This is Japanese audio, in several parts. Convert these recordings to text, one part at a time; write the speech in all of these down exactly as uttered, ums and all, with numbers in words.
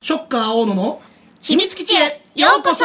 ショッカー大野の秘密基地へようこそ。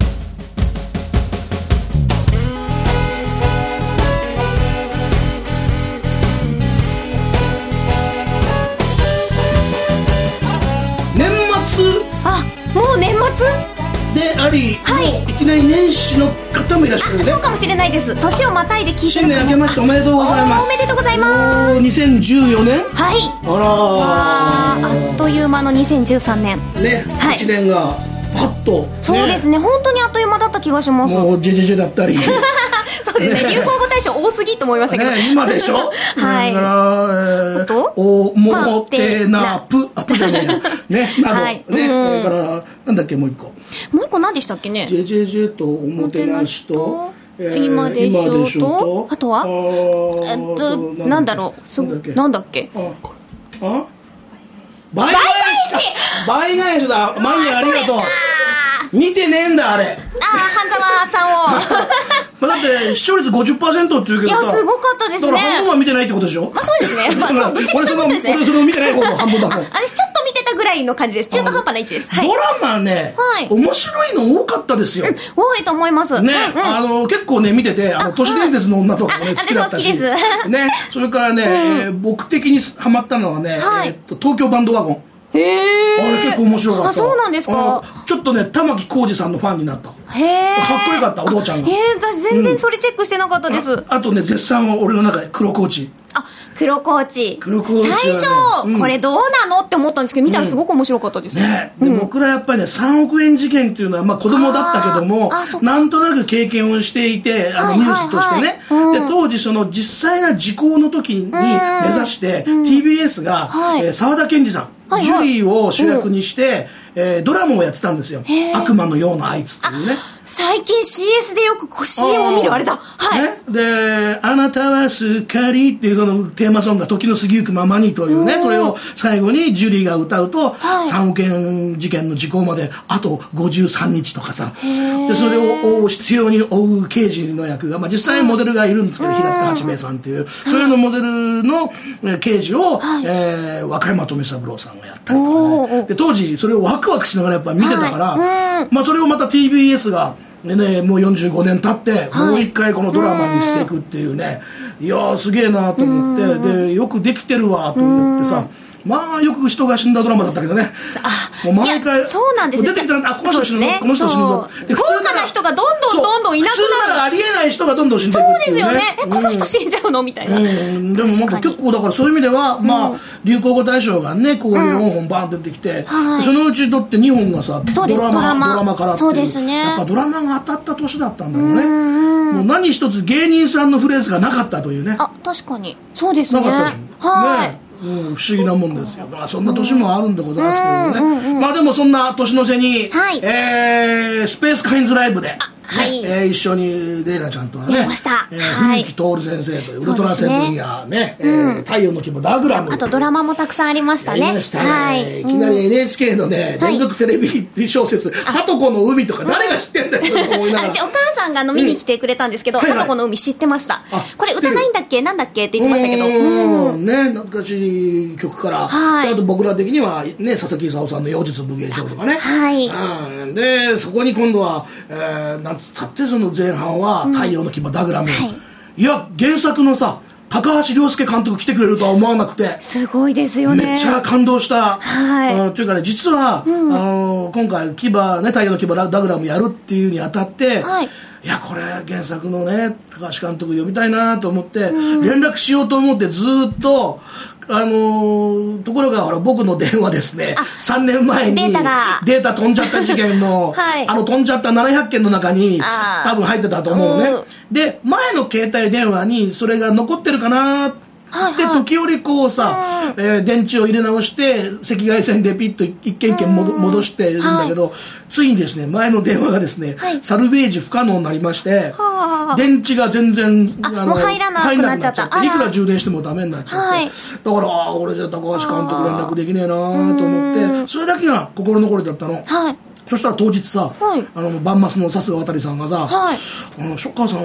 年末あ、もう年末であり、 はい、 もういきなり年始の方もいらっしゃるね。 そうかもしれないです。年をまたいで聞いてる。 新年明けましておめでとうございます。 おめでとうございます。 にせんじゅうよねん。 はい。 あらー、あっという間のにせんじゅうさんねんね、はい、いちねんがパッと、ね、 そうですね、本当にあっという間だった気がします。 もうジェジェジェだったりそうですね、流行語大賞多すぎと思いましたけど、 ね、今でしょはい。 だから、えー、おもてなぷあぷじゃねえやね、など、はい、ね、うん、だからなんだっけ、もう一個もう一個何でしたっけね。 ジェジェジェとおもてなしと、 えー、今でしょうと、あとはえっとなんだろう、すごなんだっけ、あこれあ倍返し倍返しだ。マニアありがとう。見てねえんだあれ。ああ、半沢さんをまあだって視聴率 ごじゅっパーセント って言うけどさ、 いやすごかったですね。 だから半分は見てないってことでしょ。 まあそうですね、まあ、そうぶっちゃけそういうことですね。 俺それを見てない方の半分だもん。 私ちょっと見てたぐらいの感じです。中途半端な位置です。はい、 ドラマね、はい、面白いの多かったですよ、うん、 多いと思いますね、うんうん、 あの結構ね見てて、あの都市伝説の女とかもね、好きだったし、 私も好きですね、それからね、うん、えー、僕的にハマったのはね、はい、えー、っと東京バンドワゴン。 へえ、 あれ結構面白かった。 あ、そうなんですか。 ちょっとね玉置浩二さんのファンになった。 へえ、 かっこよかった、お父ちゃんが。 えー、私全然それチェックしてなかったです、うん、 あ, あとね絶賛は俺の中で黒コーチ。 あ、黒コーチ、 黒コーチ、ね、 最初、うん、これどうなのって思ったんですけど見たらすごく面白かったです、 うん、ね、で、うん、僕らやっぱりねさんおくえん事件っていうのは、まあ、子供だったけどもなんとなく経験をしていて、あのニュースとしてね、はいはいはい、で当時その実際な時効の時に目指して ティービーエス が、はい、えー、沢田研二さん、はいはい、ジュリーを主役にして、うん、えー、ドラマをやってたんですよ。悪魔のようなあいつっていうね。 最近 シーエス でよく シーエム を見るあれだ、はい、 ね、であなたはすっかりっていうののテーマソングが時の過ぎゆくままにというね、それを最後にジュリーが歌うと、はい、さんおくえん事件の時効まであとごじゅうさんにちとかさ、でそれを必要に追う刑事の役が、まあ、実際にモデルがいるんですけど、はい、平塚八兵衛さんっていう、それのモデルの刑事を、はい、えー、若山富三郎さんがやったりとかね。で当時それをワクワクしながらやっぱ見てたから、はい、まあ、それをまた ティービーエス がでね、もうよんじゅうごねん経って、はい、もう一回このドラマにしていくっていうね、いやーすげえなと思って、でよくできてるわと思ってさ、まあよく人が死んだドラマだったけどね。もう毎回そうなんですよ。 出てきたら、あ、この人死ぬぞ、ね、この人死ぬぞ。 で豪華な人がどんどんどんどんいなくなる。 普通ならありえない人がどんどん死んでいくっていうね。 そうですよね。え、この人死んじゃうのみたいな。うん、 でもなんか結構だからそういう意味では、まあ流行語大賞がねこういうよんほんバーン出てきて、そのうちだってにほんがさドラマドラマからっていう。そうですね。やっぱドラマが当たった年だったんだろうね。もう何一つ芸人さんのフレーズがなかったというね。 あ、確かにそうですね。 なかったでしょ。はい。うん、不思議なもんですよ。まあ、そんな年もあるんでございますけどね、うんうんうん、まあでもそんな年の瀬に、はい、えー、スペースカインズライブで、ね、はい、えー、一緒にレイナちゃんとはね、 ました、 えーはい、冬木徹先生というウルトラセブンやね、ね、えー、太陽の規模ダーグラム、 あとドラマもたくさんありましたね。 ありましたね、はい、いきなり エヌエイチケー のね、連続テレビ小説「はとこの海」とか誰が知ってんだよと思いながら、 うちお母さんがあの見に来てくれたんですけど、はとこの海知ってました。これ歌ないんだっけなんだっけって言ってましたけど、 うん、ね、懐かしい曲から、はい、あと僕ら的にはね、佐々木功さんの「妖術武芸帳」とかね、はい、うん、でそこに今度は、えー、なんつったってその前半は「太陽の牙ダグラム」うん、はい、いや原作のさ高橋涼介監督来てくれるとは思わなくて、すごいですよね。 めっちゃ感動した、 はい、 うん、というかね、実は、うん、あの今回牙、ね、太陽の牙ダグラムやるっていうにあたって、はい、いやこれ原作のね高橋監督呼びたいなと思って、うん、連絡しようと思ってずっとあのー、ところがほら僕の電話ですね、さんねんまえにデータがデータ飛んじゃった事件の、はい、あの飛んじゃったななひゃっけんの中に多分入ってたと思うね、うん、で前の携帯電話にそれが残ってるかなってはいはい、で時折こうさ、うん、えー、電池を入れ直して赤外線でピッと一件一件戻、うん、戻してるんだけど、はい、ついにですね前の電話がですね、はい、サルベージ不可能になりまして、はあ、電池が全然あのもう入らなくなっちゃった、 いくら充電してもダメになっちゃって、はい、だからああ俺じゃ高橋監督連絡できねえなと思ってそれだけが心残りだったの、はい、そしたら当日さ、はい、あのバンマスの笹川渡さんがさ、はい、あのショッカーさんは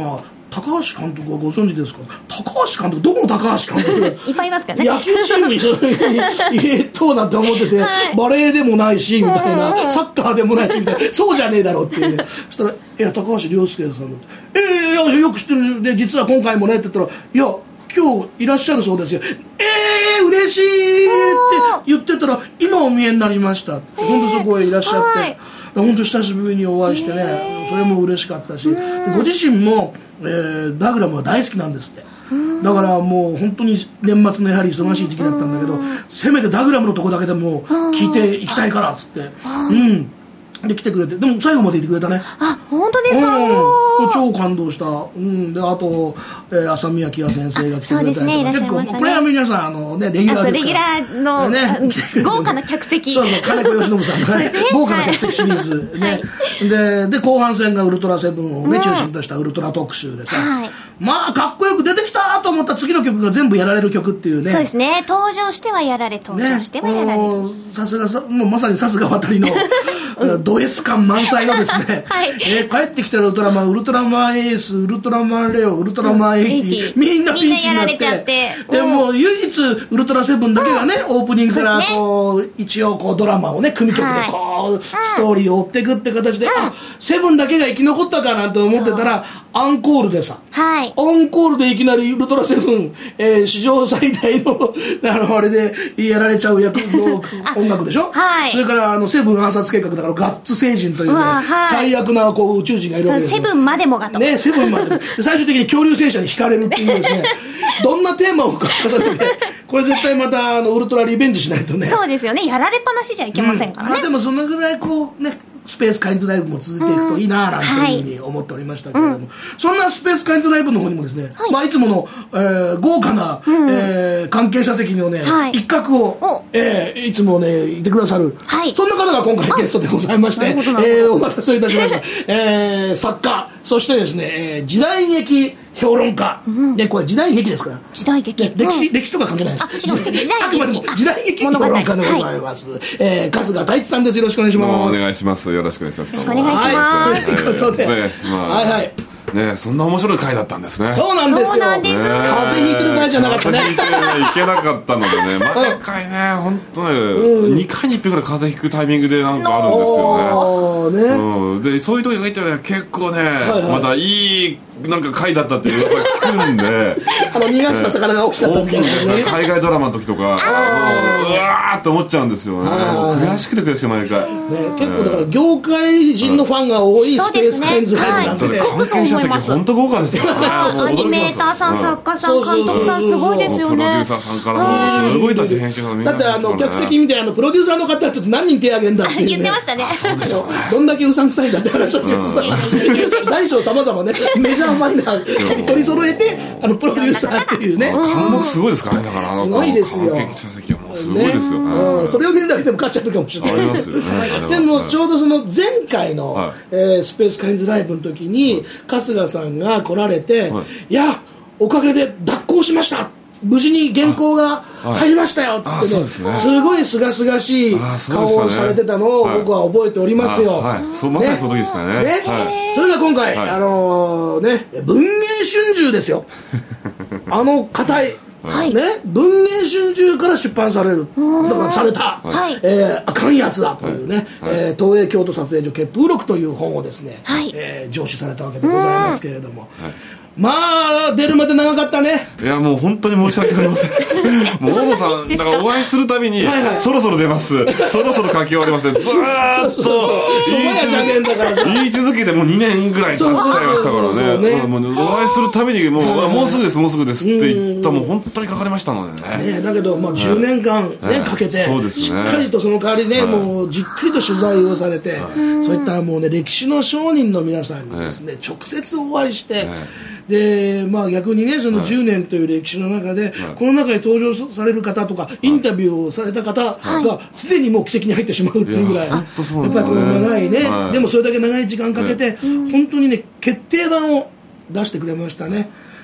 高橋監督はご存知ですか？高橋監督、どこの高橋監督いっぱいいますからね。 野球チームに入れとうなんて思ってて、はい、バレーでもないしみたいな、サッカーでもないしみたいな、そうじゃねえだろうっていうね。そしたら、いや高橋亮介さん、えー、いやよく知ってるで、実は今回もねって言ったら、いや今日いらっしゃるそうですよ。えー、嬉しいって言ってたら、今お見えになりました。本当そこへいらっしゃって、はい、本当久しぶりにお会いしてね、それも嬉しかったし、ご自身も、えー、ダグラムが大好きなんですって。だからもう本当に年末のやはり忙しい時期だったんだけど、せめてダグラムのとこだけでも聞いていきたいからっつって、うんで来てくれて、でも最後までいてくれたね。 あ、本当ですか？うん、 超感動した。うん、であと、えー、浅宮清先生が来てくれたりとか、 そうですね、いらっしゃいましたね。 これは皆さんあのねレギュラーですから。 レギュラーの、ね、豪華な客席。 そうそう、金子義信さんがね、豪華な客席シリーズね。はい、でで後半戦がウルトラセブンをね、うん、中心としたウルトラ特集でさ、はい、まあかっこよく出てきたと思った次の曲が全部やられる曲っていうね。 そうですね。登場してはやられ、登場してはやられる。 さすがさ、もうまさにさすが渡りの。ド S 感満載のですね、はい、えー、帰ってきたらウルトラマン、ウルトラマンエース、ウルトラマンレオ、ウルトラマンエイティ、うん、みんなピンチになって、ってでもう唯一ウルトラセブンだけがね、うん、オープニングからこう、ね、一応こうドラマをね組曲でこう、はい、ストーリーを追っていくって形で、うん、あ、セブンだけが生き残ったかなと思ってたら、アンコールでさ、はい、アンコールでいきなりウルトラセブン、えー、史上最大のあのあれでやられちゃう役の音楽でしょ、はい、それからあのセブン暗殺計画だからガッツ星人というね、はい、最悪なこう宇宙人がいるわけですよ。 セブンまでもがとね、セブンまでも最終的に恐竜戦車に引かれるっていうですねどんなテーマを重ねてこれ絶対またあのウルトラリベンジしないとね。 そうですよね、やられっぱなしじゃいけませんからね、 うん、まあ、でもそのぐらいこうねスペースカインズライブも続いていくといいななんていうふうに思っておりましたけれども、はい、そんなスペースカインズライブの方にもですね、はい、まあ、いつもの、えー、豪華な、うん、えー、関係者席のね、はい、一角を、えー、いつもねいてくださる、はい、そんな方が今回ゲストでございまして、えー、お待たせいたしました、えー、作家、そしてですね、えー、時代劇評論家、うん、でこれ時代劇ですから時代劇、 ね、歴史、うん、歴史とか関係ないです。 あ、違う、時代劇、 時代劇評論家でございます、はい、えー、春日太一さんです。よろしくお願いします。 お願いします。よろしくお願いします。 よろしくお願いします。 ということで、 ね、まあ、はいはいね、そんな面白い回だったんですね。 そうなんですよ。風邪ひいてる場合じゃなかったね。 風邪ひいていけなかったのでね、毎回ね、本当ね、うん、にかいにいっぺんぐらい風邪ひくタイミングでなんかあるんですよね。ね、うん、でそういう時がいてね、結構ね、はいはい、またいいなんか回だったっていうのが聞くんであのにがつの魚が大きかったみたいな、ね、 海外ドラマの時とかうわーって思っちゃうんですよね。悔しくて悔しくて毎回、ね、 結構だから業界人のファンが多いスペースカインズライブなんですね。 関係者席本当豪華ですよね。 アニメーターさん、作家さん、監督さん、すごいですよね。 プロデューサーさんからもすごいたち編集者のみんなだってあの客席見てあのプロデューサーの方って何人手挙げんだって言ってましたね。 そうでしょうね。 どんだけうさんくさいんだって話を大小さまざまね、メジャーマイナー取り揃えてあのプロデューサーっていうね、 貫禄すごいですからね。だからあのすごいですよ。 関係者席はもうすごいですよ、ね、 うん、それを見るだけでも勝っちゃうかもしれない。ありますよね。でもちょうどその前回の、はい、えー、スペースカインズライブの時に、はい、春日さんが来られて、はい、いやおかげで脱行しました、無事に原稿が入りましたよっつってね、す, ねすごいすがすがしい顔をされてたのを僕は覚えておりますよ。 はい、そう、まさにその時でしたね。ね、 はい、それが今回、はい、あのー、ね、文藝春秋ですよあの硬い、はい、ね、文藝春秋から出版されるだからされた、はい、えー、あかんやつだというね、はい、えー、東映京都撮影所結風録という本をですね、はい、えー、上梓されたわけでございますけれども、はい、まあ出るまで長かったね。 いやもう本当に申し訳ありませんもう大野さんだからお会いするたびに、はいはい、そろそろ出ますそろそろ書き終わりますねずーっと言い続けてもうにねんぐらい経っちゃいましたからね。もうお会いするたびにもう、はい、もうすぐですもうすぐですって言ったもう本当にかかりましたので ね, ねだけど、まあ、じゅうねんかん、ね、はい、かけて、そうですね、しっかりとその代わりね、はい、もうじっくりと取材をされて、はい、そういったもうね歴史の商人の皆さんにですね、はい、直接お会いして、はい、でまあ、逆にねそのじゅうねんという歴史の中で、はい、この中に登場される方とか、はい、インタビューをされた方がすで、はい、にもう奇跡に入ってしまうっていうぐらい、やっぱりこの長いね、はい、でもそれだけ長い時間かけて、はい、本当にね決定版を出してくれましたね。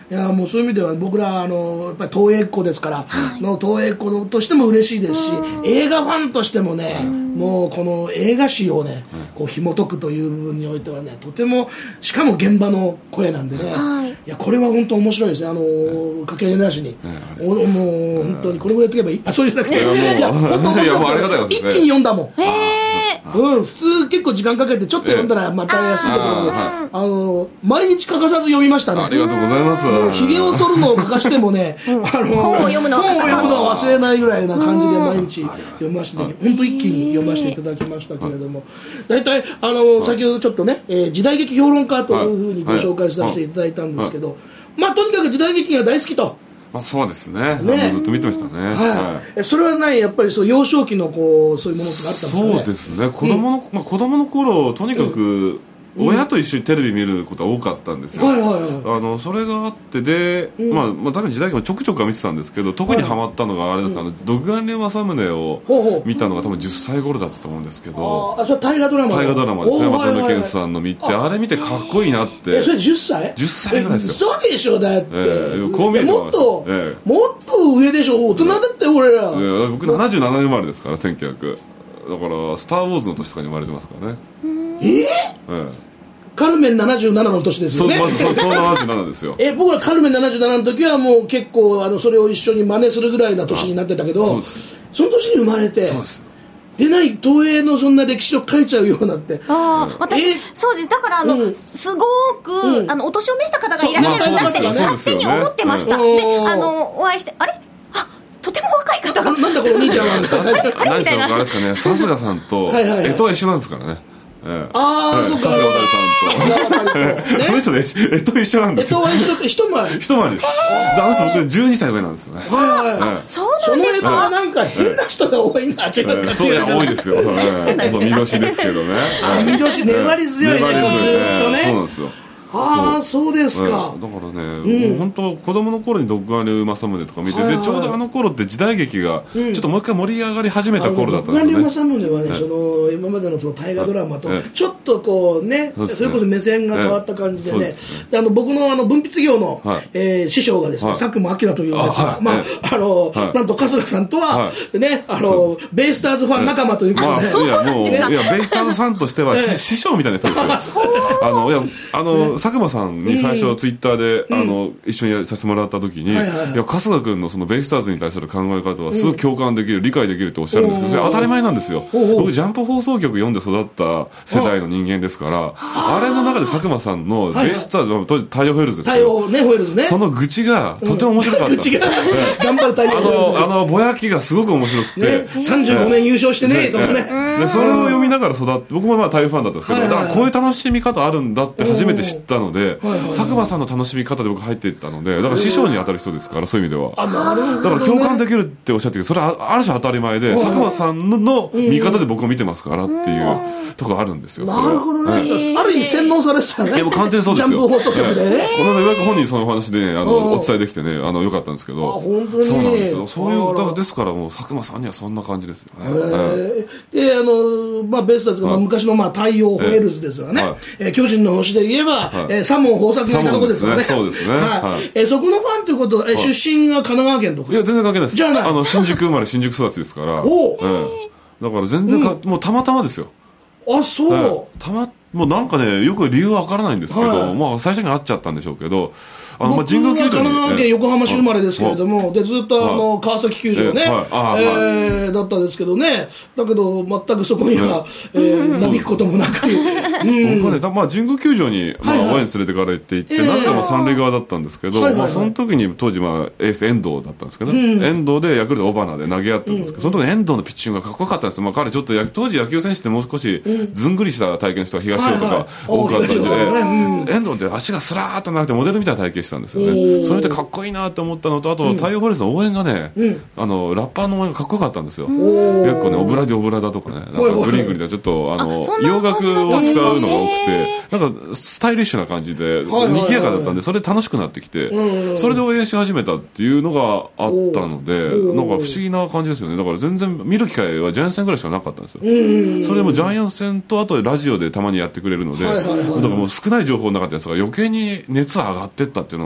いやもうそういう意味では僕らあのやっぱり東映っ子ですから、はい、の東映っ子としても嬉しいですし、映画ファンとしてもね、もうこの映画史をね、こう紐解くという部分においてはね、とてもしかも現場の声なんでね、はい、いやこれは本当面白いですね。あのかけなしに、はい、もう本当にこれもやっていけばいい。あ、そうじゃなくて、いやいや本当面白い。一気に読んだもん。うん、普通結構時間かけてちょっと読んだらまた安いけど、あの毎日欠かさず読みましたね。 ありがとうございます。 ひげを剃るのを欠かしてもね、あの本を読むのを忘れないぐらいな感じで毎日読みましたね。本当一気に読ませていただきましたけれども、大体あの先ほどちょっとね、えー、時代劇評論家というふうにご紹介させていただいたんですけど、まあとにかく時代劇が大好きと。 まあ、そうですね。ね、ずっと見てましたね。はい。 はい、それはないやっぱりそう幼少期のこうそういうものってあったんですかね。 そうですね。子供の、うん、まあ子供の頃とにかく、うん親と一緒にテレビ見ることは多かったんですよ、はいはいはい、あのそれがあってで、うんまあまあ、多分時代劇もちょくちょくは見てたんですけど特にハマったのがあれです、はい、あの独眼竜政宗を見たのが多分じゅっさい頃だったと思うんですけど、 ああそれ大河ドラマ大河ドラマですね。松本健さんの見て あ, あれ見てかっこいいなって。 えそれじゅっさい？ じゅっさいぐらいですよ。 そうでしょだって、えー、こう見えてもっと、えー、もっと上でしょ大人だって俺ら、えー、僕ななじゅうななねん生まれですからせんきゅうひゃくだからスター・ウォーズの年とかに生まれてますからね。 えー、えーカルメンななじゅうななの年ですよね。 そう、まず、そうななじゅうななですよ。 え、僕らカルメンななじゅうななの時はもう結構あのそれを一緒に真似するぐらいな年になってたけど、そうです。その年に生まれて、そうです。でない東映のそんな歴史を書いちゃうようなって。 ああ、私そうです。だからあの、うん、すごく、うん、あのお年を召した方がいらっしゃるんだって勝手に思ってました。で、あのお会いしてあれ。とても若い方がなんだこのお兄ちゃんはみたいな。 何ですかあれですかね。春日さんと江藤は一緒なんですからね。 ああ、そうか。 さすが渡さんと。この人ね、えっと一緒なんですよ。 えっとは一緒、一回り。 一回りです。あの人僕じゅうにさい上なんですね。 はいはい。そうなんですか。 その江戸はなんか変な人が多いな。違うか。 そうや多いですよ。そう見年ですけどね。 見年粘り強いね。 粘り強いね。そうなんですよ。 ああそうですか、 だからね、うん、もう本当子供の頃に独眼竜政宗とか見て、はいはい、でちょうどあの頃って時代劇がちょっともう一回盛り上がり始めた頃だったんですよね。 独眼竜政宗はね、はい、その今までのその大河ドラマとちょっとこうね、はい、それこそ目線が変わった感じでね、はい、であの僕のあの文筆業の、はいえー、師匠がですね、はい、佐久間明というんですが、はいまああのはい、なんと春日さんとは、はい、ねあのベイスターズファン仲間ということで、 まあ、いやもういやベイスターズファンとしては、えー、師匠みたいな人ですよ。あのいやあの、ね、佐久間さんに最初ツイッターで、うん、あの一緒にさせてもらった時に、はいはいはい、いや春日君のそのベイスターズに対する考え方はすごく共感できる、うん、理解できるっておっしゃるんですけど、それ当たり前なんですよ。僕ジャンプ放送局読んで育った世代の人間ですから、あれの中で佐久間さんのベイスターズ、はいはい、当時太陽ホエールズですけど、 太陽ねホエールズね、 その愚痴がとても面白かった。愚痴が頑張る太陽ホエールズ、 あのあのぼやきがすごく面白くて、 ね、さんじゅうごねん優勝してねとかね、 でそれを読みながら育って、僕もまあ太陽ファンだったんですけど、はいはいはい、だからこういう楽しみ方あるんだって初めて知ったので、はいはいはい、佐久間さんの楽しみ方で僕入っていったので、だから師匠に当たる人ですから、そういう意味では。あ、なるほどね、だから共感できるっておっしゃってるけど、それはある種当たり前で、佐久間さんの見方で僕を見てますからっていうところがあるんですよ。 なるほどね、はい、ある意味洗脳されてたね。 でも完全にそうですよ。 ジャンプ放送局でね、 この間ようやく本人その話で、ね、あのお伝えできてね、あのよかったんですけど、 あ本当にそうなんですよ。そういう歌ですから、もう佐久間さんにはそんな感じですよね。 であの、まあ、ベイスターズが、まあ、昔の、まあ、太陽ホエールズですよね、はいえー、巨人の星で言えば、はいえー、サモン豊作がいたとこですよね。 そうですね、はいはいえー、そこのファンということは、えー、出身が神奈川県とか。 いや全然関係ないです。 じゃあない、 あの新宿生まれ新宿育ちですからお、 えー、だから全然か、うん、もうたまたまですよ。 あそう、えー、たまもうなんかねよく理由はわからないんですけど、はいまあ、最初に会っちゃったんでしょうけど、あのまあ神宮球場に、 神奈川県横浜市生まれですけれども、でずっとあの川崎球場ね、ええだったんですけどね、だけど全くそこには、えー、なびくこともなく、 僕はね、まあ、神宮球場に、まあ、親に連れてから行って行って、なぜかも三塁側だったんですけど、まあ、その時に当時、まあ、エース遠藤だったんですけど、遠藤でヤクルト尾花で投げ合ったんですけど、その時遠藤のピッチングがかっこよかったんです。まあ、彼ちょっと当時野球選手ってもう少しずんぐりした体験した東尾とか多かったんで、遠藤って足がスラーっとなくてモデルみたいな体型してたんですよね。それってかっこいいなと思ったのと、あと太陽ホエールズの応援がね、うん、あのラッパーの応援がかっこよかったんですよ。結構ねオブラディオブラダとかね、なんかグリングリでちょっとあの洋楽を使うのが多くて、なんかスタイリッシュな感じで賑やかだったんで、それで楽しくなってきて、それで応援し始めたっていうのがあったので、なんか不思議な感じですよね。だから全然見る機会はジャイアンツ戦ぐらいしかなかったんですよ。それでもジャイアンツ戦とあとラジオでたまにやってくれるので、だからもう少ない情報の中でやつが余計に熱上がってったっていうのは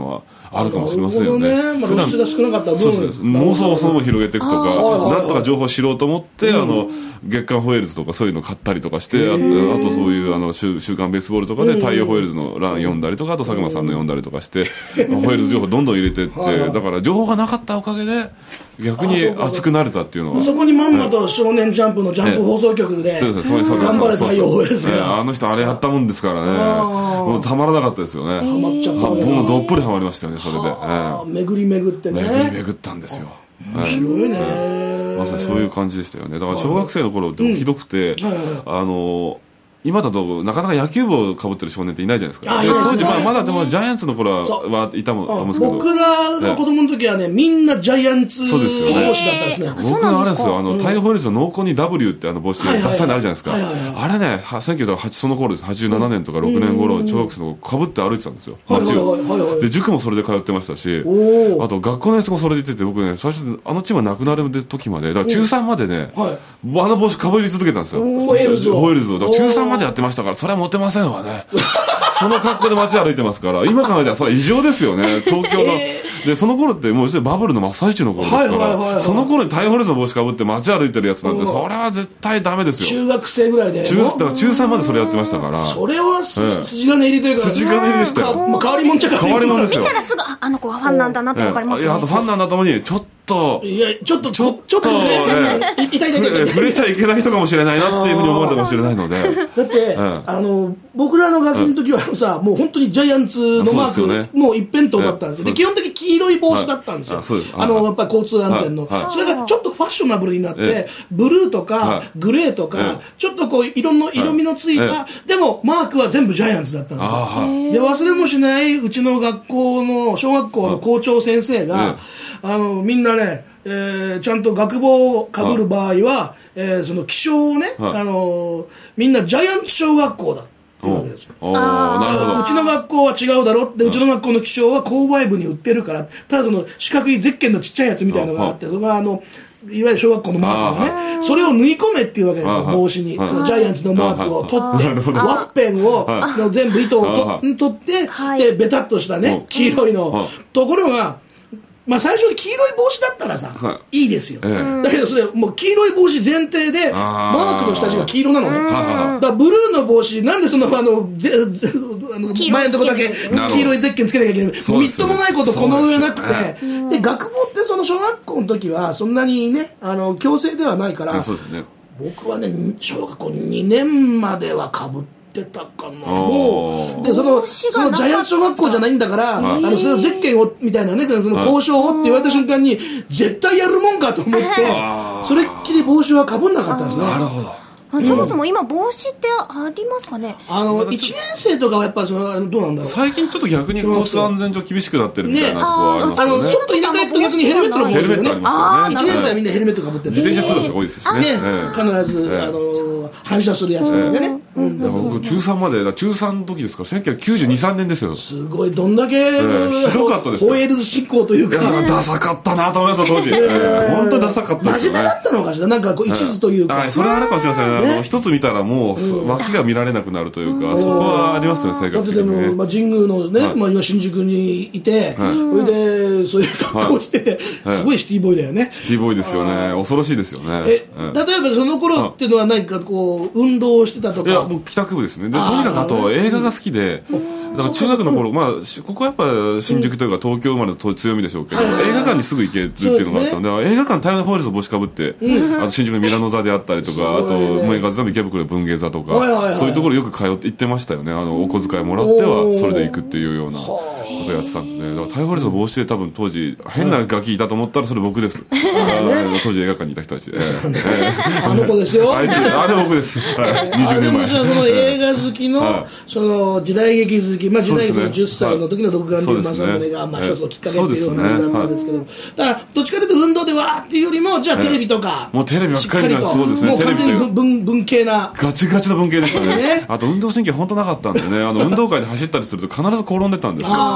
あるかもしれませんよね。 なるほどね。まあ、露出が少なかった分、 そうですね、妄想をそのまま広げていくとか、なんとか情報を知ろうと思って、うん、あの月刊ホエールズとかそういうの買ったりとかして、あ, あとそういうあの 週, 週刊ベースボールとかで太陽ホエールズの欄読んだりとか、あと佐久間さんの読んだりとかして、ホエールズ情報どんどん入れていって、はいはい、だから情報がなかったおかげで逆に熱くなれたっていうのは、 そこにまんまと少年ジャンプのジャンプ放送局で頑張れ太陽ホエールズが、 あの人あれやったもんですからね、もうたまらなかったですよね。 ハマっちゃった。 僕もどっぷりハマりましたよね、それで、えー、巡り巡ってね、 巡り巡ったんですよ。 面白いね、 はい、まさにそういう感じでしたよね。だから小学生の頃ってひどくて、うん、あの今だとなかなか野球帽をかぶってる少年っていないじゃないですか。当時、まあ、まだでもジャイアンツの頃はいたもと思うんですけど、 僕らが子供の時はね、みんなジャイアンツ帽子だったんですね。 僕のあれですよ、あの太陽ホエールズの濃厚に ダブリュー ってあの帽子ダッサいのあるじゃないですか。あれね、せんきゅうひゃくはちその頃です。はちじゅうななねんとかろくねん頃、小学生のかぶって歩いてたんですよ、街を。で塾もそれで通ってましたし、あと学校のやつもそれで行ってて、僕ね最初あのチームがなくなる時まで、だから中さんまでね、あの帽子かぶり続けたんですよ、ホエールズを。ホエールズをだから中さんまでやってましたから、それはモテませんわね。その格好で街歩いてますから、今考えたらそれは異常ですよね、東京の。えー、でその頃ってもうバブルの真っ最中の頃ですから、その頃に太陽ホエールズの帽子かぶって街歩いてるやつなんて、それは絶対ダメですよ。 中学生ぐらいで。 中学生だから中さんまでそれやってましたから。 それは筋金入りというか、 筋金入りでしたよ。 変わりもんちゃ変わりもんですよ。 見たらすぐ、あ、あの子はファンなんだなって分かりますね。 いや、あとファンなんだともにちょっといやちょっとちょっとちょっと触れちゃいけない人かもしれないなっていうふうに思われたかもしれないので、 だってあの僕らのガキの時はさ、もう本当にジャイアンツのマークもう一辺倒だったんですよ。基本的に黄色い帽子だったんですよ。あのやっぱり交通安全の。それがちょっとファッショナブルになって、ブルーとかグレーとかちょっとこう色の色味のついた、でもマークは全部ジャイアンツだったんですよ。で忘れもしない、うちの学校の小学校の校長先生が、あのみんなね、えー、ちゃんと学帽をかぶる場合は、えー、その気象をね、あのー、みんなジャイアンツ小学校だっていうわけですよ。 あなるほど。 うちの学校は違うだろって、うちの学校の気象は購買部に売ってるから、ただその四角いゼッケンのちっちゃいやつみたいなのがあって、それがあのいわゆる小学校のマークがね、それを縫い込めっていうわけですよ、帽子に。ジャイアンツのマークを取って、ワッペンを全部糸を取って、でベタっとしたね黄色いの。ところがまあ最初に黄色い帽子だったらさ、はい、いいですよ、ええ、だけどそれもう黄色い帽子前提でマークの下地が黄色なのね。だからブルーの帽子なんでそのあのぜぜあの前のとこだけ黄色いゼッケンつけなきゃいけない、みっともないことこの上なくて、で学帽ってその小学校の時はそんなにねあの強制ではないから、そうですね、僕はね小学校にねんまではかぶってってたかな。もうでそのそのジャイアンツ小学校じゃないんだから、あのそれをゼッケンをみたいなね、その交渉をって言われた瞬間に絶対やるもんかと思って、それっきり帽子はかぶんなかったんですね。 なるほど。 そもそも今帽子ってありますかね。 あのいちねん生とかはやっぱそのどうなんだろう。 最近ちょっと逆に交通安全上厳しくなってるみたいなところはありますよね。 あのちょっと田舎行くと逆にヘルメットの方がいいよね。 ヘルメットありますよね。 いちねん生はみんなヘルメットかぶってる。 自転車通学って多いですね。 必ずあの反射するやつでね。 僕中さんまで中さんの時ですからせんきゅうひゃくきゅうじゅうに、さんねんですよ。 すごいどんだけひどかったですよ。 ホエールズ進行というか。 ダサかったなと思いますよ当時。本当にダサかったですよね。 真面目だったのかしら。なんかこう一途というか。 それはあるかもしれません。あの一つ見たらもう脇が見られなくなるというか、そこはありますよね、性格的にね。 だってでも、まあ、神宮のね、はい、まあ、今新宿にいて、はい、それでそういう格好をしてて、はい、すごいシティボーイだよね。 シティボーイですよね。恐ろしいですよね。 え、うん、例えばその頃っていうのは何かこう運動をしてたとか。 いやもう帰宅部ですね。でとにかくあと映画が好きで、だから中学の頃、まあここはやっぱ新宿というか東京生まれの強みでしょうけど、映画館にすぐ行けるっていうのがあったんで、映画館太陽のホエールズの帽子かぶって、あと新宿のミラノ座であったりとか、あと梅ヶ座の池袋の文芸座とか、そういうところよく通って行ってましたよね。あのお小遣いもらってはそれで行くっていうようなことをやってたんで、ね、だから太陽ホエールズの帽子で多分当時変なガキいたと思ったらそれ僕です。当時映画館にいた人たち。 あの子ですよ。 あいつあれ僕です。にじゅうねんまえ。 じゃあその映画好きのその時代劇好き、まあ時代劇のじゅっさいの時の独眼竜政宗がまあ一つのきっかけっていう話だったんですけど、だからどっちかというと運動でわーっていうよりもじゃあテレビとかもうテレビばっかりでそうですね。 もう完全に文文系なガチガチの文系でしたね。あと運動神経本当なかったんでね、あの運動会で走ったりすると必ず転んでたんですよ。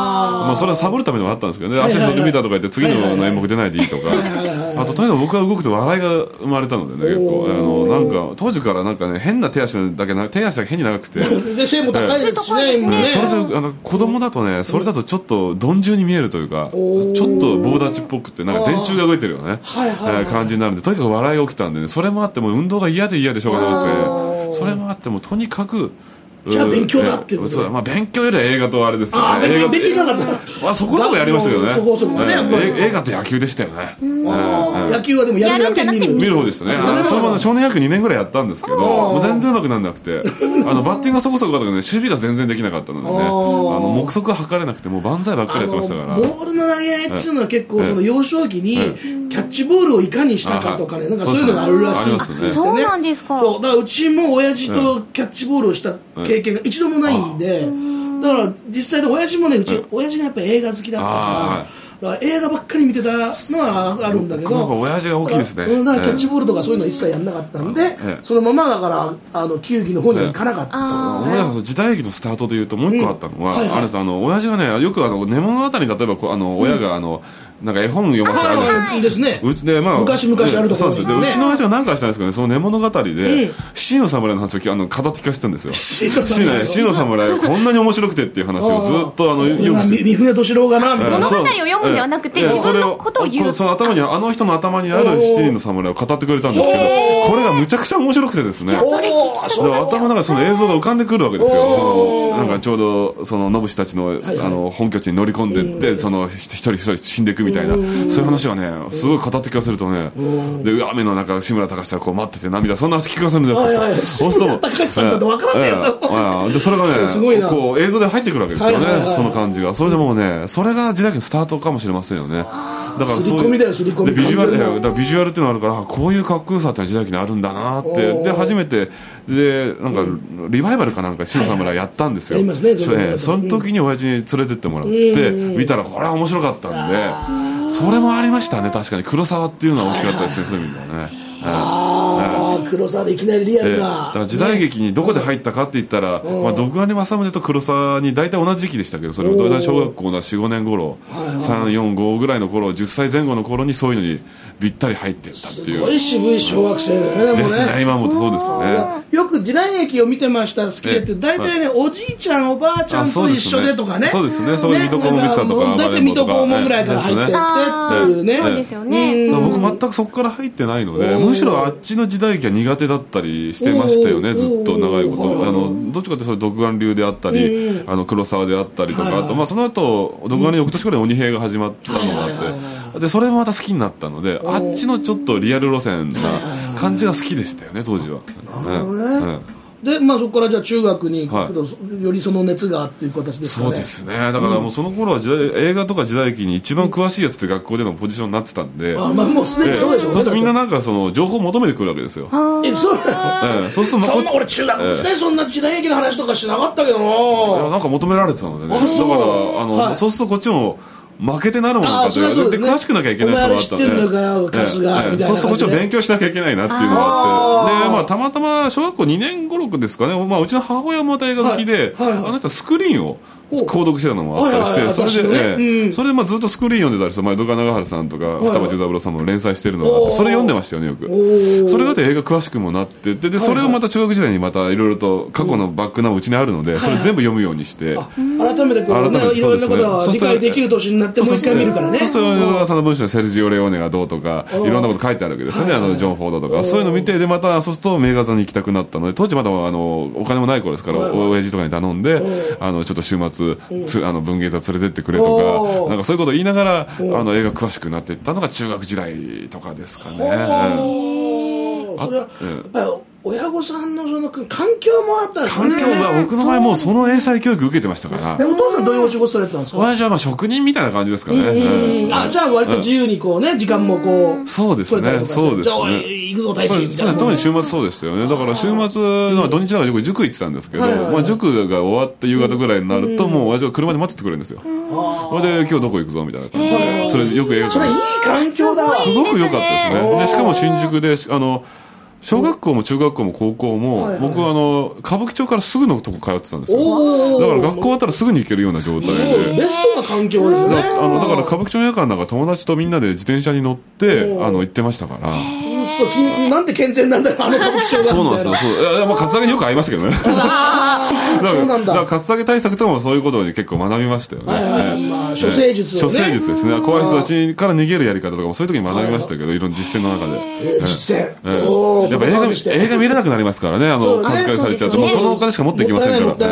まあそれはサボるためにもあったんですけどね、足で見たとか言って次の演目出ないでいいとか、あととにかく僕が動くと笑いが生まれたのでね、結構あのなんか当時からなんかね変な手足だけな手足だけ変に長くてで背も高いですしね、 それであの子供だとねそれだとちょっと鈍重に見えるというか、ちょっと棒立ちっぽくてなんか電柱が動いてるよね感じになるんで、とにかく笑いが起きたんでね、それもあってもう運動が嫌で嫌でしょうがなくて、それもあってもとにかくじゃあ勉強だっていうことで、 まあ、勉強よりは映画とあれですよね。 あ映画勉強じゃなかった、 まあ、そこそこやりましたけどね。 そこそこね、 映画と野球でしたよね。 野球はでもやるんじゃなくて見る方でしたね。そのまま少年野球にねんぐらいやったんですけど、もう全然うまくならなくて、あのバッティングがそこそこだったけどね、守備が全然できなかったのでね、あの目測が測れなくてもう万歳ばっかりやってましたから。 ボールの投げ合いっていうのは結構その幼少期にキャッチボールをいかにしたかとかね、なんかそういうのがあるらしいんですね。 そうなんですか。 そうだからうちも親父とキャッチボールをした経験が一度もないんで、だから実際で親父もね、うち親父がやっぱり映画好きだったから、だから映画ばっかり見てたのはあるんだけど、 なんか親父が大きいですね。 だからキャッチボールとかそういうの一切やんなかったんで、そのままだからあの球技の方には行かなかった。 思い出した時代劇のスタートでいうともう一個あったのは、あれさ、あの親父がねよくあの寝物語に例えばあの親があのなんか絵本読ませてあるんですね。 うちでまあ昔々あるところで、うちの親父が何回したんですけどね、その寝物語で七の侍の話をあの語って聞かせてるんですよ。七の侍こんなに面白くてっていう話をずっとあのよく三船敏郎がな物語を読むんではなくて自分のことを言う。 その頭にあの人の頭にある七人の侍を語ってくれたんですけど、これがむちゃくちゃ面白くてですね。頭の中でその映像が浮かんでくるわけですよ。そのなんかちょうどその野武士たちのあの本拠地に乗り込んでいってその一人一人死んでいくみたいな。そういう話がねすごい語って聞かせるとね、で雨の中志村隆がこう待ってて涙、そんな話聞かせるんだよ。そうすると隆さんだと分からないよ。 でそれがねこう映像で入ってくるわけですよね、その感じが。それでもうねそれが時代劇のスタートかもしれませんよね。だからそういうビジュアルだからビジュアルっていうのがあるから、こういうかっこよさって時代劇にあるんだなって。で初めてでなんかリバイバルかなんか志の侍やったんですよ。その時に親父に連れてってもらって見たらこれは面白かったんで、それもありましたね。確かに黒沢っていうのは大きかったですね、フーミンがね。 ああ黒沢でいきなりリアルな、 だから時代劇にどこで入ったかって言ったら、まあ独眼正宗と黒沢に大体同じ時期でしたけど、それ大体小学校のよん、ごねん頃、さん、よん、ごぐらいの頃、じゅっさいぜん後の頃にそういうのにぴったり入ってったっていう。 すごい渋い小学生だね。 ですね、今もそうですよね。 よく時代劇を見てました、好きでって大体ね、おじいちゃんおばあちゃんと一緒でとかね。 そうですね、そういう水戸黄門見てたとか、 大体水戸黄門ぐらいから入ってってっていうね。 そうですよね。 僕全くそこから入ってないので、むしろあっちの時代劇は苦手だったりしてましたよね、ずっと長いこと。あのどっちかというと独眼流であったり、あの黒沢であったりとか、あとまあその後独眼流翌年くらい鬼平が始まったのがあって、でそれもまた好きになったので、あっちのちょっとリアル路線な感じが好きでしたよね、当時は。 なるほどね。でまあ、そこからじゃあ中学に行くと、はい、よりその熱がっていう形ですかね。 そうですね。だからもうその頃は時代、うん、映画とか時代劇に一番詳しいやつって学校でのポジションになってたんで、 あ、まあ、もうすでにそうでしょうね。 そうするとみんななんかその情報を求めてくるわけですよ。 え、そうなの、 ええ、そうするとそんな俺中学時代、ええ、そんな時代劇の話とかしなかったけどな。 いやなんか求められてたのでね。だからあの、はい、そうするとこっちも負けてなるものかという、で詳しくなきゃいけないってのがあったんで、そうするとこっちを勉強しなきゃいけないなっていうのがあって、でまあたまたま小学校にねんごろくですかね、まあうちの母親もまた映画好きで、あの人はスクリーンを購読してたのもあったりして、それで、ええ、それでまあずっとスクリーン読んでたりして、江戸川長春さんとか二葉十三郎さんも連載してるのがあって、それ読んでましたよね、よく。それがあって映画詳しくもなってて、でそれをまた中学時代にまたいろいろと過去のバックナンバーうちにあるので、それ全部読むようにして、 改めてこうね、いろんなことが理解できる年になってもう一回見るからね。 そうすると江戸川さんの文章にセルジオ・レオーネがどうとか、いろんなこと書いてあるわけですよね、あのジョン・フォードとか、そういうの見て、でまたそうすると名画座に行きたくなったので、当時まだあのお金もない頃ですから、親父とかに頼んで、あのちょっと週末つあの文芸座連れてってくれとか、なんかそういうことを言いながらあの映画詳しくなっていったのが中学時代とかですかね。 それはやっぱり親御さんのその環境もあったんですね。 環境が僕の場合もうその英才教育受けてましたから。 でお父さんどういうお仕事されてたんですか。 親父はまあ職人みたいな感じですかね。 うん、あ、じゃあ割と自由にこうね、時間もこうそうですね、そうですね。 行くぞ大地みたいな。 特に週末そうですよね。だから週末の土日だからよく塾行ってたんですけど、まあ塾が終わって夕方ぐらいになるともう親父が車で待っててくれるんですよ。それで今日どこ行くぞみたいな感じで、それよく映画それいい環境だわ。 すごく良かったですね。でしかも新宿であの小学校も中学校も高校も、はいはい、僕はあの歌舞伎町からすぐのとこ通ってたんですよ。だから学校終わったらすぐに行けるような状態で、 ベストな環境ですね。 だからあのだから歌舞伎町の夜間なんか友達とみんなで自転車に乗ってあの行ってましたから。 そうきなんで健全なんだよあの歌舞伎町が。 そうなんですよ。そういやまあカツアゲによく会いましたけどね。そうなんだ。だからカツアゲ対策ともそういうことに結構学びましたよね。はいはいはい、まあ処世術をね。処世術ですね。怖い人たちから逃げるやり方とかもそういう時に学びましたけど、いろんな実践の中で。 えー、実践。 えー、やっぱ映画映画見れなくなりますからね。あのカツアゲされちゃうともうそのお金しか持っていきませんから。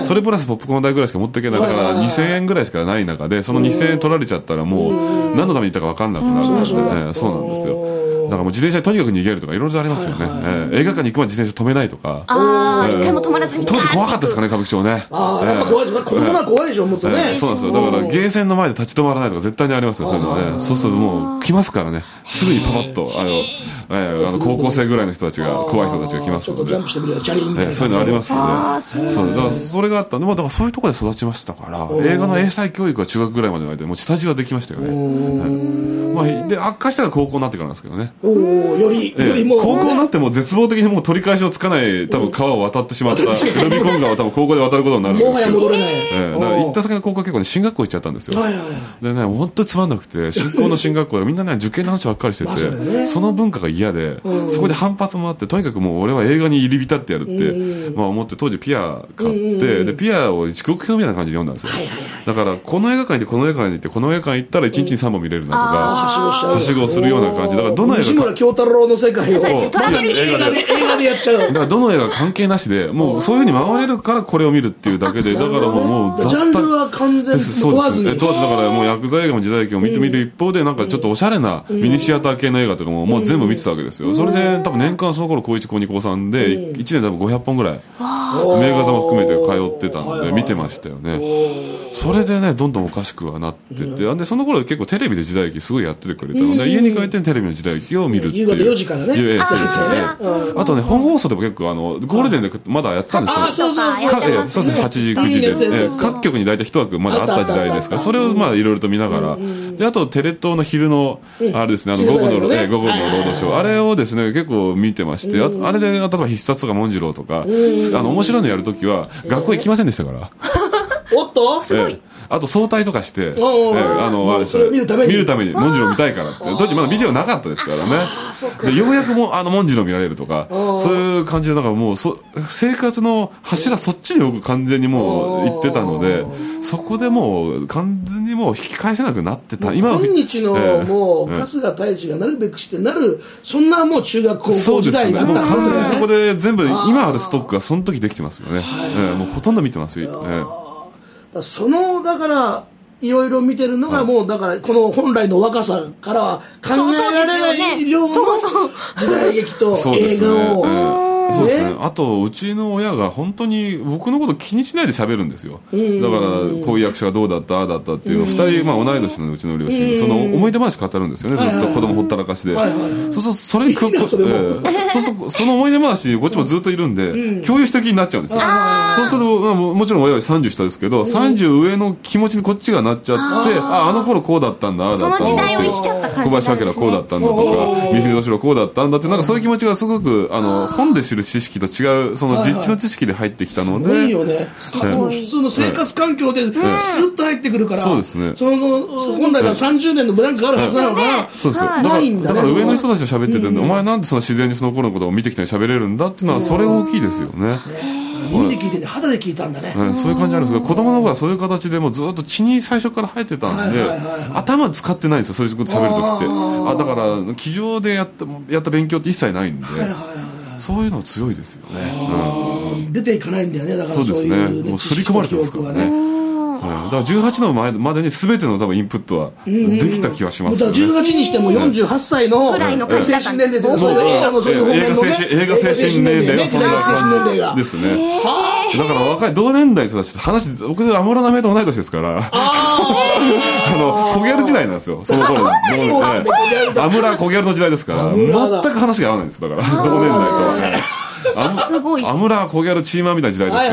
それプラスポップコーン代ぐらいしか持っていけない。だからにせんえんぐらいしかない中でそのにせんえん取られちゃったらもう何のために行ったか分かんなくなるので、そうなんですよ。だからもう自転車にとにかく逃げるとかいろいろありますよね、はいはいはい、えー、映画館に行くまで自転車止めないとか、 あ、えー、一回も止まらずに当時怖かったですかね歌舞伎町ね。 あ、えー、やっぱ怖いです、子供は怖いでしょもっとね、 えー、そうなんですよ。だからゲーセンの前で立ち止まらないとか絶対にありますよそういうのはね。そうするともう来ますからね、すぐにパパッとあの、えー、あの高校生ぐらいの人たちが怖い人たちが来ますので、えー、そういうのありますので、そうだからそれがあったんで、まあ、だからそういうところで育ちましたから映画の英才教育は中学ぐらいまでの間でもう下地はできましたよね、うんまあ、で悪化したら高校になってからなんですけどね。 およりえー、高校になっても絶望的にもう取り返しのつかない多分川を渡ってしまったルビコン川を多分高校で渡ることになるんですけど、もはや戻れない、えー、だから行った先の高校は結構ね進学校行っちゃったんですよ、はいはいはい、でね本当につまんなくて新興の進学校でみんなね受験の話ばっかりしてて、まあ そ, ね、その文化が嫌で、うん、そこで反発もあってとにかくもう俺は映画に入り浸ってやるって、うんまあ、思って当時ピア買って、うん、でピアを時刻表みたいな感じで読んだんですよ、はいはい、だからこの映画館に行ってこの映画館に行ってこの映画館行ったらいちにちにさんぼん見れるなとか、うん、はしごするような感じだからどの映画西村京太郎の世界をトラベル映画で映画でやっちゃう。 だからどの映画関係なしでもうそういう風に回れるからこれを見るっていうだけで、だからもうもうジャンルは完全に問わずに、 当時だからもう薬剤映画も時代劇も見てみる一方でなんかちょっとおしゃれなミニシアター系の映画とかももう全部見てたわけですよ。それで多分年間その頃高いち高に高さんでいちねん多分ごひゃっぽんぐらい名画座も含めて通ってたので見てましたよね。それでねどんどんおかしくはなってて、でその頃結構テレビで時代劇すごいやっててくれたので家に帰ってテレビの時代劇を見るっていう、 夕方よじからね、 あとね本放送でも結構あのゴールデンでまだやってたんですよ。 そうそうそうかそうですねはちじくじで、えー、各局に大体一枠まだあった時代ですから、それをまあいろいろと見ながら、であとテレ東の昼のあれですね、あの午後の、ね、午後のロードショー、あれをですね結構見てまして、あとあれで例えば必殺とか紋次郎とか、あの面白いのやるときは学校行きませんでしたから。 おっとすごい、 えーあと早退とかして、えー、あのあれそれを見るために見るために紋次郎見たいからって、当時まだビデオなかったですからね。でようやくもあの紋次郎見られるとか、そういう感じでだからもうそ生活の柱そっちに僕完全にもう行ってたので、そこでもう完全にもう引き返せなくなってた。 今今日の、えー、もう春日太一がなるべくしてなる、そんなもう中学高校時代だったんですね。 そうですね。もう完全にそこで全部今あるストックがその時できてますよね。えー、もうほとんど見てますよ。えー、そのだからいろいろ見てるのがもうだからこの本来の若さからは考えられない量の時代劇と映画を。 そうですね。あとうちの親が本当に僕のこと気にしないで喋るんですよ。だからこういう役者がどうだったああだったっていうのをふたり、まあ、同い年のうちの両親その思い出話語るんですよね。ずっと子供ほったらかしで、そうそうそれにそうそうその思い出話こっちもずっといるんで共有した気になっちゃうんですよ。そうするともちろん親よりさんじゅう下ですけどさんじゅう上の気持ちにこっちがなっちゃって、ああの頃こうだったんだああだったんだって、 その時代を生きちゃった感じ小林明こうだったんだとか三船敏郎こうだったんだって、なんかそういう気持ちがすごくあの本で知る知識と違うその実地の知識で入ってきたので、はいはい、 いいよね、普通の生活環境でスッと入ってくるから、 そうですね、 その本来はさんじゅうねんのブランクがあるはずなのが、 そうですよ、だからだから上の人たちと喋ってて、お前なんでその自然にその頃のことを見てきたのに喋れるんだっていうのはそれ大きいですよね。 耳で聞いてね、肌で聞いたんだね、 うん、そういう感じあるんですけど、子供の方がそういう形でもうずっと血に最初から入ってたんで、頭使ってないんですよ、そういうこと喋るときって。あだから机上でやった、やった勉強って一切ないんで、はいはいはい、そういうの強いですよね、うん、 出ていかないんだよね、だからそういう、ね、 そうですね、もう刷り込まれてますからね。うん、だからじゅうはちの前までに全ての多分インプットはできた気はしますよね。 じゅうはちにしてもよんじゅうはっさいの精神年齢で、そういう映画のそういう方面のね、 映画精神年齢がそんな感じですね。だから若い同年代の人たちと話、僕安室奈美恵と同い年ですから、あの小ギャル時代なんですよ、その頃の。アムラ小ギャルの時代ですから、全く話が合わないんです、だから同年代とは。 すごい。 アムラ小ギャルチーマーみたいな時代ですから、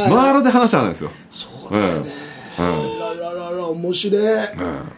まるで話はないんですよ。 そうだね。あらららら面白い。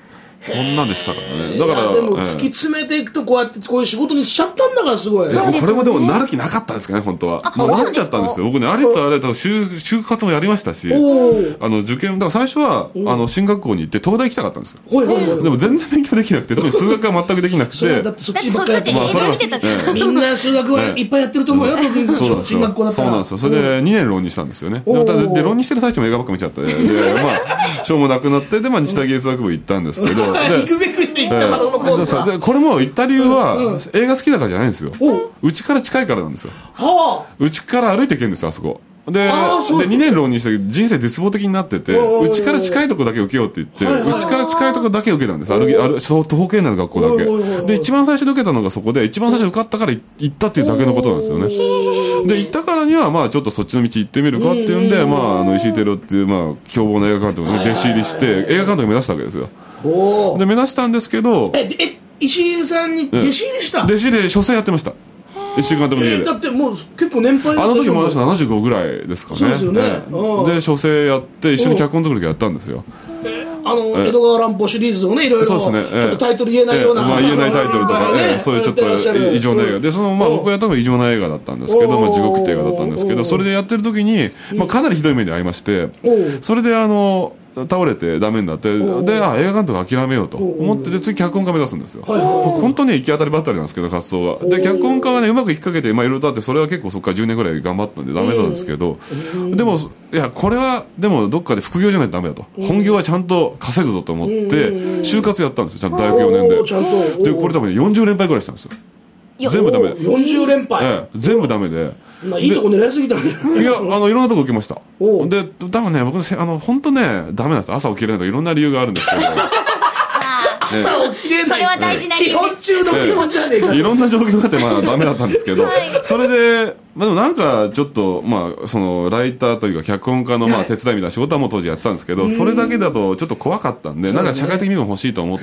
そんなんでしたからね。だからでも突き詰めていくとこうやってこういう仕事にしちゃったんだからすごい。 これもでもなる気なかったんですかね本当は。もうなっちゃったんですよ。僕ねありとあらゆる就就活もやりましたし、あの受験だから最初はあの進学校に行って東大行きたかったんですよ。でも全然勉強できなくて、特に数学は全くできなくて。 だってそっちばっかりやって。 まあそれはみんな数学はいっぱいやってると思うよ。進学校だったら。 そうなんですよ。それでにねん浪人したんですよね。で浪人してる最中も映画ばっか見ちゃって、でまあしょうもなくなってでまあ日大芸術学部行ったんですけど。 行くべくして行ったまたこのコースでこれも行った理由は映画好きだからじゃないんですよ。うちから近いからなんですよ。うちから歩いて行けるんですよあそこで。でにねん浪人して人生絶望的になってて、うちから近いとこだけ受けようって言ってうちから近いとこだけ受けたんです。歩き歩徒歩圏内の学校だけで、一番最初に受けたのがそこで一番最初に受かったから行ったっていうだけのことなんですよね。で行ったからにはまあちょっとそっちの道行ってみるかっていうんで、まああの石井照っていうまあ凶暴な映画監督に弟子入りして映画監督目指したわけですよ。で目指したんですけど、 ええ石井さんに弟子入りした？ 弟子入りで書生やってました。石井監督の家で。 だってもう結構年配だった。 あの時も私ななじゅうごぐらいですかね。 そうですよね。 で書生やって一緒に脚本作りやったんですよ。 あの江戸川乱歩シリーズをねいろいろちょっとタイトル言えないような、 まあ言えないタイトルとかそういうちょっと異常な映画で、そのまあ僕がやったのが異常な映画だったんですけど、まあ地獄って映画だったんですけど、それでやってる時にまあかなりひどい目に遭いまして、それであの倒れてダメになって、であ映画監督諦めようと思ってて次脚本家目指すんですよ。本当に行き当たりばったりなんですけど活動が。で脚本家がねうまくいきかけてまあいろいろとあって、それは結構そこからじゅうねんぐらい頑張ったんでダメなんですけど、でもいやこれはでもどっかで副業じゃないとダメだと、本業はちゃんと稼ぐぞと思って就活やったんですよ。ちゃんと大学よねんで。でこれ多分ねよんじゅう連敗ぐらいしたんですよ。全部ダメでよんじゅう連敗、 ええ、全部ダメで、 まあ、いいとこ狙いすぎたね。 いやあのいろんなとこ受けました。で多分ね僕あの本当ねダメなんです。朝起きれないとかいろんな理由があるんですけど朝起きれない、 それは大事な理由です。 基本中の基本じゃねえか。 いろんな状況があってまあダメだったんですけど、それでまあでもなんかちょっとまあそのライターというか脚本家のまあ手伝いみたいな仕事はもう当時やってたんですけど、それだけだとちょっと怖かったんで、なんか社会的にも欲しいと思って、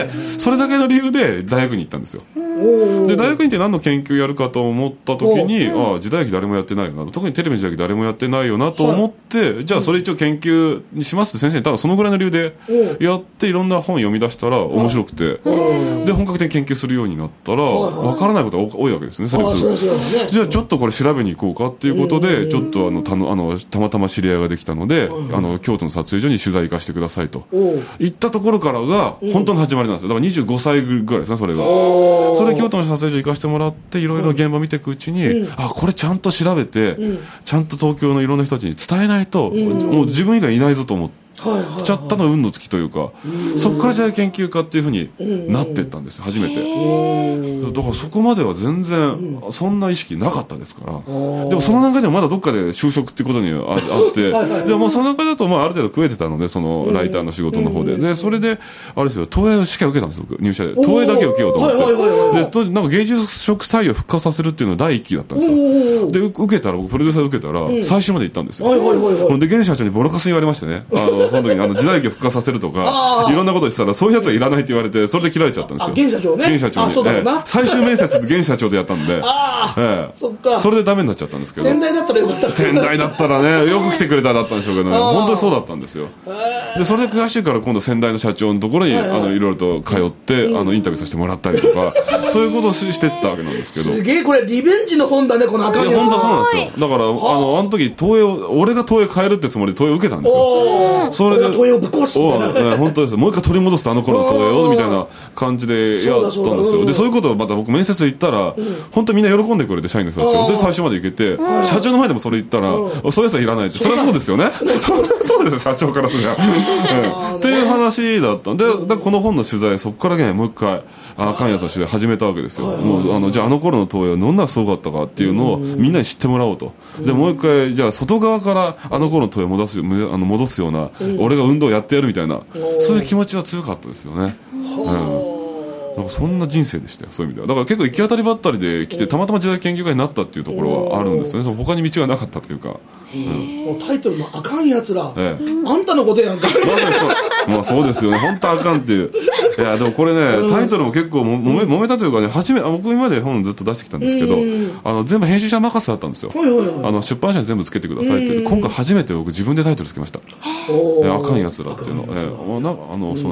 それだけの理由で大学に行ったんですよ。で大学に行って何の研究やるかと思った時に、ああ時代劇誰もやってないよな、特にテレビの時代劇誰もやってないよなと思って、じゃあそれ一応研究にしますって先生にただそのぐらいの理由でやっていろんな本読み出したら面白くて、で本格的に研究するようになったら分からないことが多いわけですね。それじゃあちょっとこれ調べに行こうかっていうことで、ちょっとあの た, のあのたまたま知り合いができたので、あの京都の撮影所に取材行かせてくださいと言ったところからが本当の始まりなんですよ。だからにじゅうごさいぐらいですねそれが。それで京都の撮影所行かせてもらっていろいろ現場見ていくうちに、あこれちゃんと調べてちゃんと東京のいろんな人たちに伝えないともう自分以外いないぞと思ってしちゃったのが運の尽きというか、そこからじゃあ研究家っていうふうになっていったんです初めて。だからそこまでは全然そんな意識なかったですから。でもその中でもまだどっかで就職っていうことにあってでもその中だとまあある程度食えてたので、そのライターの仕事の方ででそれであれですよ東映試験受けたんです僕入社で。東映だけ受けようと思ってで当時なんか芸術職採用復活させるっていうのが第一期だったんですよ。で受けたら僕プロデューサーで受けたら最終まで行ったんですよ。で現社長にボロカスに言われましてね、あのその時にあの時代劇を復活させるとかいろんなこと言ってたらそういうやつはいらないって言われて、それで切られちゃったんですよ。 現社長ね。 現社長に、えー、最終面接で現社長でやったんであ、えー、そっかそれでダメになっちゃったんですけど、 仙台だったらよかった仙台だったらねよく来てくれただったんでしょうけどね、本当にそうだったんですよ。でそれで悔しいから今度仙台の社長のところに、はいはい、あのいろいろと通って、うん、あのインタビューさせてもらったりとかそういうことを し, してったわけなんですけど、 すげえこれリベンジの本だねこの赤いやつ。 本当そうなんですよ。だからあのあの時東映を俺が東映変えるってつもりで東映受けたんですよ。それで東映をぶっ壊すみたいな、 ね、本当です。もう一回取り戻すとあの頃の東映をみたいな感じでやったんですよ。でそういうことをまた僕面接行ったら、うん、本当みんな喜んでくれて社員の人たちで最初まで行けて、うん、社長の前でもそれ言ったら、うん、そういうやつはいらないって。それはそうですよねそうですよ社長からすれば、うん、っていう話だったんで、だこの本の取材そこからねもう一回あかんやつの取材始めたわけですよ。もうあのじゃああの頃の東映はどんなすごかったかっていうのをみんなに知ってもらおうと。でもう一回じゃあ外側からあの頃の東映を戻す、あの戻すような、俺が運動をやってやるみたいな、そういう気持ちは強かったですよね。うんなんかそんな人生でしたよ、そういう意味では。だから結構行き当たりばったりで来てたまたま時代研究家になったっていうところはあるんですよね。その他に道がなかったというか、うん、 もうタイトルのあかんやつら、ええ、あんたのことやんかまあそうですよね、本当あかんっていう。いやでもこれね、うん、タイトルも結構ももめ揉めたというかね、初め僕今まで本ずっと出してきたんですけど、うん、あの全部編集者任せだったんですよ、はいはいはい、あの出版社に全部つけてくださいって言って、うん、今回初めて僕自分でタイトルつけました。あかんやつらっていうの、ええ、なんかあのそうなんです。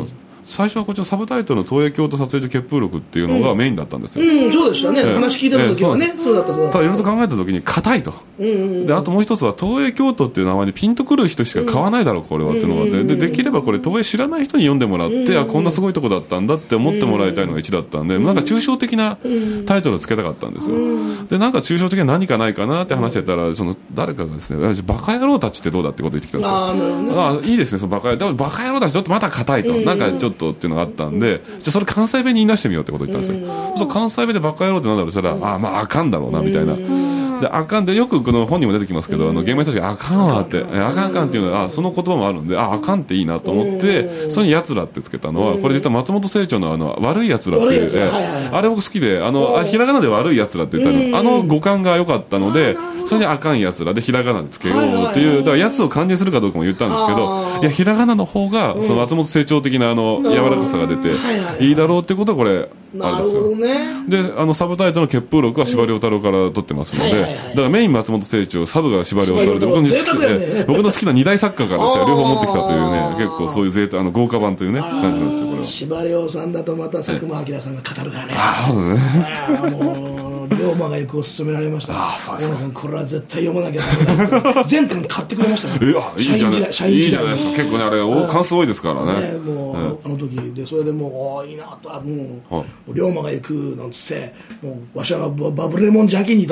最初はこっちのサブタイトルの東映京都撮影所結風録っていうのがメインだったんですよ、 うんうん、そうでしたね、えー、話聞いてた時はね、えー、そうだったそうだった。 ただいろいろと考えた時に硬いと、うんうんうん、であともう一つは東映京都っていう名前にピンとくる人しか買わないだろうこれはっていうのがあって、でできればこれ東映知らない人に読んでもらって、うんうん、あこんなすごいとこだったんだって思ってもらいたいのが一だったんで、うん、なんか抽象的なタイトルをつけたかったんですよ、うん、でなんか抽象的な何かないかなって話してたら、その誰かがですねバカ野郎たちってどうだってこと言ってきたんですよ。あ、ね、あいいですねそのバカ野郎バカ野郎たちちょっとまた硬いと、うん、なんかちょっとっていうのがあったんで、じゃあそれ関西弁に言い出してみようってこと言ったんですよ、うん、そう関西弁でバカ野郎ってなんだろうそしたら、うん、あまああかんだろうなみたいな、であかんでよくこの本にも出てきますけど、うん、あの現場の人たちがあかんわってあかんあかんっていうのはあその言葉もあるんで、ああかんっていいなと思って、うん、それにやつらってつけたのは、これ実は松本清張のあの悪いやつらっていう、えー、あれ僕好きで、あのあひらがなで悪いやつらって言ったの、うん、あの語感が良かったので、それであかんやつらでひらがなでつけようっていう、だからやつを漢字にするかどうかも言ったんですけど、いやひらがなの方がその松本清張的なあの柔らかさが出ていいだろうっていうことはこれあれですよ。であのサブタイトルの結風録は司馬遼太郎から取ってますので、だからメイン松本清張、サブが司馬遼太郎で、僕の好きで僕の好きな二大作家からですよ両方持ってきたというね、結構そういう贅沢あの豪華版というね感じなんですよ。これは司馬遼さんだとまた佐久間明さんが語るからね、 ああもう龍馬が行くを勧められました。 ああそうですか。 これは絶対読まなきゃダメだ全巻買ってくれましたね。 いやいいじゃないいいじゃないですか。結構ねあれ関数多いですからね。 ねもう、ね、あの時でそれでもういいなと、もう、はい、龍馬が行くなんつってもうわしはバブルレモンジャケにと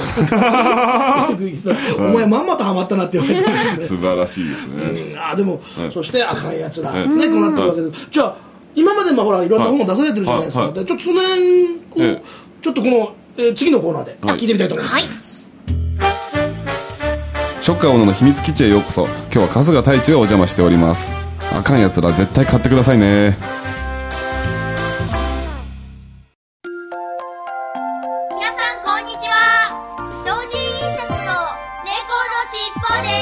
お前まんまとハマったなって言われて、ね、 素晴らしいですね。 うん、あでも、はい、そしてあかんやつら、はい、ねこうなってるわけで、はい、じゃあ今までまあほらいろんな本出されてるじゃないですか。はいはい、でちょっとその辺こう、はい、ちょっとこのえー、次のコーナーで、はい、聞いてみたいと思います、はい、 ショッカー小野の秘密基地へようこそ。今日は春日太一がお邪魔しております。あかんやつら絶対買ってくださいね。 皆さんこんにちは。同人印刷の猫のしっぽです。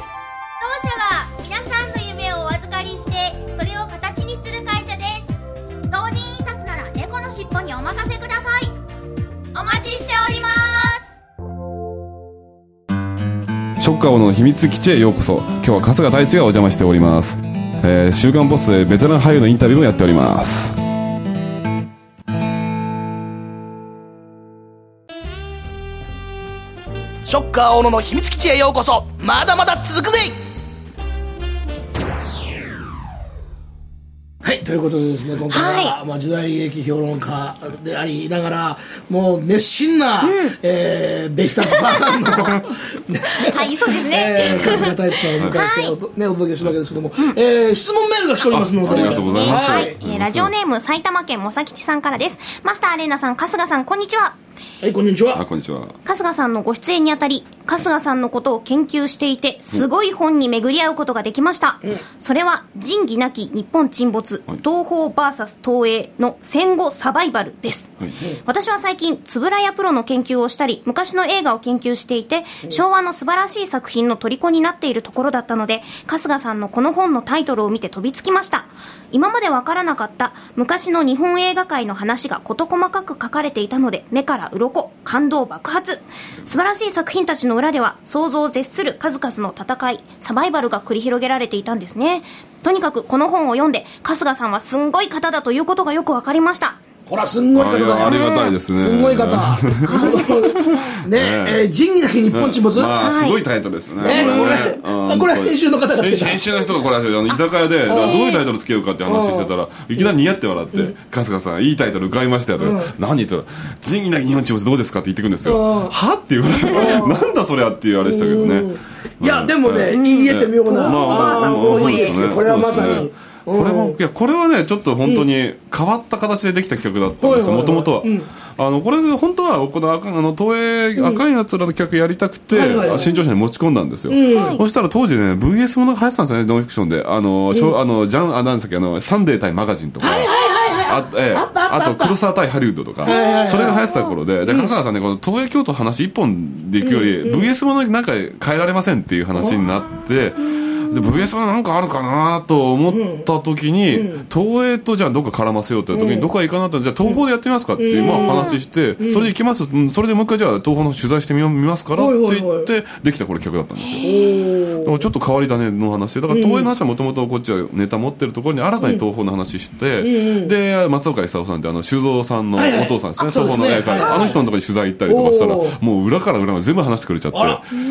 当社は皆さんの夢をお預かりしてそれを形にする会社です。同人印刷なら猫のしっぽにお任せください。お待ちしております。 ショッカー小野の秘密基地へようこそ。今日は春日太一がお邪魔しております。えー、週刊ポストでベテラン俳優のインタビューもやっております。 ショッカー小野の秘密基地へようこそ。まだまだ続くぜ。はい、ということでですね、今回は、はい、まあ、時代劇評論家でありながらもう熱心な、うんえー、ベイスターズファンのはいそうですね、 えー、春日太一さんをお迎えしてお、ね、お届けするわけですけども、うんえー、質問メールが来ておりますので、 ありがとうございます、 はいえー、ラジオネーム埼玉県もさきちさんからです。マスターレイナさん、春日さん、こんにちは。 はい、こんにちは。 あ、こんにちは。 春日さんのご出演にあたり、春日さんのことを研究していてすごい本に巡り合うことができました、うん、それは仁義なき日本沈没、はい、東宝 ブイエス 東映の戦後サバイバルです、はい、私は最近円谷プロの研究をしたり昔の映画を研究していて、うん、昭和の素晴らしい作品の虜になっているところだったので、春日さんのこの本のタイトルを見て飛びつきました。今までわからなかった昔の日本映画界の話が事細かく書かれていたので目から鱗、感動爆発。素晴らしい作品たちの裏では想像を絶する数々の戦い、サバイバルが繰り広げられていたんですね。とにかくこの本を読んで春日さんはすんごい方だということがよくわかりました。 ほらすんごい方だよ。 ありがたいですね。 すんごい方ねえ、仁義なき日本沈没、 まあすごいタイトルですよね。 これ編集の方がつけた。 編集の人がこれ居酒屋でどういうタイトルつけようかって話してたら、いきなりニヤって笑って「春日さんいいタイトル伺いましたよ」と「何?」言ったら「仁義なき日本沈没どうですか?」って言ってくるんですよ。はって言われてなんだそれはっていうあれでしたけどね。 いやでもね言えてみような。 まあそうですね。 これはまさにこれもいやこれはねちょっと本当に変わった形でできた企画だったんですよ、もともとは、うん、あのこれ本当はこの赤あの東映赤いやつらの企画やりたくて、うん、新潮社に持ち込んだんですよ、うん、そしたら当時ね ブイエス ものが流行ってたんですよね、ノンフィクションであの、うん、あのジャンあなんですかあのサンデー対マガジンとか、はいはいあ, ええ、あ, あと黒沢対ハリウッドとか、それが流行ってた頃で、で春日さんねこの東映京都話一本でいくより、うんうん、ブイエス ものになんか変えられませんっていう話になって、で ブイエス はなんかあるかなと思った時に、うん、東映とじゃあどっか絡ませようって時に、うん、どこか行かなとじゃあ東宝でやってみますかっていう、うんまあ、話して、うん、それで行きます、うん、それでもう一回じゃあ東宝の取材してみますからって言ってできたこれ企画だったんですよ。だからちょっと変わり種の話で、だから東映の話はもともとこっちはネタ持ってるところに新たに東宝の話して、うん、で松岡勲さんってあの修造さんのお父さんですね、東宝の映画、あの人のところに取材行ったりとかしたら、もう裏から裏まで全部話してくれちゃって、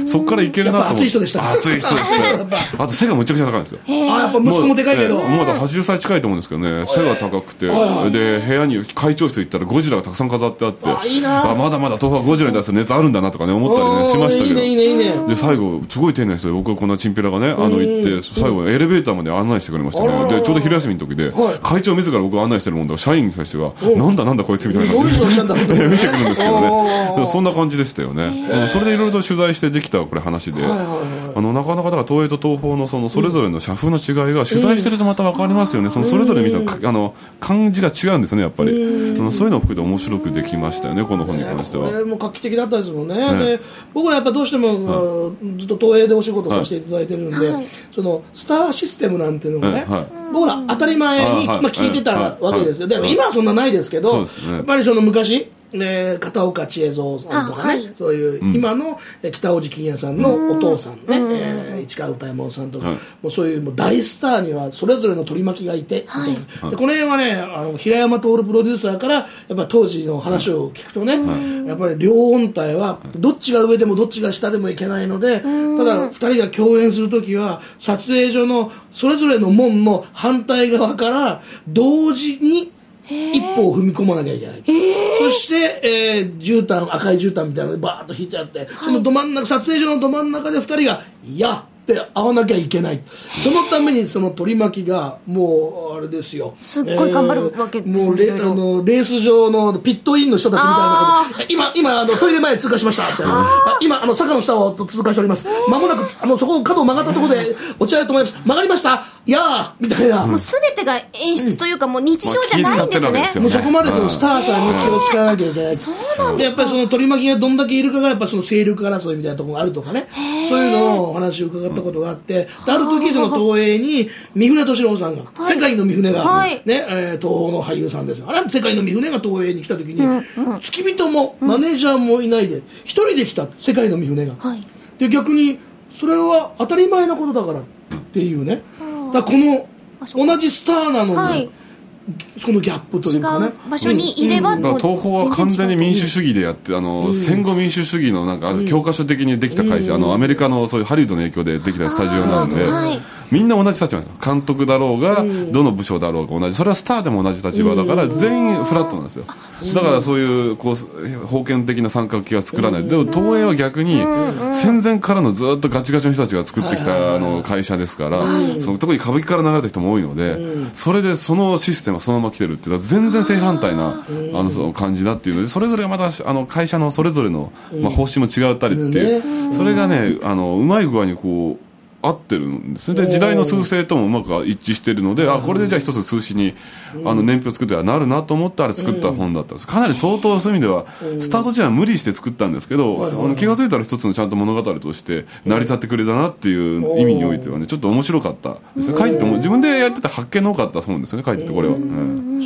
そっからいけるなと思って。 熱い人でした。 熱い人でした。あと背がむちゃくちゃ高いんですよ。 あ、やっぱ息子もでかいけど、 もうだはちじゅっさい近いと思うんですけどね、背が高くて、で部屋に会長室行ったらゴジラがたくさん飾ってあって、 あ、いいなあ、 まだまだ東宝はゴジラに対する熱あるんだなとかね思ったりねしましたけど、 いいねいいねいいね。 で最後すごい丁寧な人で、僕はこんなチンピラがねあの行って最後エレベーターまで案内してくれましたね。でちょうど昼休みの時で、会長自ら僕を案内してるもんだから、社員の人がなんだなんだこいつみたいな感じで見てくるんですけどね、そんな感じでしたよね。それでいろいろと取材してできたこれ話で、あのなかなかだから東映と東宝のそのそれぞれの社風の違いが取材してるとまた分かりますよね。そのそれぞれ見たあの感じが違うんですよね、やっぱり。そういうのを含めて面白くできましたよね、この本に関しては。 これも画期的だったですもんね。で僕はやっぱどうしてもずっと東映でお仕事させていただいてるんで、そのスターシステムなんていうのがね、僕ら当たり前にまあ聞いてたわけですよ。でも今はそんなないですけど、やっぱりその昔ね、片岡千恵蔵さんとかね、はい、そういう、うん、今の北大路欣也さんのお父さんね、えー、市川歌右衛門さんとか、はい、もうそういうもう大スターにはそれぞれの取り巻きがいて、はい、みたいな。でこの辺はね、あの平山徹プロデューサーからやっぱ当時の話を聞くとね、はい、やっぱり両音体はどっちが上でもどっちが下でもいけないので、ただふたりが共演するときは撮影所のそれぞれの門の反対側から同時に一歩を踏み込まなきゃいけない。そして、えー、絨毯赤い絨毯みたいなのがバーッと引いてあって、はい、そのど真ん中撮影所のど真ん中でふたりがいやって会わなきゃいけない。そのためにその取り巻きがもうあれですよ、 すっごい頑張るわけですね。 もうレあのレース場のピットインの人たちみたいな感じで、今今あのトイレ前通過しましたみたいな、今あの坂の下を通過しております、まもなくあのそこを角を曲がったところで落ち合いと思います、曲がりました、いやーみたいな、 もう全てが演出というか、もう日常じゃないんですね。 もうそこまでそのスターさんに気を使わなきゃいけない。そうなんですか。でやっぱりその取り巻きがどんだけいるかがやっぱその勢力争いみたいなところがあるとかね、そういうのをお話を伺ったことがあって、ある時その東映に三船敏郎さんが、はい、世界の三船が、はいねえー、東宝の俳優さんですよ。あれ世界の三船が東映に来た時に、うんうん、付き人もマネージャーもいないで一人で来た、世界の三船が、はい、で逆にそれは当たり前のことだからっていうね、だからこの同じスターなのに、はい、そのギャップというかね、違う場所にいれば、うん、 だから東宝は完全に民主主義でやって、あの、うん、戦後民主主義のなんか、うん、教科書的にできた会社、うん、あのアメリカのそういうハリウッドの影響でできたスタジオなんで、はい、みんな同じ立場なんですよ。監督だろうが、うん、どの部署だろうが同じ、それはスターでも同じ立場だから、うん、全員フラットなんですよ、うん、だからそういうこう封建的な三角形は作らない、うん、でも東映は逆に、うん、戦前からのずっとガチガチの人たちが作ってきたあの会社ですから、はい、その特に歌舞伎から流れた人も多いので、うん、それでそのシステムはそのまま来てるっていうのは全然正反対なあのその感じだっていうので、それぞれがまたあの会社のそれぞれの、まあ、方針も違ったりっていう、うん、それがねあのうまい具合にこう合ってるんですね。で時代の趨勢ともうまく一致しているので、あこれでじゃあ一つ通信にあの年表作ってはなるなと思ってあれ作った本だったんです。かなり相当そういう意味ではスタート時は無理して作ったんですけど、あの気が付いたら一つのちゃんと物語として成り立ってくれたなっていう意味においてはねちょっと面白かったですね。書いてても自分でやってた発見の多かったそうですね、書いててこれは、うん、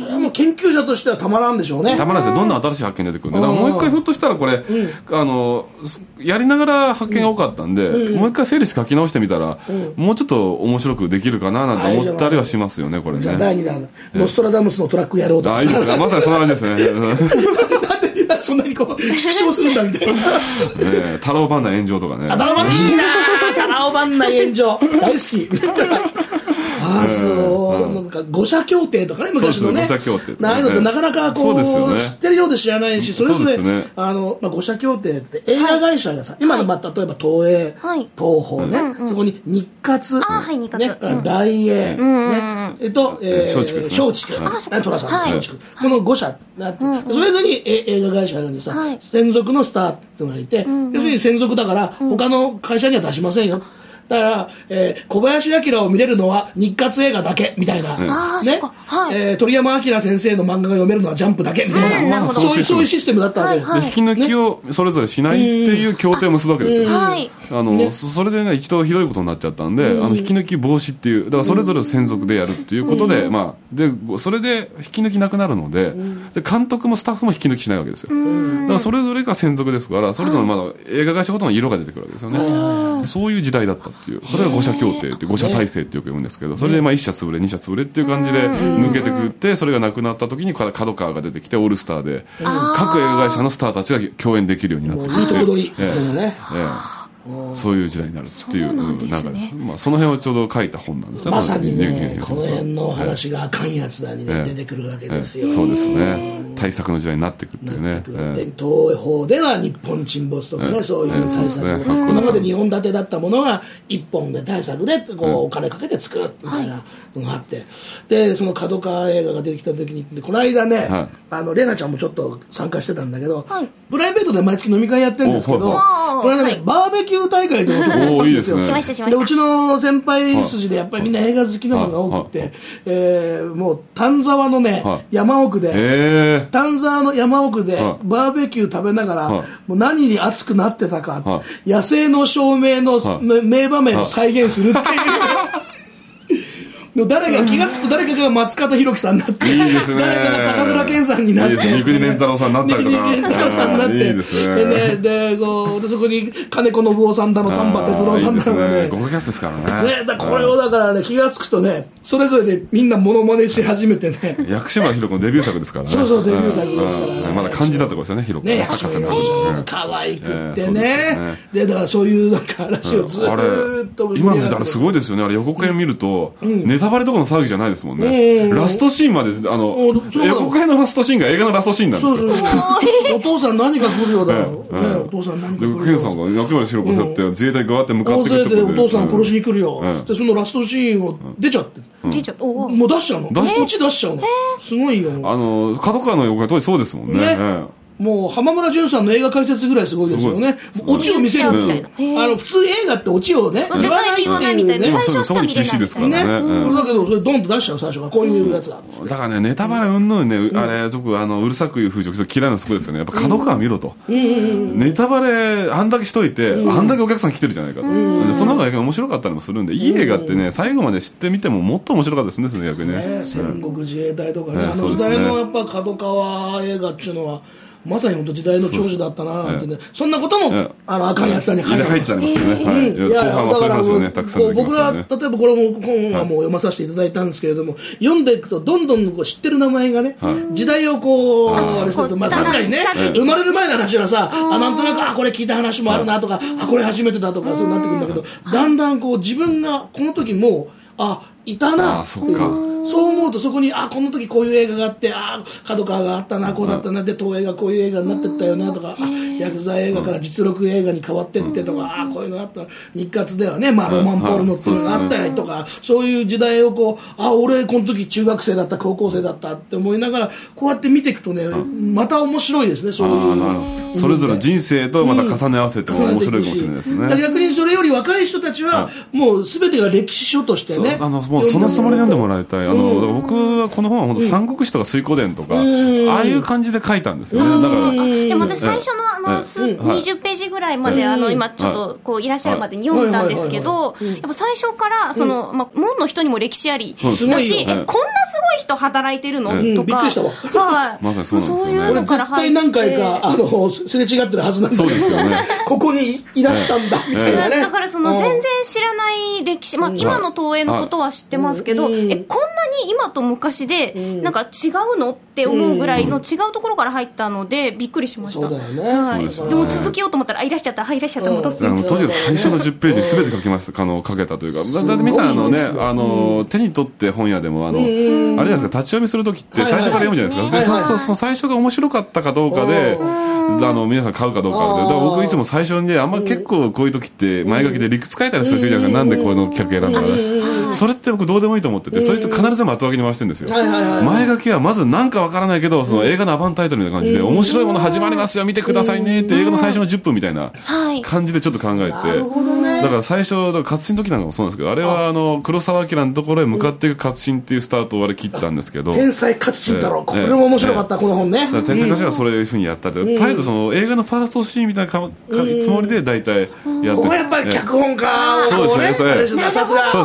それはもう研究者としてはたまらんでしょうね。 たまらんですよ。どんどん新しい発見出てくるんで、だからもう一回ひょっとしたらこれ、うん、あのやりながら発見が多かったんで、うん、もう一回整理して書き直してみたら、うん、もうちょっと面白くできるかななんて思ったりはしますよね、これね。 じゃあだいにだんノストラダムスのトラックやろうとか。 あいいですね、まさにそんな感じですね。 なんでそんなにこう縮小するんだみたいな、ね、 太郎番内炎上とかね。 あ太郎番内いいな、太郎番内炎上大好き。ああそう、なんか五社協定とかね、昔のね、 五社協定ああいうのってなかなかこう知ってるようで知らないし、それぞれあのまあ五社協定って映画会社がさ、今のまあ例えば東映、東宝ね、そこに日活、ね、大映ね、えっと松竹ですね、松竹、寅さんの松竹、この五社なって、それぞれに映画会社にさ専属のスターっていうのがいて、要するに専属だから他の会社には出しませんよ。だから、えー、小林明を見れるのは日活映画だけみたいな、うん、ね、はい、えー、鳥山明先生の漫画が読めるのはジャンプだけみたいな、うん、そういうそういうシステムだったわけで、 はいはい、引き抜きをそれぞれしないっていう協定を結ぶわけですよ、あのね、それでね一度ひどいことになっちゃったんで、うん、あの引き抜き防止っていう、だからそれぞれ専属でやるっていうことで、うん、まあ、でそれで引き抜きなくなるので、うん、で監督もスタッフも引き抜きしないわけですよ、うん、だからそれぞれが専属ですから、それぞれまだ映画会社ごとの色が出てくるわけですよね、 そういう時代だったっていう、それが五社協定って五社体制ってよく言うんですけど、それでまあ一社潰れ二社潰れっていう感じで抜けてくって、それがなくなった時に角川が出てきてオールスターで各映画会社のスターたちが共演できるようになってくる、そういう時代になるっていう流れ、まあその辺をちょうど書いた本なんですよ。 まさにね、この辺の話があかんやつだに出てくるわけですよ。 そうですね、対策の時代になってくっていうね。 東方では日本沈没とかね、そういう対策、今までにほん立てだったものがいっぽんで対策でこうお金かけて作るみたいなのがあって、でその角川映画が出てきた時に、この間ね、あの玲奈ちゃんもちょっと参加してたんだけど、プライベートで毎月飲み会やってるんですけど、これねバーベキュー大会でもちょっとやったんですよ。 しましたしました。 でうちの先輩筋でやっぱりみんな映画好きなのが多くて、えー、もう丹沢のね、山奥で、丹沢の山奥でバーベキュー食べながら、もう何に熱くなってたか、野生の照明の名場面を再現するっていう誰が気が付くと誰かが松方弘樹さんになって、 いいですね、 誰かが高倉健さんになって、 三國連太郎さんになったりとか、 三國連太郎さんになって、いいですね。でね、でこうでそこに金子信夫さんだの丹波哲郎さんだのがね、 豪華キャストですからね。 ね、だこれをだからね、気が付くとね、それぞれでみんなモノマネし始めてね。 薬師丸ひろ子のデビュー作ですからね。 そうそう、デビュー作ですからね。 まだ漢字だった頃ですよね、ひろ子ね、博士の可愛くってね。でだからそういうなんか話をずっと今のあれすごいですよね。あれ予告編見るとネタバレとかの騒ぎじゃないですもんね。ラストシーンまで、あの予告編のラストシーンが映画のラストシーンなんですよ。そうそうそうお父さん何が来るようだろう、ね、お父さん何が来るようだろう。でケンさんが薬師丸ひろ子背負って自衛隊がわって向かってくるところで、大勢でお父さん殺しに来るよって、そのラストシーンを出ちゃって、 出ちゃう、 もう出しちゃうの、こっち出しちゃうの、すごいよ。 あの角川の予告編当時そうですもんね。 もう浜村淳さんの映画解説ぐらいすごいですよね。オチを見せるみたいな。あの普通映画ってオチをね絶対言わないみたいな。最初しか見れない。 厳しいですからね。 だけどそれドンと出しちゃう、最初からこういうやつだ。 だからね、ネタバレうんぬんね、あれ僕あのうるさく言う風俗嫌いなそこですよね。やっぱ角川見ろと。ネタバレあんだけしといて、あんだけお客さん来てるじゃないかと。その方が面白かったりもするんで、いい映画ってね最後まで知ってみてももっと面白かったですね、逆にね。 戦国自衛隊とかね、あの時代のやっぱ角川映画っていうのは。まさに本当時代の長寿だったななんてね、そんなこともあの赤いやつらに書いてありますね。後半はそういう話をねたくさん出てきますよね。僕ら例えばこれも本はもう読まさせていただいたんですけれども、読んでいくとどんどんこう知ってる名前がね、時代をこうあれすると、まあさすがにね生まれる前の話はさ、あなんとなくあこれ聞いた話もあるなとか、あこれ初めてだとかそうなってくるんだけど、だんだんこう自分がこの時もうあいたなっていう。そう思うとそこにあこの時こういう映画があって、あ角川があったなこうだったなで東映がこういう映画になってったよなとか、あヤクザ映画から実録映画に変わってってとか、あこういうのあった日活ではね、まあ、ロマンポールのっていうのがあったりとか、そういう時代をこうあ俺この時中学生だった高校生だったって思いながらこうやって見ていくとね、また面白いですね。そういうそれぞれの人生とまた重ね合わせても面白いかもしれないですね。 逆にそれより若い人たちはもう全てが歴史書としてね、 あのもうそのつもりで読んでもらいたい。あの僕はこの本は本当三国志とか水滸伝とか、ああいう感じで書いたんですよね。だからでも私最初のあの数にじゅっページぐらいまであの今ちょっとこういらっしゃるまでに読んだんですけど、やっぱ最初からそのまあ門の人にも歴史ありだし、えこんなすごい人働いてるのとか、 びっくりしたわ。 はい。 まさにそうなんですよね。 俺絶対何回かあのすれ違ってるはずなんだけど、 そうですよね。 ここにいらしたんだみたいなね。 だからその全然知らない歴史、まあ今の東映のことは知ってますけど、えこんなに今と昔でなんか違うのって思うぐらいの違うところから入ったのでびっくりしました。 そうだよね。 はい。でも続けようと思ったらいらっしゃったはいいらっしゃった戻す。 とにかく最初のじゅっページに全て書きましたあの書けたというか、だって皆さんあのねあの手に取って本屋でもあのあれじゃないですか、立ち読みする時って最初から読むじゃないですか。でそうするとその最初が面白かったかどうかであの皆さん買うかどうかで、だから僕いつも最初にねあんま結構こういう時って前書きで理屈書いたりする人じゃないか、なんでこの企画選んだからそれって僕どうでもいいと思ってて、それって必ず後書きに回してるんですよ。前書きはまず何かわからないけどその映画のアバンタイトルみたいな感じで面白いもの始まりますよ見てくださいねって映画の最初のじゅっぷんみたいな感じでちょっと考えて、だから最初だから活心の時なんかもそうなんですけど、あれはあの黒澤明のところへ向かっていく活心っていうスタートをあれ切ったんですけど、 天才活心だろ、これも面白かったこの本ね。 天才活心はそういうふうにやったって、絶えずその映画のファーストシーンみたいなかつもりで大体やって、 ここはやっぱり脚本家をそうですね、 さすがそうですよ。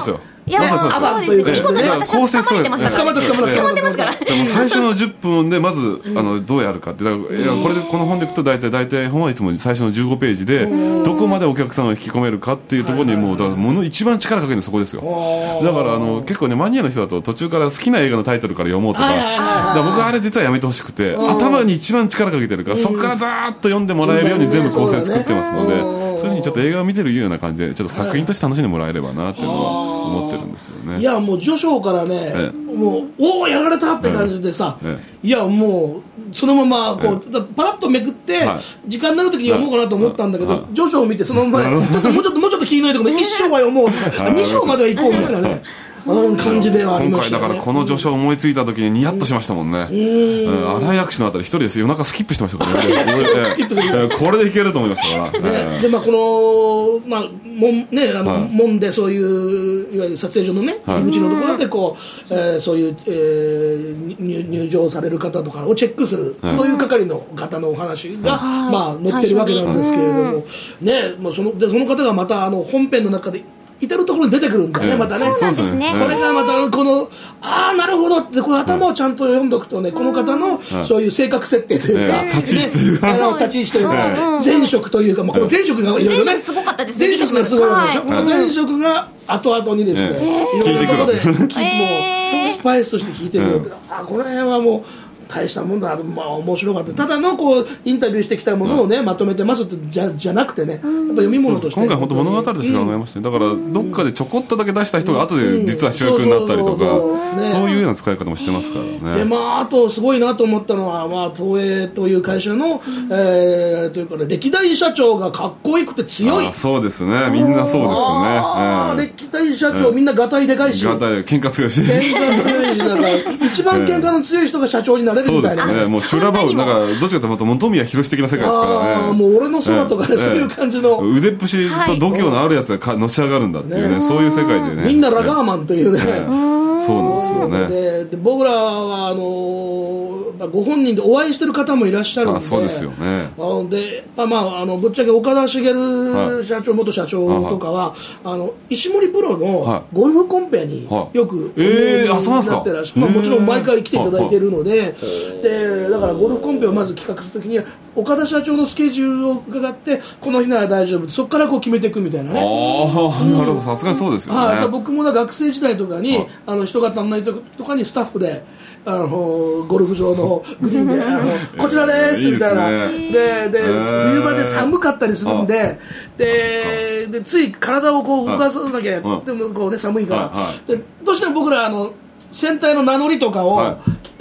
いやそうですね。見事に私は掴まれてましたから。掴まれてますから。 でも最初のじゅっぷんでまずあのどうやるかってだからいやこれでこの本でいくと大体大体本はいつも最初のじゅうごページでどこまでお客さんを引き込めるかっていうところにもうだからもの一番力かけるのそこですよ。だからあの結構ねマニアの人だと途中から好きな映画のタイトルから読もうとか。だから僕はあれ実はやめてほしくて頭に一番力かけてるからそこからダーッと読んでもらえるように全部構成作ってますのでそういうふうにちょっと映画を見てるような感じでちょっと作品として楽しんでもらえればなっていうのは思ってるんですよね。 いやもう序章からねもうおおやられたって感じでさいやもうそのままこうパラッとめくって時間になる時に読もうかなと思ったんだけど序章を見てそのままちょっともうちょっともうちょっと気になるところで一章は読もうとかに章までは行こうみたいなねうん、感じではありましたね。 今回だからこの序章思いついた時にニヤッとしましたもんね。うん荒井薬師のあたり一人です夜中スキップしてましたからねこれでいけると思いましたから、 ね、でまあこのまあもんねあの、はい、門でそういういわゆる撮影所のね入り口のところでこう、えー、そういう、えー、入, 入場される方とかをチェックする、はい、そういう係の方のお話が、はい、まあ載ってるわけなんですけれども、ねもうそのでその方がまたあの本編の中で至るところに出てくるんだよね、またね。 そうですね。 これがまたこのああなるほどってこの頭をちゃんと読んどくとね、この方のそういう性格設定というか、 立ち位置というか、 立ち位置というか、前職というか、この前職がいろいろね、 前職すごかったですね。 前職がすごいわけでしょ。この前職が後々にですね、いろんなところでもうスパイスとして聞いてくれて、あこの辺はもう。大したもんだな、まあ、面白かったただのこうインタビューしてきたものをね、うん、まとめてますってじ ゃ, じゃなくてね、うん、やっぱ読み物として今回本当物語として考えまして、うん、だからどっかでちょこっとだけ出した人が後で実は主役になったりとかそういうような使い方もしてますからね。 で、まあ、あとすごいなと思ったのは、まあ、東映という会社の、えー、というか、ね、歴代社長がかっこよくて強い。 あそうですねみんなそうですよね、 あ、えー、歴代社長、えー、みんなガタイでかいしガタイ喧嘩強いし喧嘩強いしだから一番喧嘩の強い人が社長になれるみたいな、 そうですねもう修羅場をなんかどっちかというと本宮宏的な世界ですからね。 もう俺の空とかね、えー、そういう感じの、 えー、腕っぷしと度胸のあるやつがのし上がるんだっていうね、ねそういう世界でねみんなラガーマンというね、えー、そうなんですよね。 でで僕らはあのー、ご本人でお会いしてる方もいらっしゃるんで、 あそうですよね。 あで、まあまあ、あのぶっちゃけ岡田茂社長、はい、元社長とかはあの石森プロのゴルフコンペによくお見えになってらっしゃる、まあ、もちろん毎回来ていただいているので、でだからゴルフコンペをまず企画するときには岡田社長のスケジュールを伺ってこの日なら大丈夫そこからこう決めていくみたいなね。 ああ、うん、なるほどさすがにそうですよね。 はい、僕も学生時代とかにあの人が足んないとかにスタッフであのゴルフ場のグリーンであのこちらですみたいな、えー、でで、えー、冬場で寒かったりするんでででつい体をこう動かさなきゃでもこう、ね、寒いから、はい、でどうしても僕らあの戦隊の名乗りとかを、はい、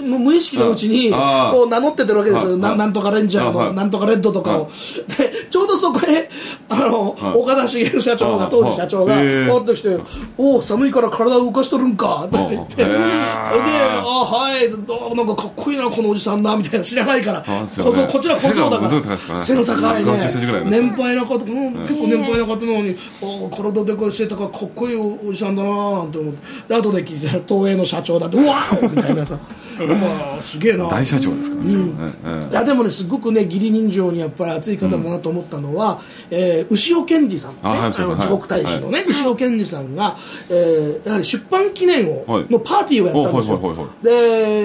無意識のうちにこう名乗っててるわけですよ、な, なんとかレンジャーのなんとかレッドとかを、でちょうどそこへあの岡田茂社長が当時社長が持ってきて「おお寒いから体を動かしとるんか」とか言ってで「あはいどなんかかっこいいなこのおじさんな」みたいな知らないから、ね、こ, こちら小僧だから背の高いね年配な方結構年配な方なのにあ体でかい背高いかっこいいおじさんだななんて思って後で聞いて東映の社長だってうわーみたいなさまあすげえな大社長ですからね、 うんね、いやでもねすごくね義理人情にやっぱり熱い方だなと思ったのは、うんえー、牛尾健二さん、ね、あ、はい、あの地獄大使のね、はい、牛尾健二さんが、えー、やはり出版記念を、はい、のパーティーをやったんですよ、はいはいはいはい、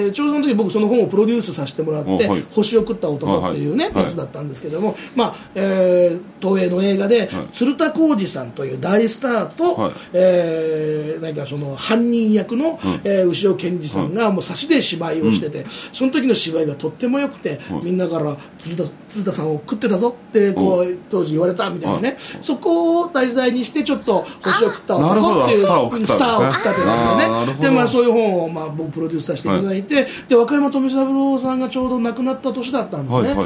でちょうどその時僕その本をプロデュースさせてもらって、はい、星を食った男っていうね、はいはい、やつだったんですけども、まあえー、東映の映画で、はい、鶴田浩二さんという大スターと、はいえー、なんかその犯人役の、はいえー、牛尾健二さんがもう差しで芝居をしてて、うん、その時の芝居がとっても良くて、うん、みんなから鶴田、鶴田さんを食ってたぞってこう、うん、当時言われたみたいなね、うん、そこを題材にしてちょっと星を食った男っていうスターを食ったというねで、まあ、そういう本をまあ僕プロデュースさせていただいて、はい、で和歌山富三郎さんがちょうど亡くなった年だったんですね、はいはいはい、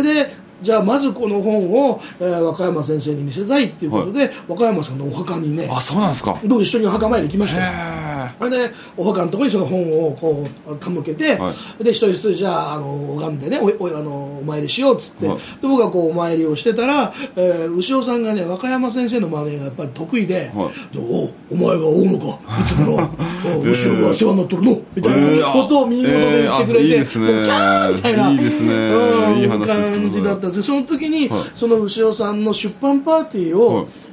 でじゃあまずこの本を、えー、和歌山先生に見せたいっていうことで、はい、和歌山さんのお墓にねあそうなんですか一緒にお墓参り行きましたよ。でお墓のところにその本をこう手向けて、はい、で一人一人じゃあ、あの拝んでね お, お, あのお参りしようっつって、はい、で僕がこうお参りをしてたら、えー、牛尾さんがね和歌山先生の真似がやっぱり得意で、はい、でおお前が追うのかいつもの牛尾が世話になっとるのみたいなことを耳元で言ってくれて、えー、いいですねキャーみたいないいですね、うん、いい話です感じだったんですよ。その時に、はい、その牛尾さんの出版パーティーを、はい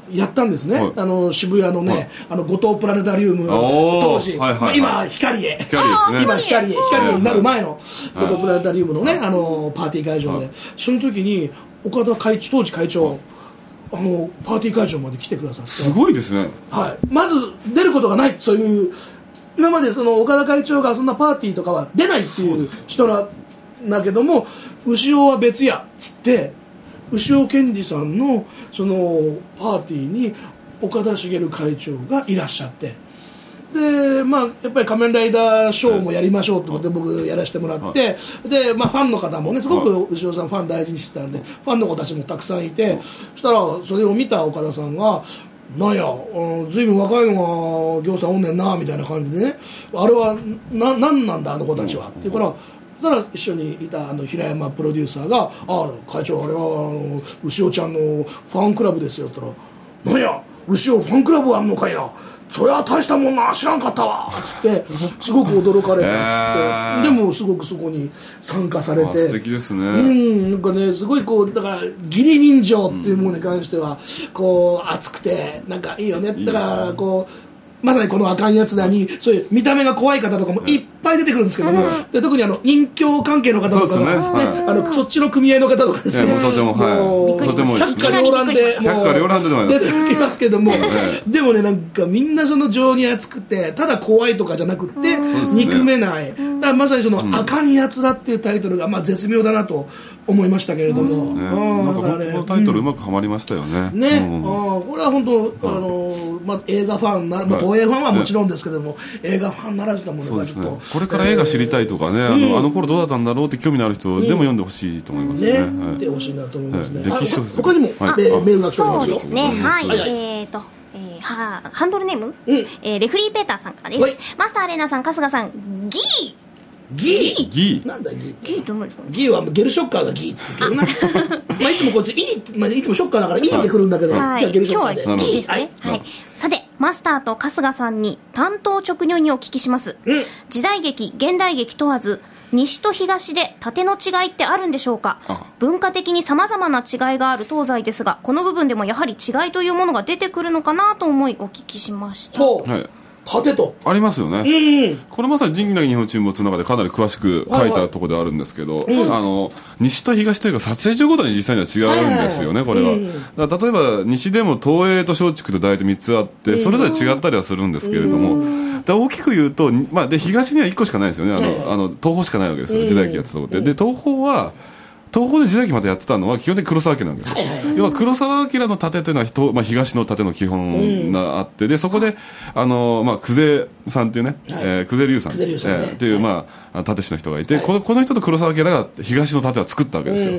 やったんですね、はい、あの渋谷のね、はい、あの五島プラネタリウム当時、はいはいはい、今光へ光ですね、 今光へ光へになる前の五島プラネタリウムのね、あのパーティー会場で、はい、その時に岡田会長当時会長、はい、あのパーティー会場まで来てくださって、 すごいですね、 はい、まず出ることがない、そういう今までその岡田会長がそんなパーティーとかは出ないっていう人なんだけども、牛尾は別やっつって牛尾健二さんのそのパーティーに岡田茂会長がいらっしゃって、でまあやっぱり仮面ライダーショーもやりましょうってことで僕やらせてもらって、でまあファンの方もねすごく牛尾さんファン大事にしてたんで、ファンの子たちもたくさんいて、そしたらそれを見た岡田さんがなんや、ずいぶん若いのがぎょうさんおんねんなみたいな感じでね、あれはな何なんだあの子たちはって言うから、ただ一緒にいたあの平山プロデューサーが「ああ会長あれはあの牛尾ちゃんのファンクラブですよ」って言ったら「なんや牛尾ファンクラブあんのかいな、そりゃ大したもんな知らんかったわ」っつってすごく驚かれたっつって、でもすごくそこに参加されて、 素敵ですね。 うんなんかねすごいこうだから義理人情っていうものに関してはこう熱くてなんかいいよね。だからこうまさにこのあかんやつらにそういう見た目が怖い方とかもいっぱい出てくるんですけども、うん、で特にあの隠居関係の方とかが、ねねはい、あのそっちの組合の方とかですね、 とてもはいとても百花繚乱で百花繚乱で出てきますけども、でもねなんかみんなその情に熱くてただ怖いとかじゃなくって憎めない、だからまさにその、うん、あかんやつらっていうタイトルがまあ絶妙だなと思いましたけれども、 ね、なんか本当のタイトルうまくはまりましたよね。 ね、うん、あこれは本当あの、まあ、映画ファンなら、まあ、東映ファンはもちろんですけども、ね、映画ファンならずなものがちょっと、 ね、これから映画知りたいとかね、えー、あの、うん、あの頃どうだったんだろうって興味のある人でも読んでほしいと思いますね。 ね、見てほしいなと思いますね。 歴史書です。 他にも、はい、メールが来ておりますよ。 そうですね。はい。はい、えーと。えー、はハンドルネーム、うんえー、レフリーペーターさんからです。マスターレナさん、春日さん、ギーギーギーなんだギーギーって何ですか。 ギーはゲルショッカーがギーって言うけどなまあいつもこいついい、まあ、いつもショッカーだからいいってくるんだけど、 はい、 今日はゲルショッカーで今日はいいですね、はいはい、さてマスターと春日さんに単刀直入にお聞きします、うん、時代劇現代劇問わず西と東で縦の違いってあるんでしょうか。文化的に様々な違いがある東西ですが、この部分でもやはり違いというものが出てくるのかなと思いお聞きしました。 そう、はい縦とありますよね、うん、これまさに仁義なき日本沈没の中でかなり詳しく書いたところであるんですけど、はいはい、あの西と東というか撮影所ごとに実際には違うんですよね、はいはいはい、これは、うん、だ例えば西でも東映と松竹と大とみっつあってそれぞれ違ったりはするんですけれども、うん、だ大きく言うと、まあ、で東にはいっこしかないですよね、あの、はいはい、あの東宝しかないわけですよ、時代劇やってたとこって、うん、で東宝は東宝で時代劇までやってたのは基本的に黒澤明なんですよ、はいはいはい、要は黒澤明の盾というのは、まあ、東の盾の基本があって、うん、でそこであの、まあ、久世さんっていうね、はいえー、久世龍さん、ねえー、っていう、はいまあ、盾師の人がいて、はい、この、この人と黒澤明が東の盾を作ったわけですよ、うん、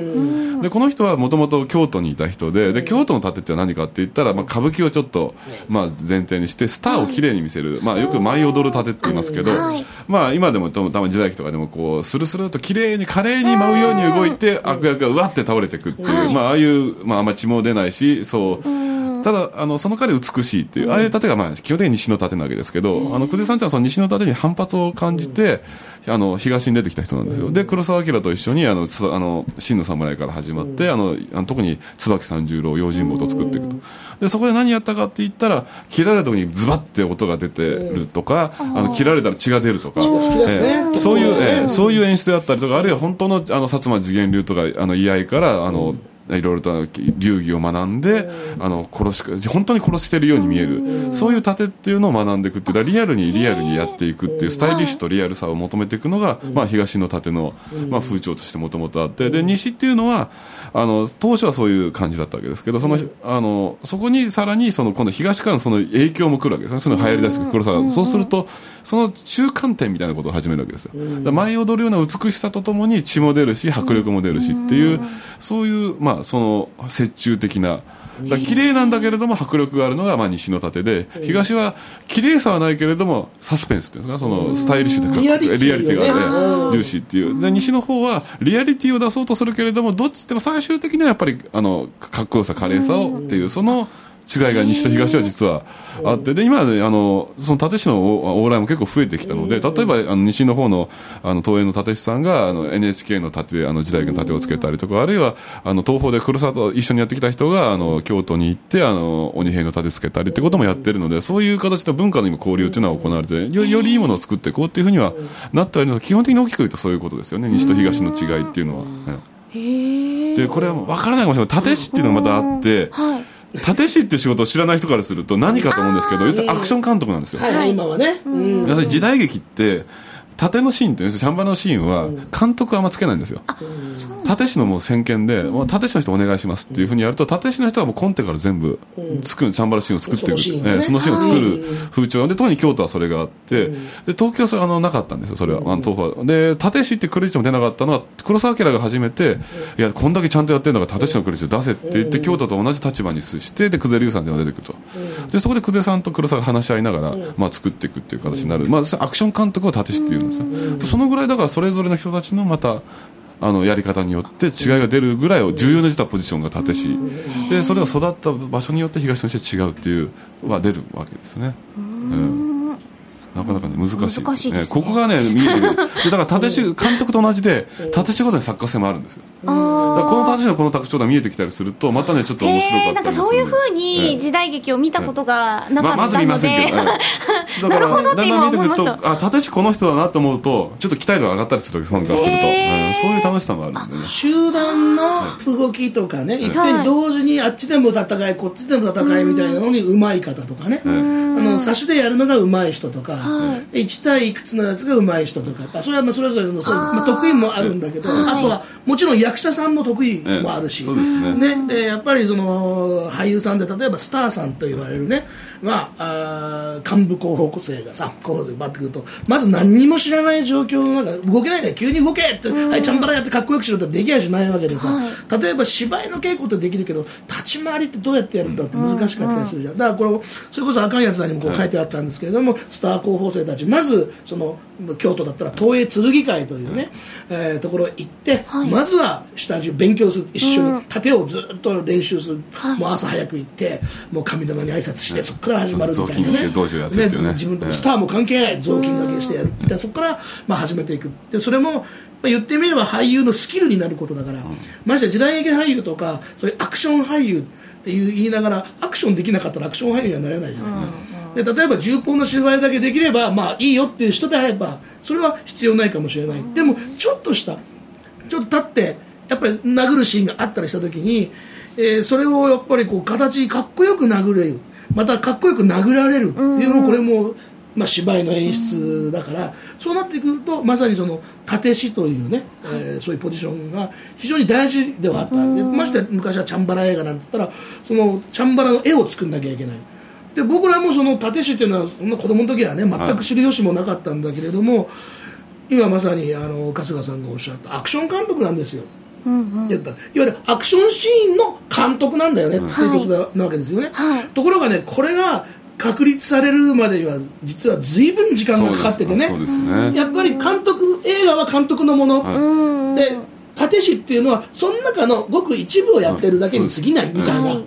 でこの人はもともと京都にいた人で、で京都の盾って何かって言ったら、まあ、歌舞伎をちょっと、まあ、前提にしてスターをきれいに見せる、まあ、よく舞い踊る盾って言いますけど、はいまあ、今でもたまに時代劇とかでもこうスルスルっときれいに華麗に舞うように動いて悪役がうわって倒れていくっていう、はいまあ、ああいう、まあ、あんま血も出ないしそうただあのその代わり美しいっていう、うん、ああいう盾がまあ基本的に西の盾なわけですけど、うん、あの久世さんちはその西の盾に反発を感じて、うん、あの東に出てきた人なんですよ、うん、で黒澤明と一緒にあのつあの真の侍から始まって、うん、あのあの特に椿三十郎用心棒と作っていくと、でそこで何やったかって言ったら切られた時にズバッて音が出てるとか、うん、あの切られたら血が出るとか、えー、そういう、えー、そういう演出であったりとか、あるいは本当のあの薩摩次元流とかあの居合からあの、うんいろいろと流儀を学んであの殺し本当に殺してるように見える、そういう盾っていうのを学んでいくっていうか、リアルにリアルにやっていくっていうスタイリッシュとリアルさを求めていくのが、まあ、東の盾の、まあ、風潮としてもともとあって、で西っていうのはあの当初はそういう感じだったわけですけど、そのあのそこにさらにその今度東からのその影響も来るわけですね、その流行りだして黒沢が、そうするとその中間点みたいなことを始めるわけですよ。だ舞い踊るような美しさとともに血も出るし迫力も出るしっていう、そういうまあその折衷的なだ綺麗なんだけれども迫力があるのがまあ西の盾で、東は綺麗さはないけれどもサスペンスっていうんですか、そのスタイリッシュでリアリティがね重視っていう、で西の方はリアリティを出そうとするけれどもどっちでも最終的にはやっぱりあのかっこよさ華麗さをっていうその違いが西と東は実はあって、で今、ね、あのその殺陣師の往来も結構増えてきたので、例えばあの西の方のあの東映の殺陣師さんがあの エヌエイチケー の盾あの時代劇の盾をつけたりとか、あるいはあの東宝で黒沢と一緒にやってきた人があの京都に行ってあの鬼平の盾つけたりってこともやってるので、そういう形の文化の交流っていうのは行われて、よ, よりいいものを作っていこうっていうふうにはなってはいるので、基本的に大きく言うとそういうことですよね、西と東の違いっていうのは。へでこれは分からないかもしれない、殺陣師っていうのがまたあって、はい殺陣師っていう仕事を知らない人からすると何かと思うんですけど、要するにアクション監督なんですよ、 はい、今はね、うん、 要するに時代劇って盾のシーンって、チャンバラのシーンは監督はあんまつけないんですよ。盾師のもう先見で、もう盾師の人お願いしますっていうふうにやると、盾師の人はもうコンテから全部作る、チャンバラシーンを作っていく、そのシーン、ねえー、そのシーンを作る風潮で、特に京都はそれがあって、で東京はそれあのなかったんですよ、それは、あの東宝は。で盾師ってクレジットも出なかったのは黒澤明が初めて、いやこんだけちゃんとやってるんだから盾師のクレジット出せって言って、京都と同じ立場にして、で久世龍さんっていうのが出てくると、でそこで久世さんと黒澤が話し合いながら、まあ、作っていくっていう形になる、まあ、アクション監督を盾師っていうんですよ。そのぐらいだからそれぞれの人たちのまたあのやり方によって違いが出るぐらい重要な実はポジションが盾師で、それが育った場所によって東と西で違うっていうは出るわけですね。うん、なかなかね難しいですね。難しいですね。ここがね見えてる。でだから盾師監督と同じで盾師ごとに作家性もあるんですよ。だからこの盾師のこの特徴が見えてきたりするとまたねちょっと面白かったりする。 なんかそういう風に時代劇を見たことがなかったので、まあ、まず見ませんけど、ね、 だからだんだん見えてくると、あ盾師この人だなと思うとちょっと期待度が上がったりするファンからすると、うん、そういう楽しさもあるんでね。 集団の動きとかね、はい、いっぺんに同時にあっちでも戦いこっちでも戦いみたいなのに上手い方とかね、あの差しでやるのが上手い人とか、はい、いち対いくつのやつが上手い人とか、それはまあそれぞれのそう、まあ、得意もあるんだけど、あとはもちろん役者さんの得意もあるし、 そうですね。 ね、でやっぱりその俳優さんで例えばスターさんと言われるね、まあ、あ幹部候補生がさ候補生バッてくるとまず何にも知らない状況の中で動けないから急に動けって、はい、チャンバラやってかっこよくしろってできやしないわけでさ、はい、例えば芝居の稽古ってできるけど立ち回りってどうやってやるんだって難しかったりするじゃん。だからこれそれこそ赤いやつにもこう書いてあったんですけれども、はい、スター候補生たちまずその京都だったら東映剣会というね、はい、えー、ところへ行って、はい、まずは下地を勉強する、一緒に盾をずっと練習する、はい、もう朝早く行ってもう神棚に挨拶して、はい、そこから始まるみたいなね、ね、自分とスターも関係ない雑巾掛けしてやるみたいな、そこからまあ始めていく。でそれも言ってみれば俳優のスキルになることだから、うん、まして時代劇俳優とかそういうアクション俳優って言いながらアクションできなかったらアクション俳優にはなれないじゃない、うん、で例えば重厚な芝居だけできればまあいいよっていう人であればそれは必要ないかもしれない、うん、でもちょっとしたちょっと立ってやっぱり殴るシーンがあったりした時に、えー、それをやっぱりこう形かっこよく殴れる、またかっこよく殴られるっていうのもこれも、まあ、芝居の演出だから、そうなってくるとまさにその盾師というね、えー、そういうポジションが非常に大事ではあった。でまして昔はチャンバラ映画なんて言ったらそのチャンバラの絵を作んなきゃいけない。で僕らもその盾師っていうのはそんな子供の時はね全く知る由もなかったんだけれども、はい、今まさにあの春日さんがおっしゃったアクション監督なんですよ。うんうん、いわゆるアクションシーンの監督なんだよね、うん、っていうことなわけですよね、はい、ところがねこれが確立されるまでには実は随分時間がかかっててね、 そうですね、 やっぱり監督映画は監督のもの、はい、で盾師っていうのはその中のごく一部をやってるだけに過ぎないみたいな、はい、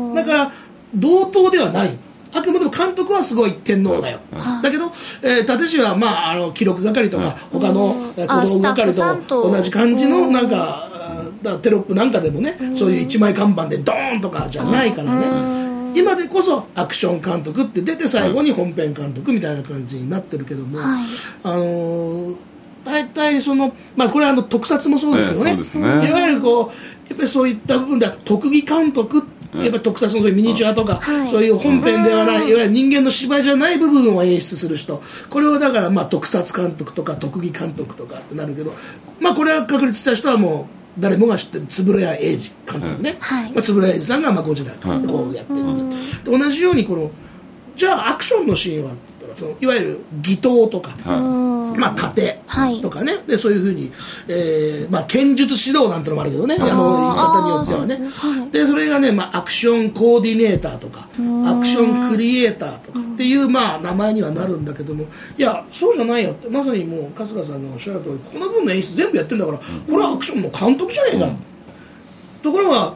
だから同等ではない。あくまでも監督はすごい天皇だよ、はい、だけど、えー、盾師は、まあ、あの記録係とか、はい、他の小道具係と同じ感じのなんかだテロップなんかでもね、そういう一枚看板でドーンとかじゃないからね、今でこそアクション監督って出て最後に本編監督みたいな感じになってるけども、はい、あのー、大体その、まあ、これはあの特撮もそうですけどね、えー、そうですね、いわゆるこうやっぱりそういった部分では特技監督ってやっぱり特撮のそういうミニチュアとか、はい、そういう本編ではない、いわゆる人間の芝居じゃない部分を演出する人、これをだからまあ特撮監督とか特技監督とかってなるけど、まあこれは確立した人はもう誰もが知ってる円谷英二監督ね、はい、まあ、円谷英二さんがまあゴジラでこうやってる、はい、で同じようにこのじゃあアクションのシーンはそのいわゆる技刀とか、はい、まあ、盾とかね、はい、でそういうふうに、えーまあ、剣術指導なんてのもあるけどね、あの言い方によってはね、はい、でそれがね、まあ、アクションコーディネーターとかアクションクリエイターとかっていう、まあ、名前にはなるんだけども、いやそうじゃないよって、まさにもう春日さんがおっしゃる通りこの分の演出全部やってるんだから、これはアクションの監督じゃねえか、うん、ところが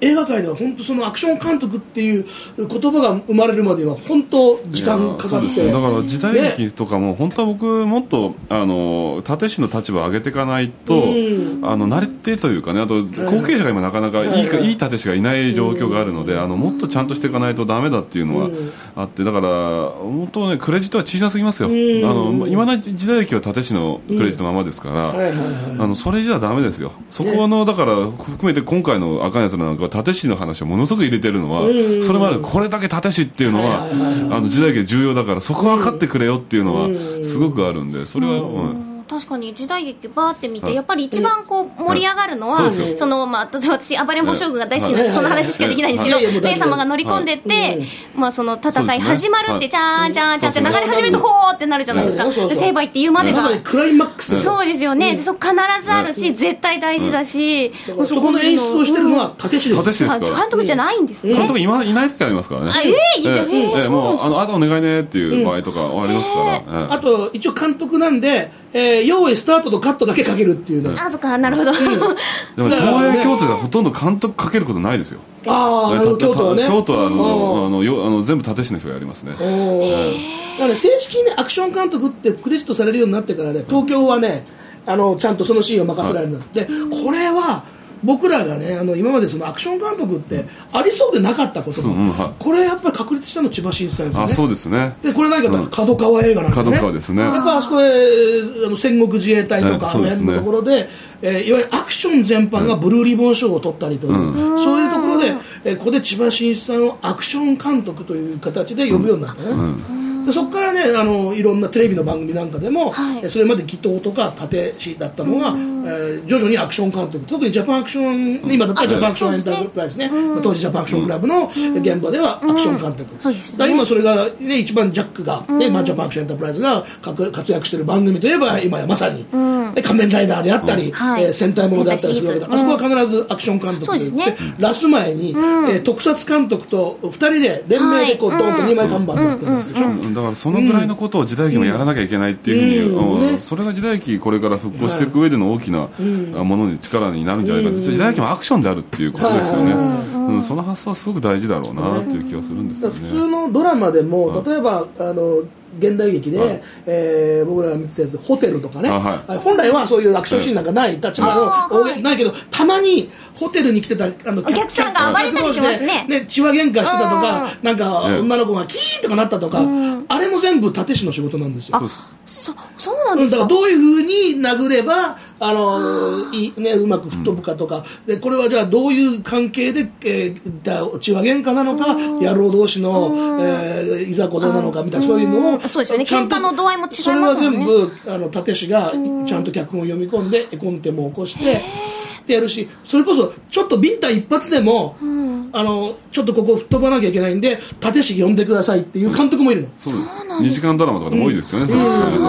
映画界では本当そのアクション監督っていう言葉が生まれるまでは本当時間かかって、 そうだから時代劇とかも本当は僕もっとあの殺陣の立場を上げていかないと、うん、あの慣れてというかね、あと後継者が今なかなかいい、はいはい、いい殺陣がいない状況があるので、うん、あのもっとちゃんとしていかないとダメだっていうのはあって、だから本当ねクレジットは小さすぎますよ。うん、あの今の時代劇は殺陣のクレジットのままですから、あのそれじゃダメですよ。そこのだから含めて今回の赤いやつなんかは殺陣の話をものすごく入れてるのは、うん、それまでこれだけ殺陣っていうのは、あの時代劇重要だからそこは分かってくれよっていうのはすごくあるんで、それは、うんうん、 確かに時代劇バーって見てやっぱり一番こう盛り上がるのは、はい、そ, そのまあ、例えば私暴れん坊将軍が大好きなので、はい、その話しかできないんですけど、レイ様が乗り込んでって、はい、まあ、その戦い始まるって、チャーンチャーンチャーって流れ始めるとほーってなるじゃないですか。で成敗っていうまでが、 ま、クライマックス、 そうですよね、うん、でそこ必ずあるし、うん、絶対大事だし、 うん、そこの演出をしてるのは立石です。 ですから監督じゃないんですね。 監督いない時ありますからね。 あ、えー、えー、 えー、もうあのあとお願いねっていう場合とかありますから、 うん、あと一応監督なんで、えー、用意スタートとカットだけかけるっていうの、 あ、そっか、なるほど、うん、 でも東映京都ではほとんど監督かけることないですよ。 ああ、京都はね、 京都はあのあのよあの全部立石の人がやりますね。 だから正式に、ね、アクション監督ってクレジットされるようになってからね、東京はね、あのちゃんとそのシーンを任せられるんだって、はい、これは僕らがね、あの今までそのアクション監督ってありそうでなかったことが、うんはい、これやっぱり確立したの千葉真一さんですよね。 あ、そうですね。 でこれ何かと角川映画なんかね、 角川ですね。 やっぱあそこであの戦国自衛隊とか、あの辺のところで、えー、いわゆるアクション全般がブルーリボン賞を取ったりという、うん、そういうところで、えー、ここで千葉真一さんをアクション監督という形で呼ぶようになったね。うんうんでそこからね、あのいろんなテレビの番組なんかでも、はい、それまで技頭とか立石だったのが、えー、徐々にアクション監督、特にジャパンアクション、うん、今だったらジャパンアクションエンタープライズね、うん、当時ジャパンアクションクラブの現場ではアクション監督、うんうんね、だ今それが、ね、一番ジャックが、ね、うんまあ、ジャパンアクションエンタープライズが活躍している番組といえば今やまさに、うん、仮面ライダーであったり、うんはい、えー、戦隊ものであったりするわけだ、うん、あそこは必ずアクション監督で、ね、ラス前に、うんえー、特撮監督とふたりで連名でこう、はい、ドンとにまい看板になってるんですでしょ、うんうん、 だからそのぐらいのことを時代劇もやらなきゃいけないっていうふうに、うんうんね、それが時代劇これから復興していく上での大きなものに力になるんじゃないか、うん、時代劇もアクションであるっていうことですよね、うんうん、その発想はすごく大事だろうなっていう気がするんですよね。 普通のドラマでも、例えばあの現代劇で、はいえー、僕らが見てたやつホテルとかね、はい、本来はそういうアクションシーンなんかない立場の、はい、ないけどたまにホテルに来てたあのお客さんが暴れたりしますね。 ね、血は喧嘩してたとか、なんか女の子がキーとかなったとか、あれも全部立石の仕事なんですよ。 そうそそうなんですか。 だからどういうふうに殴ればあのい、ね、うまく吹っ飛ぶかとか、うん、でこれはじゃあどういう関係で、えー、血は喧嘩なのか、野郎同士の、えー、いざこざなのかみたいな、そういうのをそうですよね、喧嘩の度合いも違いますもんね。 それは全部あの立石がちゃんと脚本を読み込んで絵コンテも起こしてってやるし、それこそちょっとビンタ一発でも、うん、あのちょっとここ吹っ飛ばなきゃいけないんで立石呼んでくださいっていう監督もいるの、うん、 そうです。にじかんドラマとかでも多いですよね、うん、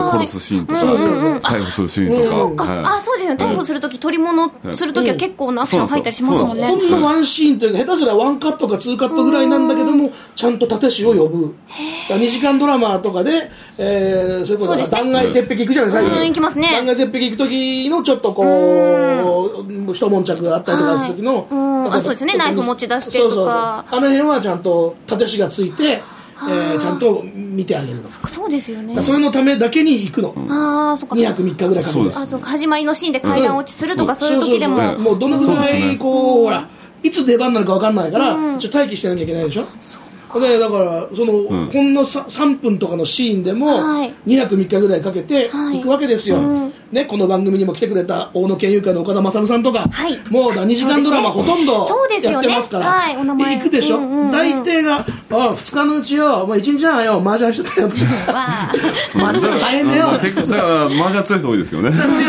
殺すシーンとか、うん、逮捕するシーンとか、 そうか、はい、あそうですよね、逮捕するとき取り物するときは結構なアクション入ったりしますもんね。 ほんのワンシーンというか下手すらワンカットかツーカットぐらいなんだけどもちゃんと立石を呼ぶ。にじかんドラマとかで、えー、それこそ断崖絶壁行くじゃないですか、 うん、行きますね。 断崖絶壁行く時のちょっとこう一悶着があったりとかする時の、 はい、あそうですね、ナイフ持ち出してとか、そうそうそう、あの辺はちゃんと立石がついて、えー、ちゃんと見てあげるの。 そうですよね。 それのためだけに行くの、うん、あそっかにはくみっかぐらいかけて、 あそう始まりのシーンで階段落ちするとか、うん、そういう時でも、 そうそうそう、もうどのぐらいこう、ほらいつ出番になるか分かんないから、うん、ちょっと待機してなきゃいけないでしょ。そうでだからその、うん、ほんのさんぷんとかのシーンでも、はい、にはくみっかぐらいかけて行くわけですよ、はいうんね、この番組にも来てくれた大野県友会の岡田勝さんとか、はい、もうにじかんドラマほとんどやってますから、はい、行くでしょ、うんうんうん、大抵がふつかのうちよ、まあ、いちにちはんよ麻雀してたよとかさ麻雀大変だよ結構だから麻雀強い人多いですよね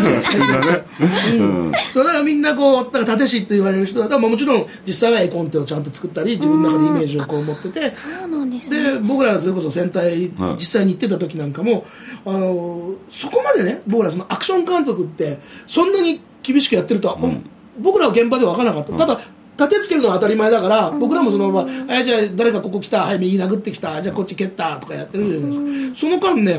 それはみんなこう立石って言われる人だったらもちろん実際は絵コンテをちゃんと作ったり自分の中でイメージをこう持ってて、 そうなんですね。 で僕らがそれこそ戦隊実際に行ってた時なんかも、あのそこまでね僕らそのアクション監督ってそんなに厳しくやってるとは、うん、僕らは現場では分からなかった、うん、ただ立てつけるのは当たり前だから、うん、僕らもそのまま、あじゃあ誰かここ来た、はい右殴ってきた、じゃあこっち蹴ったとかやってるじゃないですか、うん、その間ね、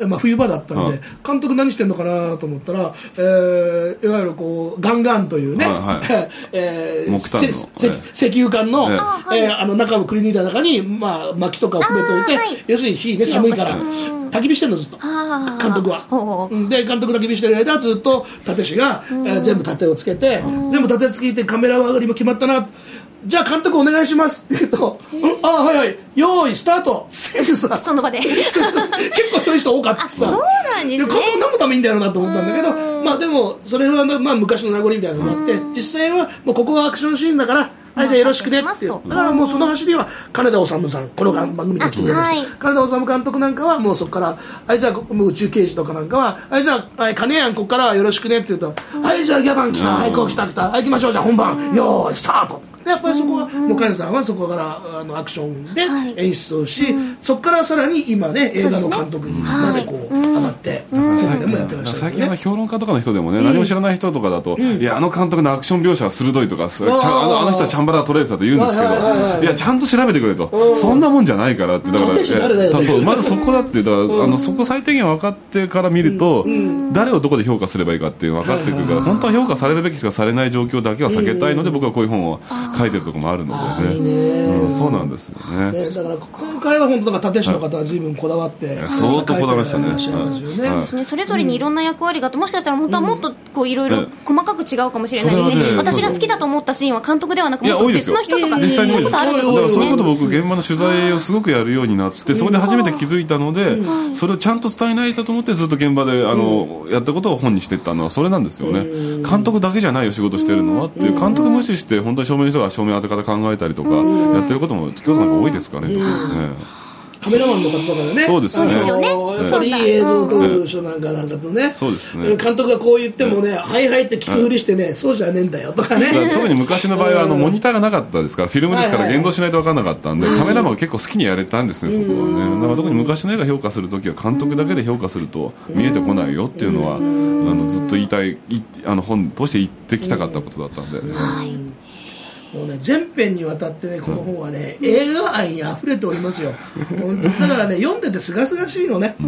まあ、冬場だったんで、監督何してんのかなと思ったら、えー、いわゆるこうガンガンというね、はいはい、えー、木炭の石油管の、えーえー、あの中をくり抜いた中に、まあ、薪とかを含めといて、はい、要するに火ね、寒いから焚き火してるのずっと監督は。で監督が焚き火してる間ずっと立師が、えー、全部盾をつけて、全部盾つけてカメラ上がりも決まったな、じゃあ監督お願いしますって言うと、ああはいはい用意スタートその場で結構そういう人多かったさ。 そうなんですね。監督何のためにいいんだろうなと思ったんだけど、まあでもそれは、まあ、昔の名残みたいなのがあって、実際はもうここがアクションシーンだからはい、じゃあよろしくねっていう。だからもうその走りは金田修さん、この番組で来てくれました、金田修監督なんかはもうそこからはい、じゃあもう宇宙刑事とかなんかははい、じゃあ、はい、金やんここからはよろしくねって言うと、はい、じゃあギャバン来た、はい、こう来た来た、はい、行きましょう、じゃあ本番よーいスタートで、やっぱりそこはもう金田さんはそこからあのアクションで演出をし、そこからさらに今ね映画の監督にまでこう上がって最近は評論家とかの人でもね、何も知らない人とかだと、いやあの監督のアクション描写は鋭いとか、あのあの人はチャンバラトレーサーと言うんですけど、いやちゃんと調べてくれと、そんなもんじゃないからって、だからそうまずそこだって、だからあのそこ最低限分かってから見ると、誰をどこで評価すればいいかっていうの分かってくるから、本当は評価されるべきしかされない状況だけは避けたいので、僕はこういう本を書いてるところもあるのでね、そうなんですよね。 だから今回は本当だから立石の方は随分こだわって相当こだわりましたね。 それぞれにいろんな役割があって、もしかしたら本当はもっとこういろいろ細かく違うかもしれないので、私が好きだと思ったシーンは監督ではなくもっと別の人とか実際にそういうことあるってことですね。 そういうこと僕現場の取材をすごくやるようになって、そこで初めて気づいたので、それをちゃんと伝えないとと思ってずっと現場であのやったことを本にしていったのはそれなんですよね。監督だけじゃないよ仕事してるのはっていう、監督無視して本当に照明の人が照明当て方考えたりとかやってることも京都なんか多いですからね。 カメラマンの方とかでね、 そうですね、 やっぱりいい映像を撮る人なんかなんかとね、 そうですね、 監督がこう言ってもね、はいはいって聞くふりしてね、そうじゃねえんだよとかね。 特に昔の場合はあのモニターがなかったですから、フィルムですから現像しないと分からなかったんで、カメラマンは結構好きにやれたんですね、そこはね。だから特に昔の映画評価するときは監督だけで評価すると見えてこないよっていうのは、あのずっと言いたい、あの本として言ってきたかったことだったんで、ね。 もうね、全編にわたってね、この本はね、映画愛にあふれておりますよ。だからね、読んでてすがすがしいのね。うん、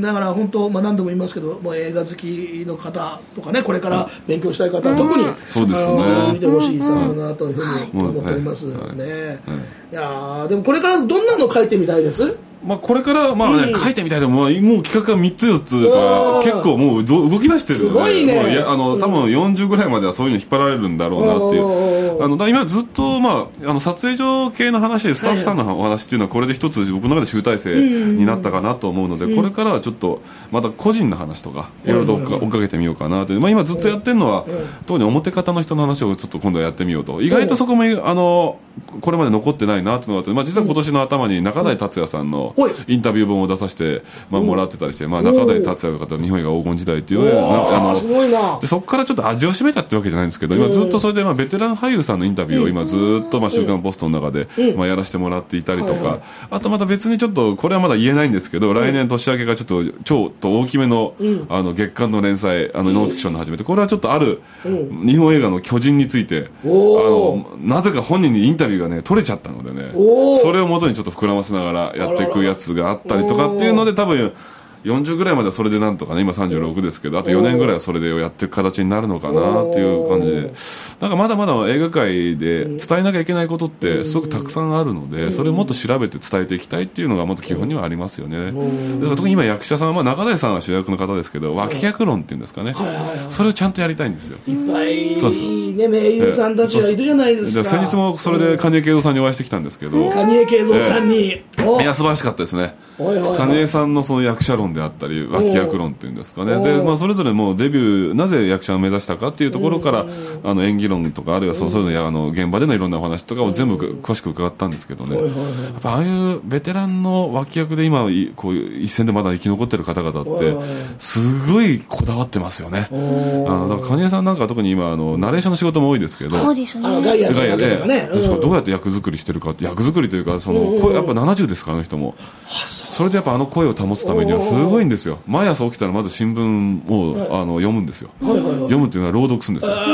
だから本当、まあ、何度も言いますけど、もう映画好きの方とかね、これから勉強したい方は特に、 そうですね、 見てほしい一冊だなというふうに思っておりますね。いやでもこれからどんなの書いてみたいです？ まあ、これからまあ、ね、うん、書いてみたいでも、もう企画がみっつよっつとか結構もう動き出してるので、すごいね、いやあの多分よんじゅうぐらいまではそういうの引っ張られるんだろうなっていう、あのだ今ずっと、まあ、あの撮影所系の話でスタッフさんのお話っていうのはこれで一つ僕の中で集大成になったかなと思うので、うん、これからはちょっとまた個人の話とかいろいろと追っかけてみようかなという、まあ、今ずっとやってるのは特に表方の人の話をちょっと今度はやってみようと、意外とそこもあのこれまで残ってないなっていうのがあって、まあ、実は今年の頭に中台達也さんのインタビュー本を出させて、まあ、もらってたりして、まあ、中台達也の方日本映画黄金時代っていうのあのでそこからちょっと味を占めたってわけじゃないんですけど、今ずっとそれでまあベテラン俳優さんのインタビューを今ずっとまあ週刊ポストの中でまあやらせてもらっていたりとか、あとまた別にちょっとこれはまだ言えないんですけど、来年年明けがちょっと超と大きめのあの月刊の連載あのノンフィクションの始めて、これはちょっとある日本映画の巨人についてあのなぜか本人にインタビューがね取れちゃったのでね、それを元にちょっと膨らませながらやっていくやつがあったりとかっていうので、多分よんじゅうぐらいまではそれでなんとかね、今さんじゅうろくですけど、あとよねんぐらいはそれでやっていく形になるのかなっていう感じで、なんかまだまだ映画界で伝えなきゃいけないことってすごくたくさんあるので、それをもっと調べて伝えていきたいっていうのがまず基本にはありますよね。だから特に今役者さんは、まあ、中台さんは主役の方ですけど、脇役論っていうんですかね、それをちゃんとやりたいんですよ。 いっぱいね、名優さんたちがいるじゃないですか。 先日もそれで蟹江慶三さんにお会いしてきたんですけど、 蟹江慶三さんに、いや素晴らしかったですね。蟹江さんのその役者論であったり脇役論っていうんですかね、で、まあ、それぞれもうデビューなぜ役者を目指したかっていうところからあの演技論とか、あるいはそのそういうのあの現場でのいろんなお話とかを全部詳しく伺ったんですけどね、やっぱああいうベテランの脇役で今こういう一線でまだ生き残ってる方々ってすごいこだわってますよね。あのだから蟹江さんなんかは特に今あのナレーションの仕事も多いですけど、 そうですね、 ガイアでどうやって役作りしてるかって、役作りというかその声やっぱななじゅうですからね、人もそれでやっぱあの声を保つためにはすごいんですよ。毎朝起きたらまず新聞をあの読むんですよ。読むっていうのは朗読するんですよ。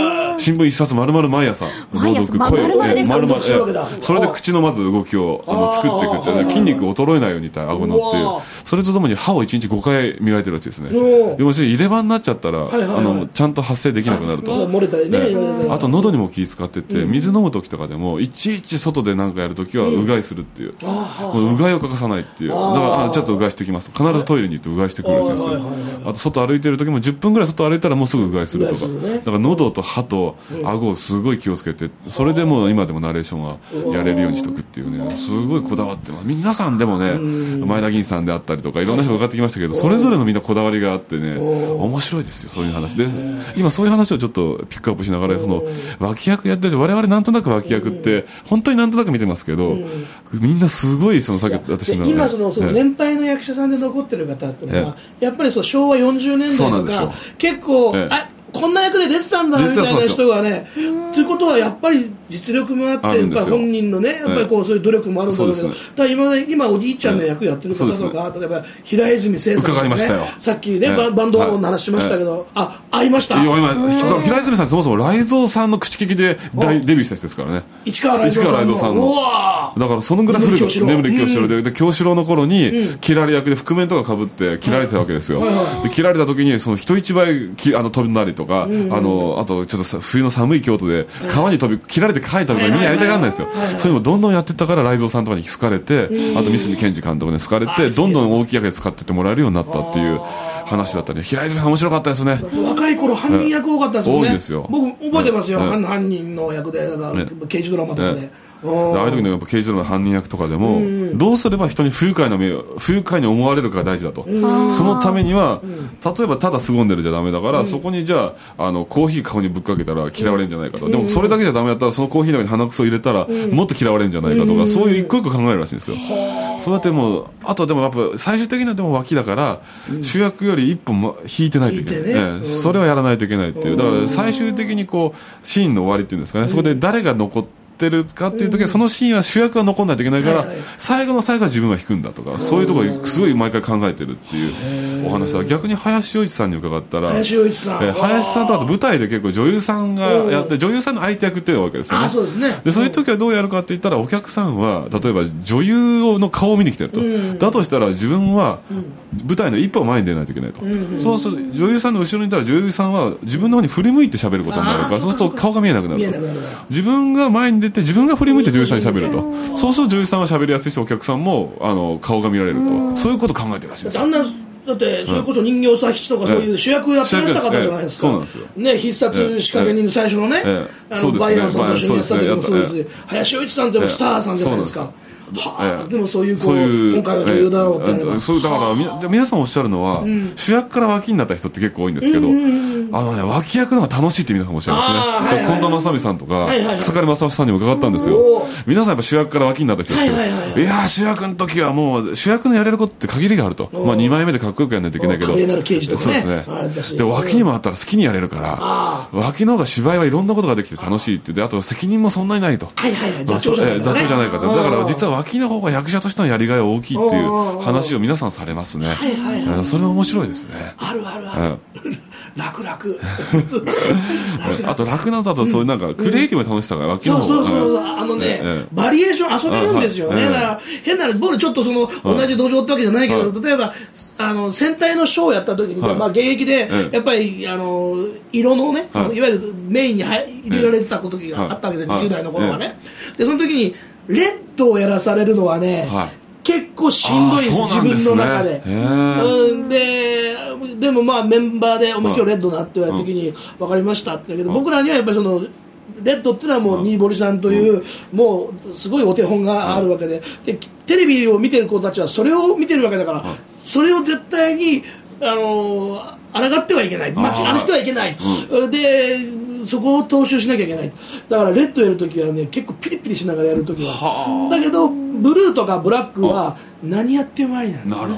新聞一冊丸々毎朝朗読、声を丸々、それで口のまず動きをあの作っていくって、筋肉衰えないように顎のっていう、それとともに歯をいちにちごかい磨いてるらしいですね。でも入れ歯になっちゃったら、あのちゃんと発声できなくなると、 漏れたりね、 あと喉にも気使ってて、水飲む時とかでもいちいち外で何かやる時はうがいするっていう、うがいを欠かさないっていう、だからあちょっとうがいしてきます、必ずトイレに行ってうがいしてくるらしいんですよ。あと外歩いてる時もじゅっぷんぐらい外歩いたらもうすぐうがいするとか、だから喉と歯と顎をすごい気をつけて、それでも今でもナレーションはやれるようにしとくっていうね、すごいこだわってます。皆さんでもね、前田銀さんであったりとかいろんな人が伺ってきましたけど、それぞれのみんなこだわりがあってね、面白いですよ、そういう話で。今そういう話をちょっとピックアップしながら、その脇役やってる我々なんとなく脇役って本当になんとなく見てますけど、みんなすごいそのさっき私の今そのその年配の役者さんで残ってる方っていうのはやっぱりそう昭和よんじゅうねんだいとか結構あこんな役で出てたんだみたいな人がね、ということはやっぱり実力もあって、やっぱり本人のね、やっぱりこうそういう努力もあるんだけど、だから今今おじいちゃんの役やってる方とか、例えば平泉成さんとかね、さっきねバンドの話しましたけど、あ会いました。 平泉さんそもそも雷蔵さんの口利きでデビューした人ですからね。 市川雷蔵さんの。 だからそのぐらい古い眠り京四郎で、京四郎の頃に切られ役で覆面とかかぶって切られてたわけですよ。で切られた時にその人一倍あの飛びなりとか、あのあとちょっと冬の寒い京都で川に飛び切られて帰ったとかみんなやりたがらないですよ。それもどんどんやってったから雷蔵さんとかに好かれて、あと三角健二監督に好かれて、どんどん大きい役で使ってってもらえるようになったっていう話だったり、平泉さん面白かったですね。 若い頃犯人役多かったですよね。 多いですよ。 僕覚えてますよ、犯人の役でだから刑事ドラマとかで。 ああいう時のやっぱ刑事ドラマの犯人役とかでも、どうすれば人に不愉快な目不愉快に思われるかが大事だと。そのためには例えばただ凄んでるじゃダメだから、そこにじゃああのコーヒー顔にぶっかけたら嫌われるんじゃないかと。でもそれだけじゃダメだったらそのコーヒーの中に鼻くそ入れたらもっと嫌われるんじゃないかとか、そういう一個一個考えるらしいんですよ。そうやってもうあとでもやっぱ最終的にはでも脇だから主役より一本引いてないといけない、それをやらないといけないっていう。だから最終的にこうシーンの終わりっていうんですかね、そこで誰が残っててるかっていう時は、そのシーンは主役が残んないといけないから、最後の最後は自分が引くんだとか、そういうところすごい毎回考えてるっていうお話だ。逆に林洋一さんに伺ったら、 林洋一さん、 え林さんとあと舞台で結構女優さんがやって、女優さんの相手役っていうわけですよね。 あ、そうですね。 でそういう時はどうやるかって言ったら、お客さんは例えば女優の顔を見に来てると、だとしたら自分は舞台の一歩前に出ないといけないと、そうすると女優さんの後ろにいたら女優さんは自分の方に振り向いて喋ることになるから、そうすると顔が見えなくなると。自分が前に出て自分が振り向いて女優さんに喋ると、そうすると女優さんは喋りやすいし、お客さんもあの顔が見られると、そういうことを考えてるらしいです。 だんだんだってそれこそ人形佐吉とかそういう主役やってました方じゃないですか。 そうなんですよね。 必殺仕掛け人の最初のね、あのバイアンさんと一緒にやった時もそうですし、林洋一さんってスターさんじゃないですか。はあ、でもそういうこう今回は女優だろうって、 そうだからみ皆さんおっしゃるのは、主役から脇になった人って結構多いんですけど、あのね、脇役の方が楽しいって皆さんおっしゃいますね。近藤正美さんとか草刈正雄さんにも伺ったんですよ。皆さんやっぱ主役から脇になった人ですけど、いや主役の時はもう主役のやれることって限りがあると。まあにまいめでかっこよくやらないといけないけど、そうですね。で脇にもあったら好きにやれるから、脇の方が芝居はいろんなことができて楽しいってで、あと責任もそんなにないと。座長じゃないかと。だから実は脇の方が役者としてのやりがいは大きいっていう話を皆さんされますね。それは面白いですね。 あるあるある。楽々。 あと楽なのだとそういうなんかクリエイティブな楽しさが脇の方が。 そうそうそう。あのね、バリエーション遊べるんですよね。だから変な僕ちょっとその同じ土壌ってわけじゃないけど、例えばあの戦隊のショーをやった時に、まあ現役でやっぱりあの色のね、いわゆるメインに入れられてた時があったわけです。じゅう代の頃はね。でその時にレッドをやらされるのはね、はい、結構しんどいです、自分の中で。うん、ででもまあメンバーで「お前今日レッドな」って言われた時に「分かりました」って言うけど、僕らにはやっぱりそのレッドっていうのはもう新堀さんというもうすごいお手本があるわけで、でテレビを見てる子たちはそれを見てるわけだから、それを絶対にあの抗ってはいけない、間違あの人はいけない、でそこを踏襲しなきゃいけない。だからレッドやるときはね結構ピリピリしながらやるときは、だけどブルーとかブラックは何やってもありなんですね。なるほど。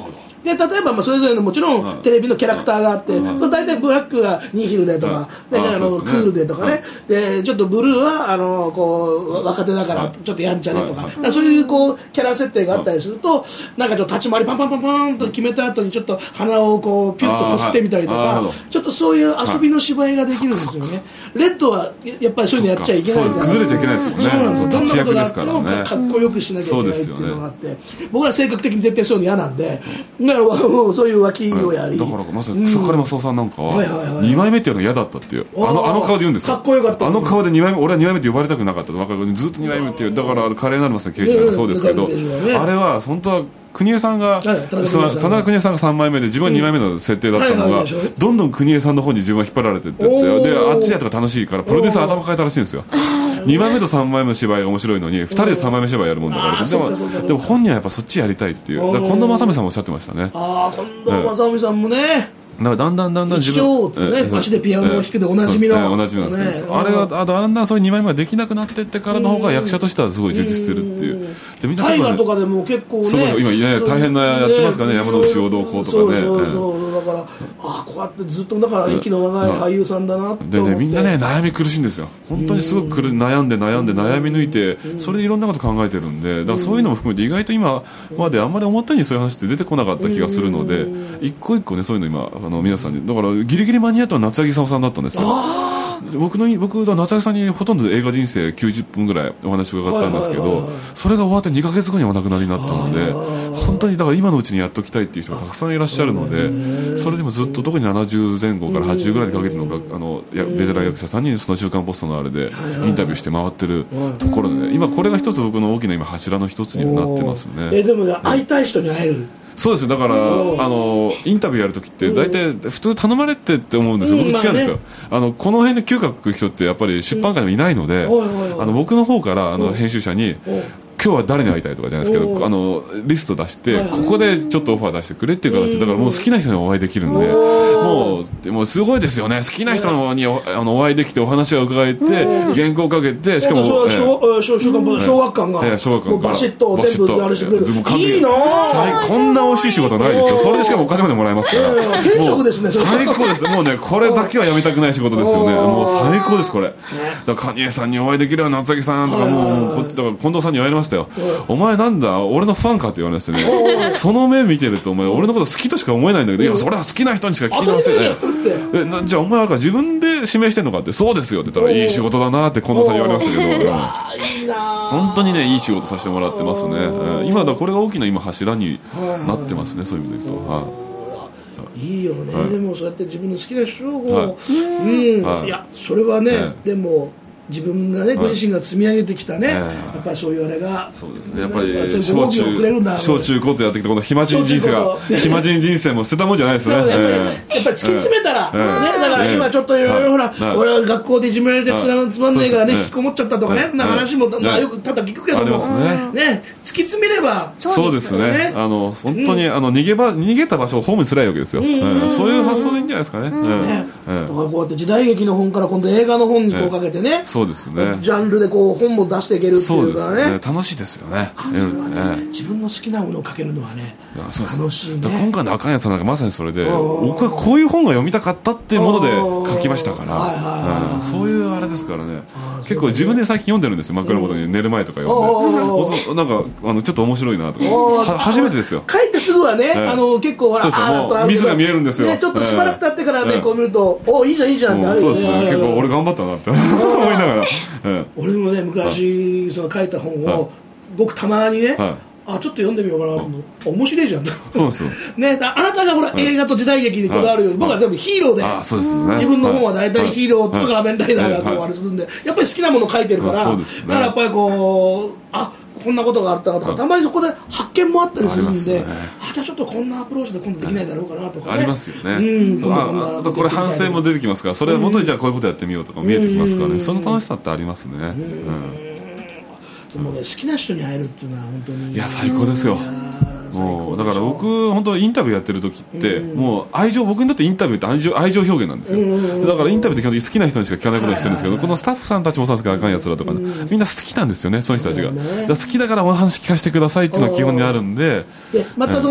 で例えばまあそれぞれのもちろんテレビのキャラクターがあって、それ大体ブラックがニヒルでとか、であのクールでとかね、でちょっとブルーはあのこう若手だからちょっとやんちゃでとか、そういうこうキャラ設定があったりすると、なんかちょっと立ち回りパンパンパンパンと決めた後にちょっと鼻をこうピュッとこすってみたりとか、ちょっとそういう遊びの芝居ができるんですよね。レッドはやっぱりそういうのやっちゃいけないんだ。 崩れちゃいけないですもんね。そうなんですよ。 どんなことがあってもかっこよくしなきゃいけないっていうのがあって、僕ら性格的に絶対そういうの嫌なんで、だからそういう脇をやり、 だからまさに草刈正雄さんなんかはにまいめっていうのが嫌だったっていう、あのあの顔で言うんですよ。かっこよかった。 あの顔でにまいめ、俺はにまいめって呼ばれたくなかったと、若い子にずっとにまいめっていう、だから華麗なるますね刑事なんかそうですけど、あれは本当は国枝さんが、田中邦衛さんがさんまいめで自分はにまいめの設定だったのが、どんどん国枝さんの方に自分は引っ張られてってって、であっちやとか楽しいからプロデューサー頭変えたらしいんですよ。にまいめとさんまいめの芝居が面白いのにふたりでさんまいめ芝居やるもんだから、でもでも本人はやっぱそっちやりたいっていう、だから近藤正美さんもおっしゃってましたね。 ああ、近藤正美さんもね、 だからだんだんだんだん自分一応ね、足でピアノを弾くでおなじみの、 おなじみなんですけど、あれがだんだんそういうにまいめができなくなってってからの方が役者としてはすごい充実してるっていう。 でみんな大河とかでも結構ね、 今ね大変なやってますからね、山口陽動校とかね。 そうそうそう、だからあこうやってずっとだから息の長い俳優さんだなってでね、みんなね悩み苦しいんですよ。本当にすごく悩んで悩んで悩み抜いて、それでいろんなこと考えてるんで、だからそういうのも含めて意外と今まであんまり思ったようにそういう話って出てこなかった気がするので、一個一個ねそういうの今あの皆さんにだからギリギリ間に合ったのは夏柳さんだったんですよ。僕の僕は夏柳さんにほとんど映画人生きゅうじゅっぷんぐらいお話を伺ったんですけど、それが終わってにかげつごにお亡くなりになったので、本当にだから今のうちにやっときたいっていう人がたくさんいらっしゃるので、それでもずっと特にななじゅうぜん後からはちじゅうぐらいにかけてのあのベテラン役者さんにその週刊ポストのあれでインタビューして回ってるところで、今これが一つ僕の大きな今柱の一つになってますね。 えでも、ね、会いたい人に会える。 そうです。だからあのインタビューやるときって大体普通頼まれてって思うんですよ。僕違うんですよ。あのこの辺で嗅覚く人ってやっぱり出版界にもいないので、あの僕の方からあの編集者に今日は誰に会いたいとかじゃないですけど、あのリスト出してここでちょっとオファー出してくれっていう形で、だからもう好きな人にお会いできるんで、もうもうすごいですよね。好きな人におあのお会いできてお話を伺えて原稿をかけて、しかも小学館が小学館バシッと全部あれしてくれる。いいな。 こんな美味しい仕事ないですよ。それでしかもお金までもらえますから。 天職ですね。 最高です。もうねこれだけはやめたくない仕事ですよね。もう最高ですこれ。だから蟹江さんにお会いできるよ夏柳さんとか、もうこっちだから近藤さんに言われましたよ。お前なんだ俺のファンかって言われましてね、その目見てるとお前俺のこと好きとしか思えないんだけど、いやそれは好きな人にしか聞き直せない。えじゃあお前は自分で指名してんのかって、そうですよって言ったらいい仕事だなって近藤さんに言われましたけど、本当にねいい仕事させてもらってますね。今だこれが大きな今柱になってますね、そういう意味でいくと。はいいいよね、はい、でもそうやって自分の好きな人を、はいうんはい、いやそれはね、はい、でも自分がね、ご自身が積み上げてきたね、やっぱりそういうあれがそうですね、やっぱり小中小中高とやってきたこの暇人人生が暇人人生も捨てたもんじゃないですね。やっぱり突き詰めたらね、だから今ちょっといろいろほら俺は学校でいじめられてつまんないからね引きこもっちゃったとかね、そんな話もまあよくただ聞くけどもね、突き詰めればそうですね、あの本当にあの逃げ場逃げた場所をホームにすりゃいいわけですよ。そういう発想でいいんじゃないですかね。だからこうやって時代劇の本から今度映画の本にこうかけてね、 そうですね、 ジャンルでこう本も出していけるっていうかね、 ね楽しいですよね。 ね自分の好きなものを書けるのはね楽しいね。 今回の赤いやつなんかまさにそれで、僕はこういう本が読みたかったっていうもので書きましたから、そういうあれですからね。結構自分で最近読んでるんですよ、枕元に寝る前とか読んで、なんかあのちょっと面白いなとか、初めてですよ。 書いてすぐはね、あの結構ほら水が見えるんですよ。 ちょっとしばらく経ってからねこう見ると、おいいじゃんいいじゃんってあるよね。 そうですね、結構俺頑張ったなって思いながら。 俺もね昔その書いた本をごくたまにね、あちょっと読んでみようかなと思って、面白いじゃん。 そうですよね、あなたがほら映画と時代劇にこだわるように、僕は全部ヒーローで、自分の本は大体ヒーローとかラーメンライダーがこうあれするんで、やっぱり好きなもの書いてるから、だからやっぱりこうあこんなことがあったなとか、たまにそこで発見もあったりするんで、あじゃあちょっとこんなアプローチで今度できないだろうかなとかね、 ありますよね。あとこれ反省も出てきますから、それを元にじゃあこういうことやってみようとか見えてきますからね、その楽しさってありますね。 でもね好きな人に会えるっていうのは本当にいや最高ですよ。もうだから僕本当インタビューやってる時ってもう愛情、僕にとってインタビューって愛情、愛情表現なんですよ。だからインタビューって基本的に好きな人にしか聞かないことにしてるんですけど、このスタッフさんたちもそうですけど、あかんやつらとかね、みんな好きなんですよね、その人たちが。好きだからお話聞かせてくださいっていうのが基本にあるんで、 でまたその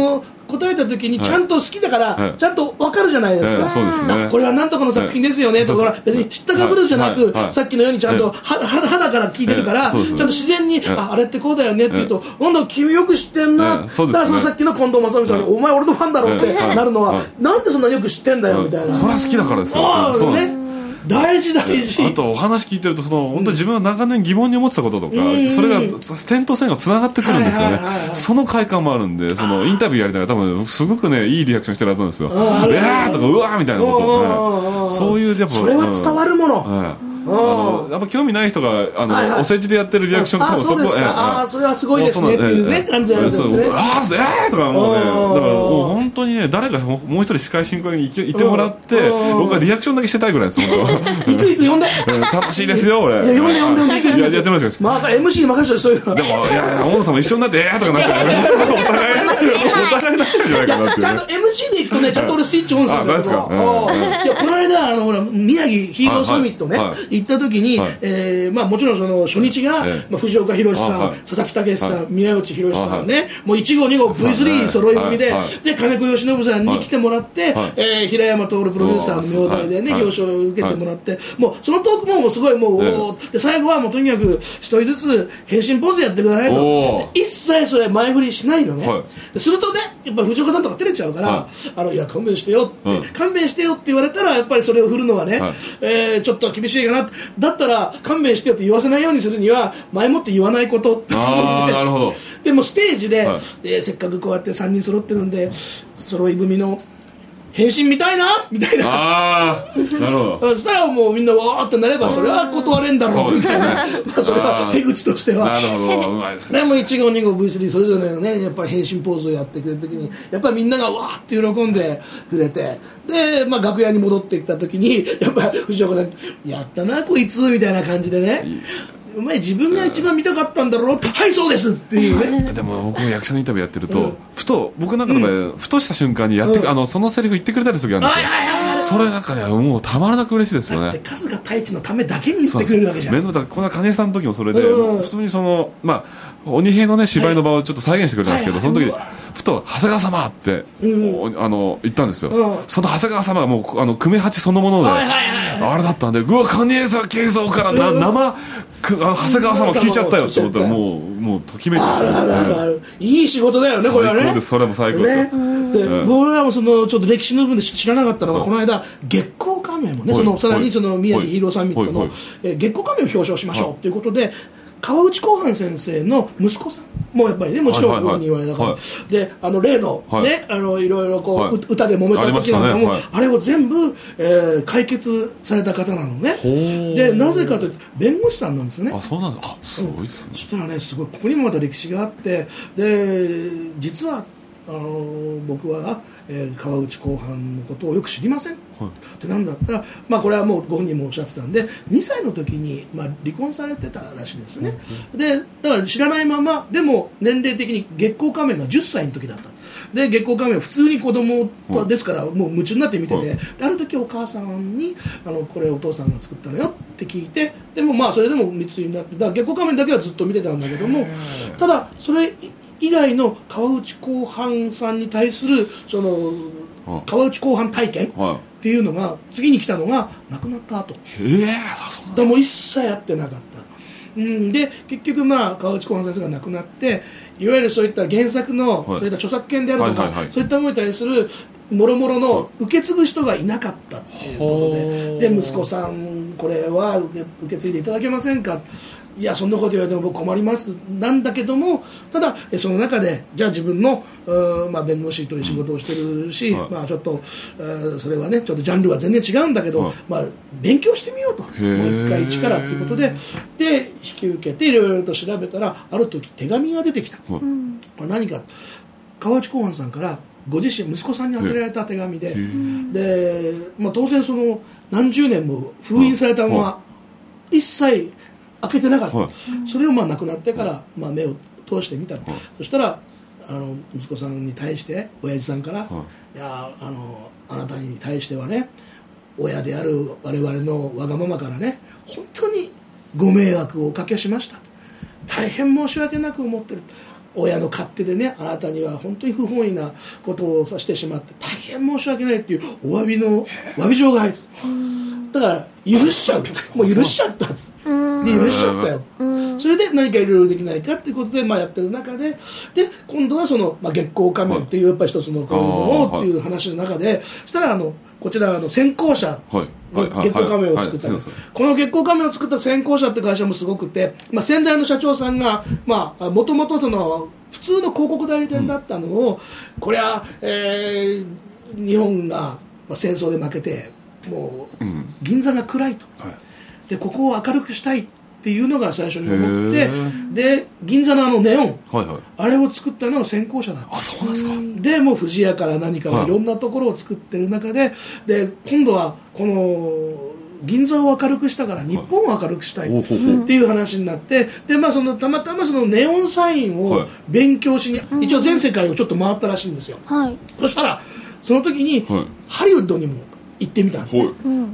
答えた時にちゃんと好きだから、はい、ちゃんと分かるじゃないですか、 はい、そうですね、 これはなんとかの作品ですよね、はい、とか別に知ったかぶるじゃなく、はいはい、さっきのようにちゃんと肌から聞いてるから、はい、ちゃんと自然に、はい、あ, あれってこうだよねって言うと、なんだ君よく知ってんな、はい、そうですね、だからそのさっきの近藤正美さんに、はい、お前俺のファンだろうってなるのは、はい、なんでそんなによく知ってんだよみたいな、 それは好きだからですよ、 あそうね、大事大事。 あとお話聞いてるとその本当に自分が長年疑問に思ってたこととか、うん、それが点と線がつながってくるんですよね、はいはいはいはい、その快感もあるんで、そのインタビューやりながら多分すごくねいいリアクションしてるはずなんですよ。うわーとかうわーみたいなこと、ね、そういうやっぱそれは伝わるもの、うんはいあのやっぱ興味ない人があの、はいはい、お世辞でやってるリアクションとかそこ、ああそれはすごいですねっていうね感じなんですよね。 ああえーとかもうね、だからもう本当にね誰かもう一人司会進行にいてもらって僕はリアクションだけしてたいぐらいです本当は。 行く行く呼んで。 楽しいですよ俺。 いや呼んで呼んで呼んで。 いややってもらってください。 まあ エムシー に任せてそういうの。 でもいやいや大野さんも一緒になってえーとかなっちゃう。お互いお互いになっちゃうんじゃないかなって。 ちゃんと エムシー で行くとねちゃんと俺スイッチオンするんだけど。いやこの間あのほら宮城ヒーローサミットね行った時に。えーまあ、もちろんその初日が、ええまあ、藤岡弘さん、はい、佐々木武さん、はい、宮内博さんね、はい、もういち号に号 ブイスリー 揃い踏みで、はい、で金子義信さんに来てもらって、はいえー、平山徹プロデューサーの名代でね、はい、表彰を受けてもらって、はい、もうそのトークもすごいもう、ええ、で最後はもうとにかく一人ずつ変身ポーズやってくださいと一切それ前振りしないのね、はい、するとねやっぱ藤岡さんとか照れちゃうから、はい、あのいや勘弁してよって、はい、勘弁してよって言われたらやっぱりそれを振るのはね、はいえー、ちょっと厳しいかなだったら勘弁してよって言わせないようにするには前もって言わないことってああなるほどでもステージで、はい、でせっかくこうやってさんにん揃ってるんで揃い踏みの変身見たいなみたいなああなるほどそしたらもうみんなわーってなればそれは断れんだろうみたいな、ねまあ、それは手口としてはなるほどうまいですねでもいち号に号 ブイスリー それぞれのねやっぱり変身ポーズをやってくれるときにやっぱりみんながわーって喜んでくれてで、まあ、楽屋に戻ってきたときにやっぱり藤岡さんやったなこいつみたいな感じでねいいですねお前自分が一番見たかったんだろうってはいそうですっていうねでも僕も役者のインタビューやってると、うん、ふと僕なんかの場合、うん、ふとした瞬間にやって、うん、あのそのセリフ言ってくれたりする時あるんですよ、はいはいはい、それなんかねもうたまらなく嬉しいですよねだって春日太一のためだけに言ってくれるわけじゃん面倒だこの金井さんの時もそれで、うん、普通にそのまあ鬼平のね芝居の場をちょっと再現してくれたんですけど、はい、その時にふと長谷川様って、うん、あの言ったんですよ、うん、その長谷川様がもうあの久米八そのもので、はいはいはいはい、あれだったんでうわ金井さん慶三からな、うん、生くあの長谷川様聞いちゃったよって思ったらもうもうときめいてますよね。あるあるあるいい仕事だよねこれはね。 最高ですそれも最高ですよ。 ね、で、うん、僕らもそのちょっと歴史の部分で知らなかったのが、はい、この間月光仮面もね、はい、そのさらにその宮城ヒーローサミットの、はいはいえー、月光仮面を表彰しましょうということで。川内公範先生の息子さんもやっぱりねもちろんこうに言われたから、はいはいはい、であの例の、はい、ねあのいろいろこう、はい、歌で揉めた時なんかも あ,、ねはい、あれを全部、えー、解決された方なのねでなぜかというと弁護士さんなんですよね。 あそうなんだあすごいですね、 うん、そしたらねすごいここにもまた歴史があってで実はあの僕は、えー、川内公範のことをよく知りません、はい、でなんだったら、まあ、これはもうご本人もおっしゃってたんでにさいの時に、まあ、離婚されてたらしいんですね、うん、でだから知らないままでも年齢的に月光仮面がじゅっさいの時だったで月光仮面は普通に子供ですからもう夢中になって見てて、はい、ある時お母さんにあのこれお父さんが作ったのよって聞いてでもまあそれでも密になってだから月光仮面だけはずっと見てたんだけどもただそれ以外の川内公範さんに対するその川内公範体験っていうのが次に来たのが亡くなった後、 えー、 でも一切やってなかった、うん、で結局まあ川内公範先生が亡くなっていわゆるそういった原作の、はい、そういった著作権であるとか、はいはいはい、そういったものに対するもろもろの受け継ぐ人がいなかったっていうことで、で息子さんこれは受け、受け継いでいただけませんかいやそんなこと言われても僕困りますなんだけどもただその中でじゃあ自分の、まあ、弁護士という仕事をしてるし、はいまあ、ちょっとそれはねちょっとジャンルは全然違うんだけど、はいまあ、勉強してみようともう一回一からということでで引き受けていろいろと調べたらある時手紙が出てきた、はい、これ何か川内公範さんからご自身息子さんに宛てられた手紙でで、まあ、当然その何十年も封印されたまま一切開けてなかった、はい、それをまあ亡くなってから、まあ、目を通してみたの、はい、そしたらあの息子さんに対して親父さんから、はい、いやあのあなたに対してはね親である我々のわがままからね本当にご迷惑をおかけしました大変申し訳なく思ってる親の勝手でねあなたには本当に不本意なことをさしてしまって大変申し訳ないっていうお詫びの詫び状が入ってだから許しちゃうもう許しちゃったんですで許しちゃったよそれで何かいろいろできないかっていうことで、まあ、やってる中でで今度はその、まあ、月光仮面っていうやっぱり一つのこういうものっていう話の中でそしたらあのこちらの先行者の月光仮面を作ったんですこの月光仮面を作った先行者って会社もすごくて、まあ、先代の社長さんがもともと普通の広告代理店だったのを、うん、これは、えー、日本が戦争で負けてもう銀座が暗いと、はい、でここを明るくしたいっていうのが最初に思ってで銀座のあのネオン、はいはい、あれを作ったのが先行者だったあそうなんですかでもう富士屋から何からいろんなところを作ってる中で、はい、で今度はこの銀座を明るくしたから日本を明るくしたいっていう話になってで、まあ、そのたまたまそのネオンサインを勉強しに、はい、一応全世界をちょっと回ったらしいんですよ、はい、そしたらその時にハリウッドにも行ってみたんですね、はい、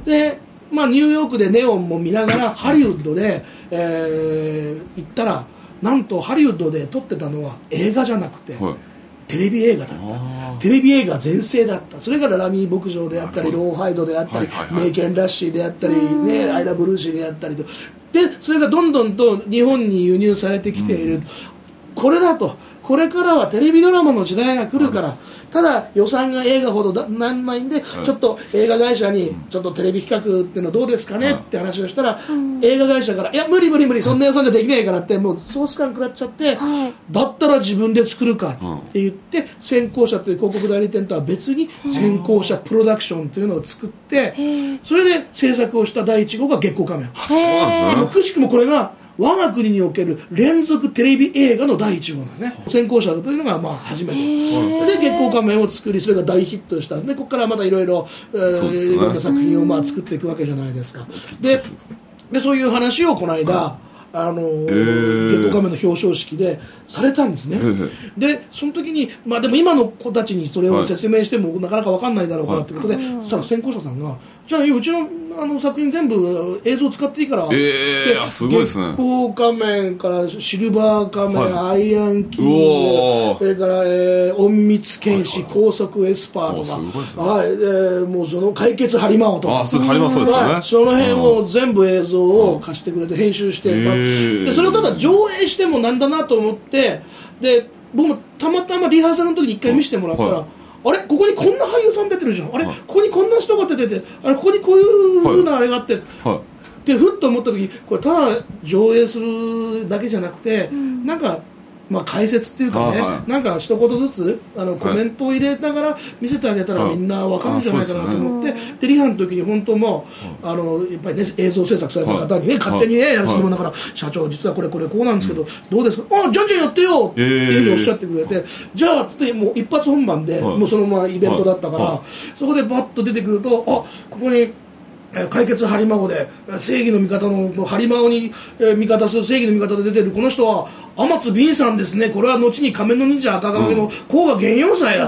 でまあ、ニューヨークでネオンも見ながらハリウッドで、えー、行ったらなんとハリウッドで撮ってたのは映画じゃなくて、はい、テレビ映画だったテレビ映画全盛だったそれからラミー牧場であったりローハイドであったり、はいはいはい、メイケン・ラッシーであったり、ね、アイラ・ブルーシーであったりとでそれがどんどんと日本に輸入されてきている、うん、これだとこれからはテレビドラマの時代が来るから、ただ予算が映画ほどだなんないんで、ちょっと映画会社にちょっとテレビ企画っていうのどうですかねって話をしたら、映画会社からいや無理無理無理そんな予算でできないからってもうソース感食らっちゃって、だったら自分で作るかって言って先行者という広告代理店とは別に先行者プロダクションというのを作ってそれで制作をした第一号が月光仮面。くしくもこれが我が国における連続テレビ映画の第一号なんね先行者というのがまあ初めてで月光仮面を作りそれが大ヒットしたんでここからまたいろいろいろんな作品をまあ作っていくわけじゃないですかででそういう話をこの間あのー、月光仮面の表彰式でされたんですね、えー、でその時に、まあ、でも今の子たちにそれを説明してもなかなか分かんないだろうからということで、はい、そしたら先行者さんがじゃあうちのあの作品全部映像使っていいから、 えー、すごいですね。 月光仮面からシルバー仮面、はい、アイアンキングそれから、えー、隠密剣士、はいはいはい、高速エスパーとか、ねはいえー、もうその解決ハリマオとかあすハリマオそうですよね、 はい、その辺を全部映像を貸してくれて編集して、まあ、でそれをただ上映してもなんだなと思ってで僕もたまたまリハーサルの時に一回見せてもらったら、はいあれここにこんな俳優さん出てるじゃんあれ、はい、ここにこんな人が出ててあれここにこういう風なあれがあって、はいはい、でふっと思った時これただ上映するだけじゃなくて、うん、なんかまあ、解説っていうかね、はい、なんか一言ずつあのコメントを入れながら見せてあげたらみんな分かるんじゃないかなと思って、はい、でリハの時に本当もうあのやっぱりね映像制作された方にね、はい、勝手にねやらせてもらうから、はい、社長実はこれこれこうなんですけど、うん、どうですかあじゃんじゃんやってよっていうふうにおっしゃってくれて、えー、じゃあつってもう一発本番で、はい、もうそのままイベントだったから、はい、そこでバッと出てくるとあここに解決ハリマオで正義の味方のハリマオに味方する正義の味方で出てるこの人は天津敏さんですねこれは後に仮面の忍者赤影の甲賀源陽斎だ、うん、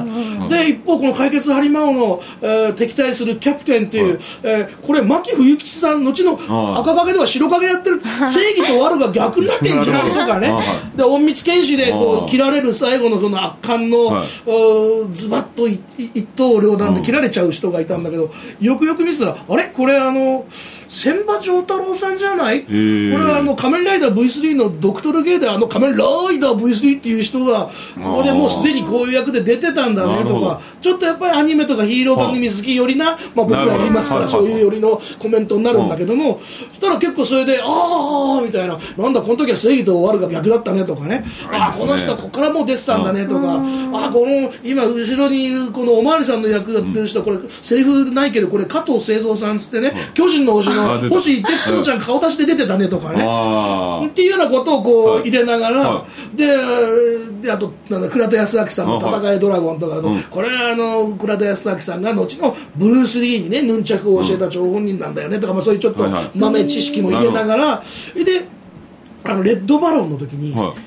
で一方この解決ハリマオの、えー、敵対するキャプテンっていう、はいえー、これ牧冬吉さん後の赤影では白影やってる正義と悪が逆になってんじゃんとかねで隠密剣士でこう切られる最後のその圧巻の、はい、ズバッと一刀両断で切られちゃう人がいたんだけどよくよく見てたらあれこれあの千葉丈太郎さんじゃないこれはあの仮面ライダー ブイスリー のドクトルゲイであの仮面ライダー ブイスリー っていう人がここでもうすでにこういう役で出てたんだねとかちょっとやっぱりアニメとかヒーロー番組好きよりな、まあ、僕が言いますからそういうよりのコメントになるんだけどもそしたら結構それでああみたいななんだこの時は正義と悪が逆だったねとかねあこの人はここからもう出てたんだねとかあこの今後ろにいるこのおまわりさんの役やってる人これセリフないけどこれ加藤清三さんつってね巨人の星の星哲子ちゃん顔出しで出てたねとかねっていうようなことをこう入れながら、はい、で, であとなんだ倉田康明さんの戦いドラゴンとか、はい、これはあの倉田康明さんが後のブルース・リーにねヌンチャクを教えた張本人なんだよねとか、まあ、そういうちょっと豆知識も入れながら、はいはい、であのレッドバロンの時に、はい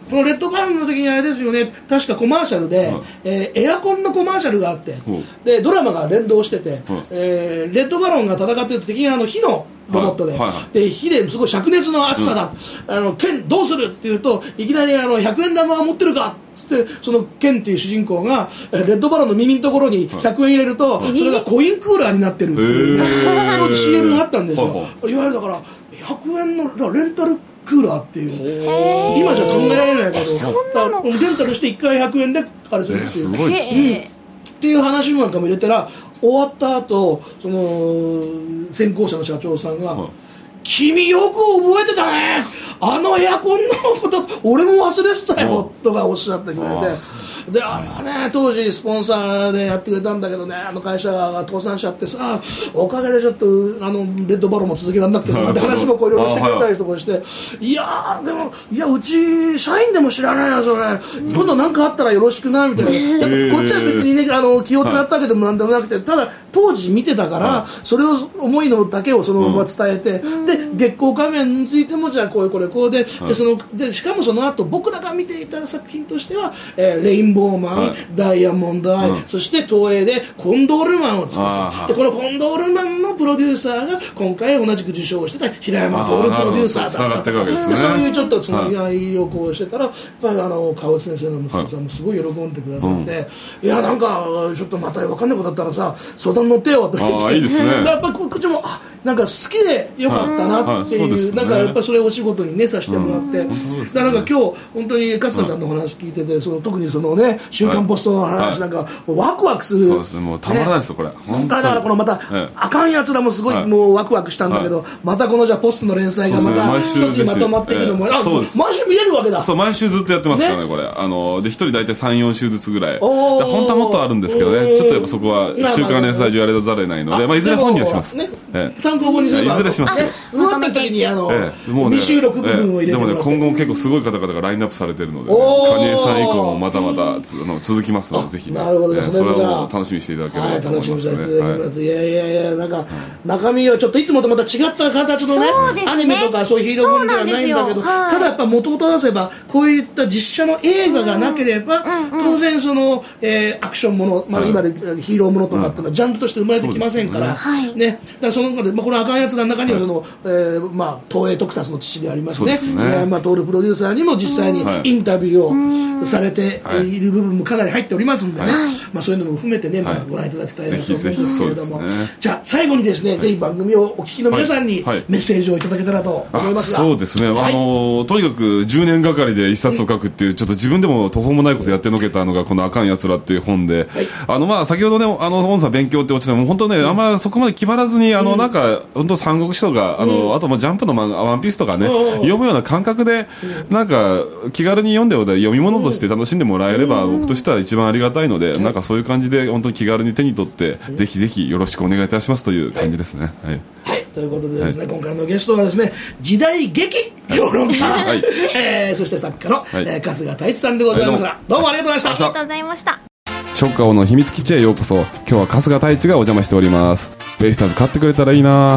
このレッドバロンの時にあれですよね、確かコマーシャルで、うんえー、エアコンのコマーシャルがあって、うん、でドラマが連動してて、うんえー、レッドバロンが戦ってると敵があの火のロボットで、はいはいはい、で火ですごい灼熱の熱さだ、うん、あの剣どうするって言うといきなりあのひゃくえん玉が持ってるかっつってその剣っていう主人公がレッドバロンの耳のところにひゃくえん入れると、はい、それがコインクーラーになってるっていう、ね、当時 シーエム があったんですよ、はいはい、いわゆるだからひゃくえんのレンタルクーラーっていう今じゃ考えられないけどそんなのレンタルしていっかいひゃくえんであれするっていう、 すごいですね、 うん、っていう話なんかも入れたら終わった後その先行者の社長さんが、はい、君よく覚えてたねあのエアコンのこと俺も忘れてたよとかおっしゃってくれてであれはね当時スポンサーでやってくれたんだけどねあの会社が倒産しちゃってさおかげでちょっとあのレッドバロンも続けられなくてさって話もこういろいろしてくれたりとかしていやでもいやうち社員でも知らないよそれ今度何かあったらよろしくなみたいなやっぱこっちは別にねあの気を取らったわけでもなんでもなくてただ当時見てたからそれを思いのだけをそのまま伝えてで月光仮面についてもじゃあこういうこれこうででそのでしかもその後僕らが見ていた作品としては、えー、レインボーマン、はい、ダイヤモンドアイ、うん、そして東映でコンドールマンを作ってでこのコンドールマンのプロデューサーが今回同じく受賞してた平山徹プロデューサーだったと、ね、そういうちょっとつながりをこうしてたらやっぱりあの川内先生の息子さんもすごい喜んでくださって、はい、いやなんかちょっとまた分かんないことだったらさ相談乗ってよと言ってあいいですねやっぱりこっちもあなんか好きでよかったなっていう、はいはいね、なんかやっぱそれをお仕事にねさせてもらって、うんね、だからなんか今日本当に春日さんの話聞いてて、はい、その特にそのね週刊ポストの話なんか、はい、ワクワクするそうですねもうたまらないですよ、ね、これ本当だからこのまた、はい、あかんやつらもすごいもうワクワクしたんだけど、はい、またこのじゃポストの連載がまた一つにまとまっていくのも、えー、そうです毎週見れるわけだそう毎週ずっとやってますからね、ねこれあので一人大体 さん,よん 週ずつぐらい本当はもっとあるんですけどねちょっとやっぱそこは週刊連載上やれざれないので、まあ、いずれ本にはします、ねえー、 参考本にすればいずれしますけどまとめて時にあの、えーもうね、未収録部分を入れてもらって、えー、でもね今後も結構すごい方々がラインナップされてるので、ね、蟹江さん以降もまたまたつあの続きますのでぜひ、ね、なるほど、えー、それはもう楽しみにしていただければと思いますね、はい、いやいやいやなんか、はい、中身はちょっといつもとまた違った形の ね, ねアニメとかそういうヒーローものではないんだけど、はい、ただやっぱ元を正せばこういった実写の映画がなければ、うんうん、当然その、えー、アクションもの、まあ、今でヒーローものとかっていうのはジャンルとして生まれてきませんから、うんね、だからその中で、まあ、この赤いやつの中にはその、はいえーまあ、東映特撮の父でありますね平山徹プロデューサーにも実際にインタビューをされている部分もかなり入っておりますんでね、はいまあ、そういうのも含めてね、まあ、ご覧いただきたいなと思うんですけれども、ね、じゃあ最後にですね、はい、ぜひ番組をお聞きの皆さんにメッセージをいただけたらと思いますが、 はいはい、そうですね、はい、あのとにかくじゅうねんがかりで一冊を書くっていうちょっと自分でも途方もないことやってのけたのがこのあかんやつらっていう本で、はい、あのまあ先ほどねあの本さ勉強って落ちても本当ね、うん、あんまそこまで決まらずにあのなんか本当三国志とかあの、うん、あともジャンプの漫画ワンピースとかね、うん、読むような感覚で、うん、なんか気軽に読んで読み物として楽しんでもらえれば、うん、僕としては一番ありがたいので、うん、なんかそういう感じで本当に気軽に手に取って、うん、ぜひぜひよろしくお願いいたしますという感じですね。はい、はいはい、ということでですね、はい、今回のゲストはですね時代劇評論家、はい、えー、そして作家の、はいえー、春日太一さんでございました、はい、どうもありがとうございました。 ありがとうございました。 ショッカーの秘密基地へようこそ。今日は春日太一がお邪魔しております。ベイスターズ勝ってくれたらいいな。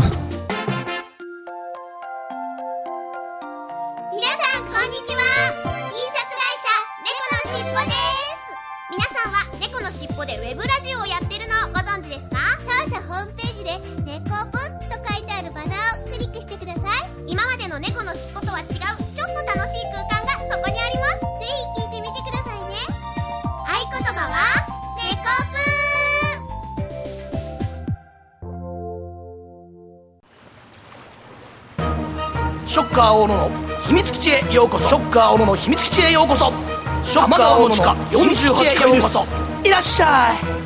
皆さんこんにちは。印刷会社猫のしっぽです。皆さんは猫のしっぽでウェブラジオをやってるのをご存知ですか？当社ホームページで猫ぽと書いてあるバナーをクリックしてください。今までの猫のしっぽとは違うちょっと楽しい空間がそこにあります。ぜひ聞いてみてくださいね。合言葉は猫ぷー。ショッカー大野の秘密基地へようこそ。ショッカー大野の秘密基地へようこそ。ショッカー大野の地下よんじゅうはちかいです。いらっしゃい。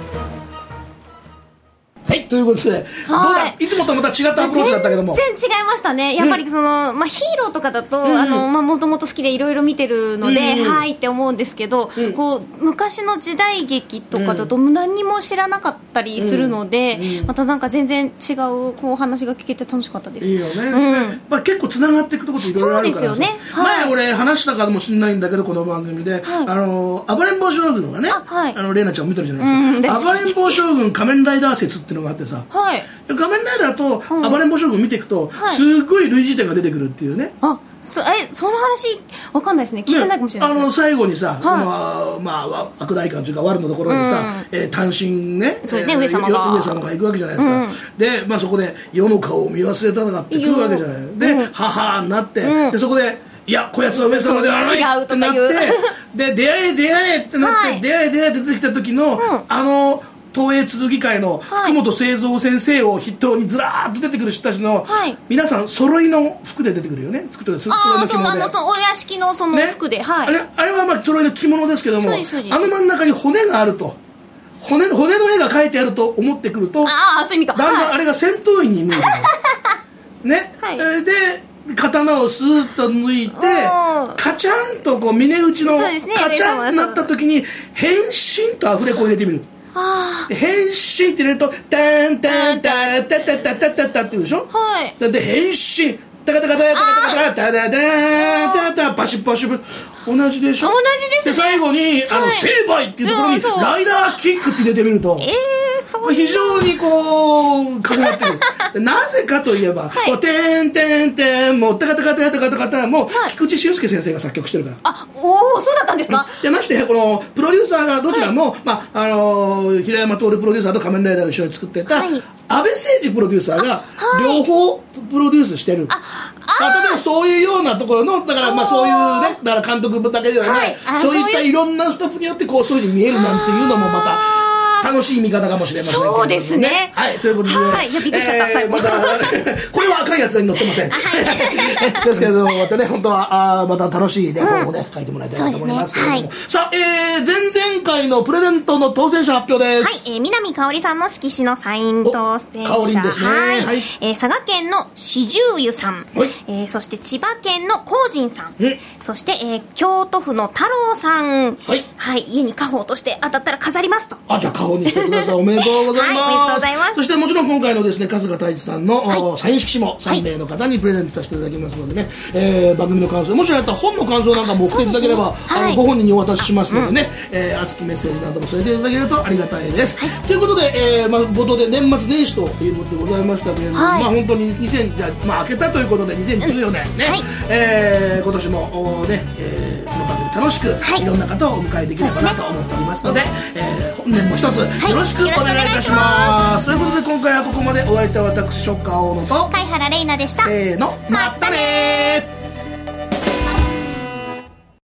はい、ということで、はい、どうだいつもとまた違ったアプローチだったけども全然違いましたね。やっぱりその、うんまあ、ヒーローとかだともともと好きでいろいろ見てるので、うん、はいって思うんですけど、うん、こう昔の時代劇とかだと何も知らなかったりするので、うん、またなんか全然違うこう話が聞けて楽しかったです。 いいよね、うんまあ、結構つながっていくところっていろいろあるから。 そうですよね、 はい、前俺話したかもしれないんだけどこの番組で、はい、あの暴れん坊将軍がね、はい、あの玲奈ちゃんを見てるじゃないですか、うん、暴れん坊将軍仮面ライダー説っていうのがあってさ、はい仮面ライダーと暴れん坊将軍を見ていくと、はい、すごい類似点が出てくるっていうね、 あそえその話わかんないですね、聞いてないかもしれない、 ね、あの最後にさ、はい、そのまあ悪代官というか悪のところにさ、うんえー、単身ね、 そうね、えー、上様が上様が行くわけじゃないですか、うん、で、まあ、そこで世の顔を見忘れたのかって来るわけじゃない、で、うん、ははになって、うん、でそこでいやこやつは上様ではないってなってで出会え出会えってなって、はい、出会え出会えって出てきた時の、うん、あの東映続き会の福本清三先生を筆頭にずらーっと出てくる人たちの、はい、皆さん揃いの服で出てくるよね。服と揃いの着物で、ああ、そう、あのお屋敷のその服で、ね、はい、 あれ、あれはまあ揃いの着物ですけども、あの真ん中に骨があると、骨、骨の絵が描いてあると思ってくると、 ああ、そういう意味か、 だんだんあれが戦闘員に見えるね、はい、で刀をスーッと抜いてカチャンとこう峰打ちの、ね、カチャンになった時に変身とアフレコを入れてみる。変身って入れるとタンタンタンタタタタタタって言うでしょ、はい、で変身タカタカタタカタカタタタタタタパシッパシッ同じでしょ。 同じですね。 で最後にあの成敗っていうところにライダーキックって入れてみると、えー、非常にこうかかってるなぜかといえば、はい、てんてんてんもうタカタカタタカタカタもう菊池俊介先生が作曲してるから。 あ、おお、そうだったんですか。 でましてこのプロデューサーがどちらも、はい、まああのー、平山徹プロデューサーと仮面ライダーを一緒に作ってた、はい、安倍誠二プロデューサーが両方プロデュースしてる。ああ例えばそういうようなところのだからまあそういうねだから監督だけではない、はい、そういったいろんなスタッフによってこうそういうふうに見えるなんていうのもまた楽しい見方かもしれませんけど、ね、 そうですね。 はいということで、 はい、いやびっくりしちゃった、えー、最後またこれは赤いやつに載ってませんですけれどもまたね本当はあまた楽しい、ね、本をね書いてもらいたいなと思いますけれども、ねはい、さあ、えー、前々回のプレゼントの当選者発表です。 はい、えー、南香織さんの色紙のサイン当選者、 香織ですね、はいはい、えー、佐賀県の四十湯さん、はい、えー、そして千葉県の光神さん、そして、えー、京都府の太郎さん、はい、はい、家に家宝として当たったら飾りますと。 あ、じゃあ家宝にしてください。おめでとうございます、はい、 おめでとうございます。 そしてもちろん今回のですね春日太一さんの、はい、サイン色紙もさんめいの方にプレゼントさせていただきますのでね、えー、番組の感想もしあったら本の感想なんかも送っていただければ、ね、あの、はい、ご本人にお渡ししますのでね、うん、えー、熱きメッセージなども添えていただけるとありがたいです、はい、ということで、えーまあ、冒頭で年末年始ということでございましたけれども、はい、まあ本当ににせんじゃまあ明けたということでにせんじゅうよねんね、うん、はい、えー、今年もね、えー、この番組楽しく、はい、いろんな方をお迎えできればなと思っておりますので、えー、本年も一つよろしくお願いいたします。ということで今回はここまで。お相手は私ショッカー大野と貝原玲奈でした。 せーの、まったねー。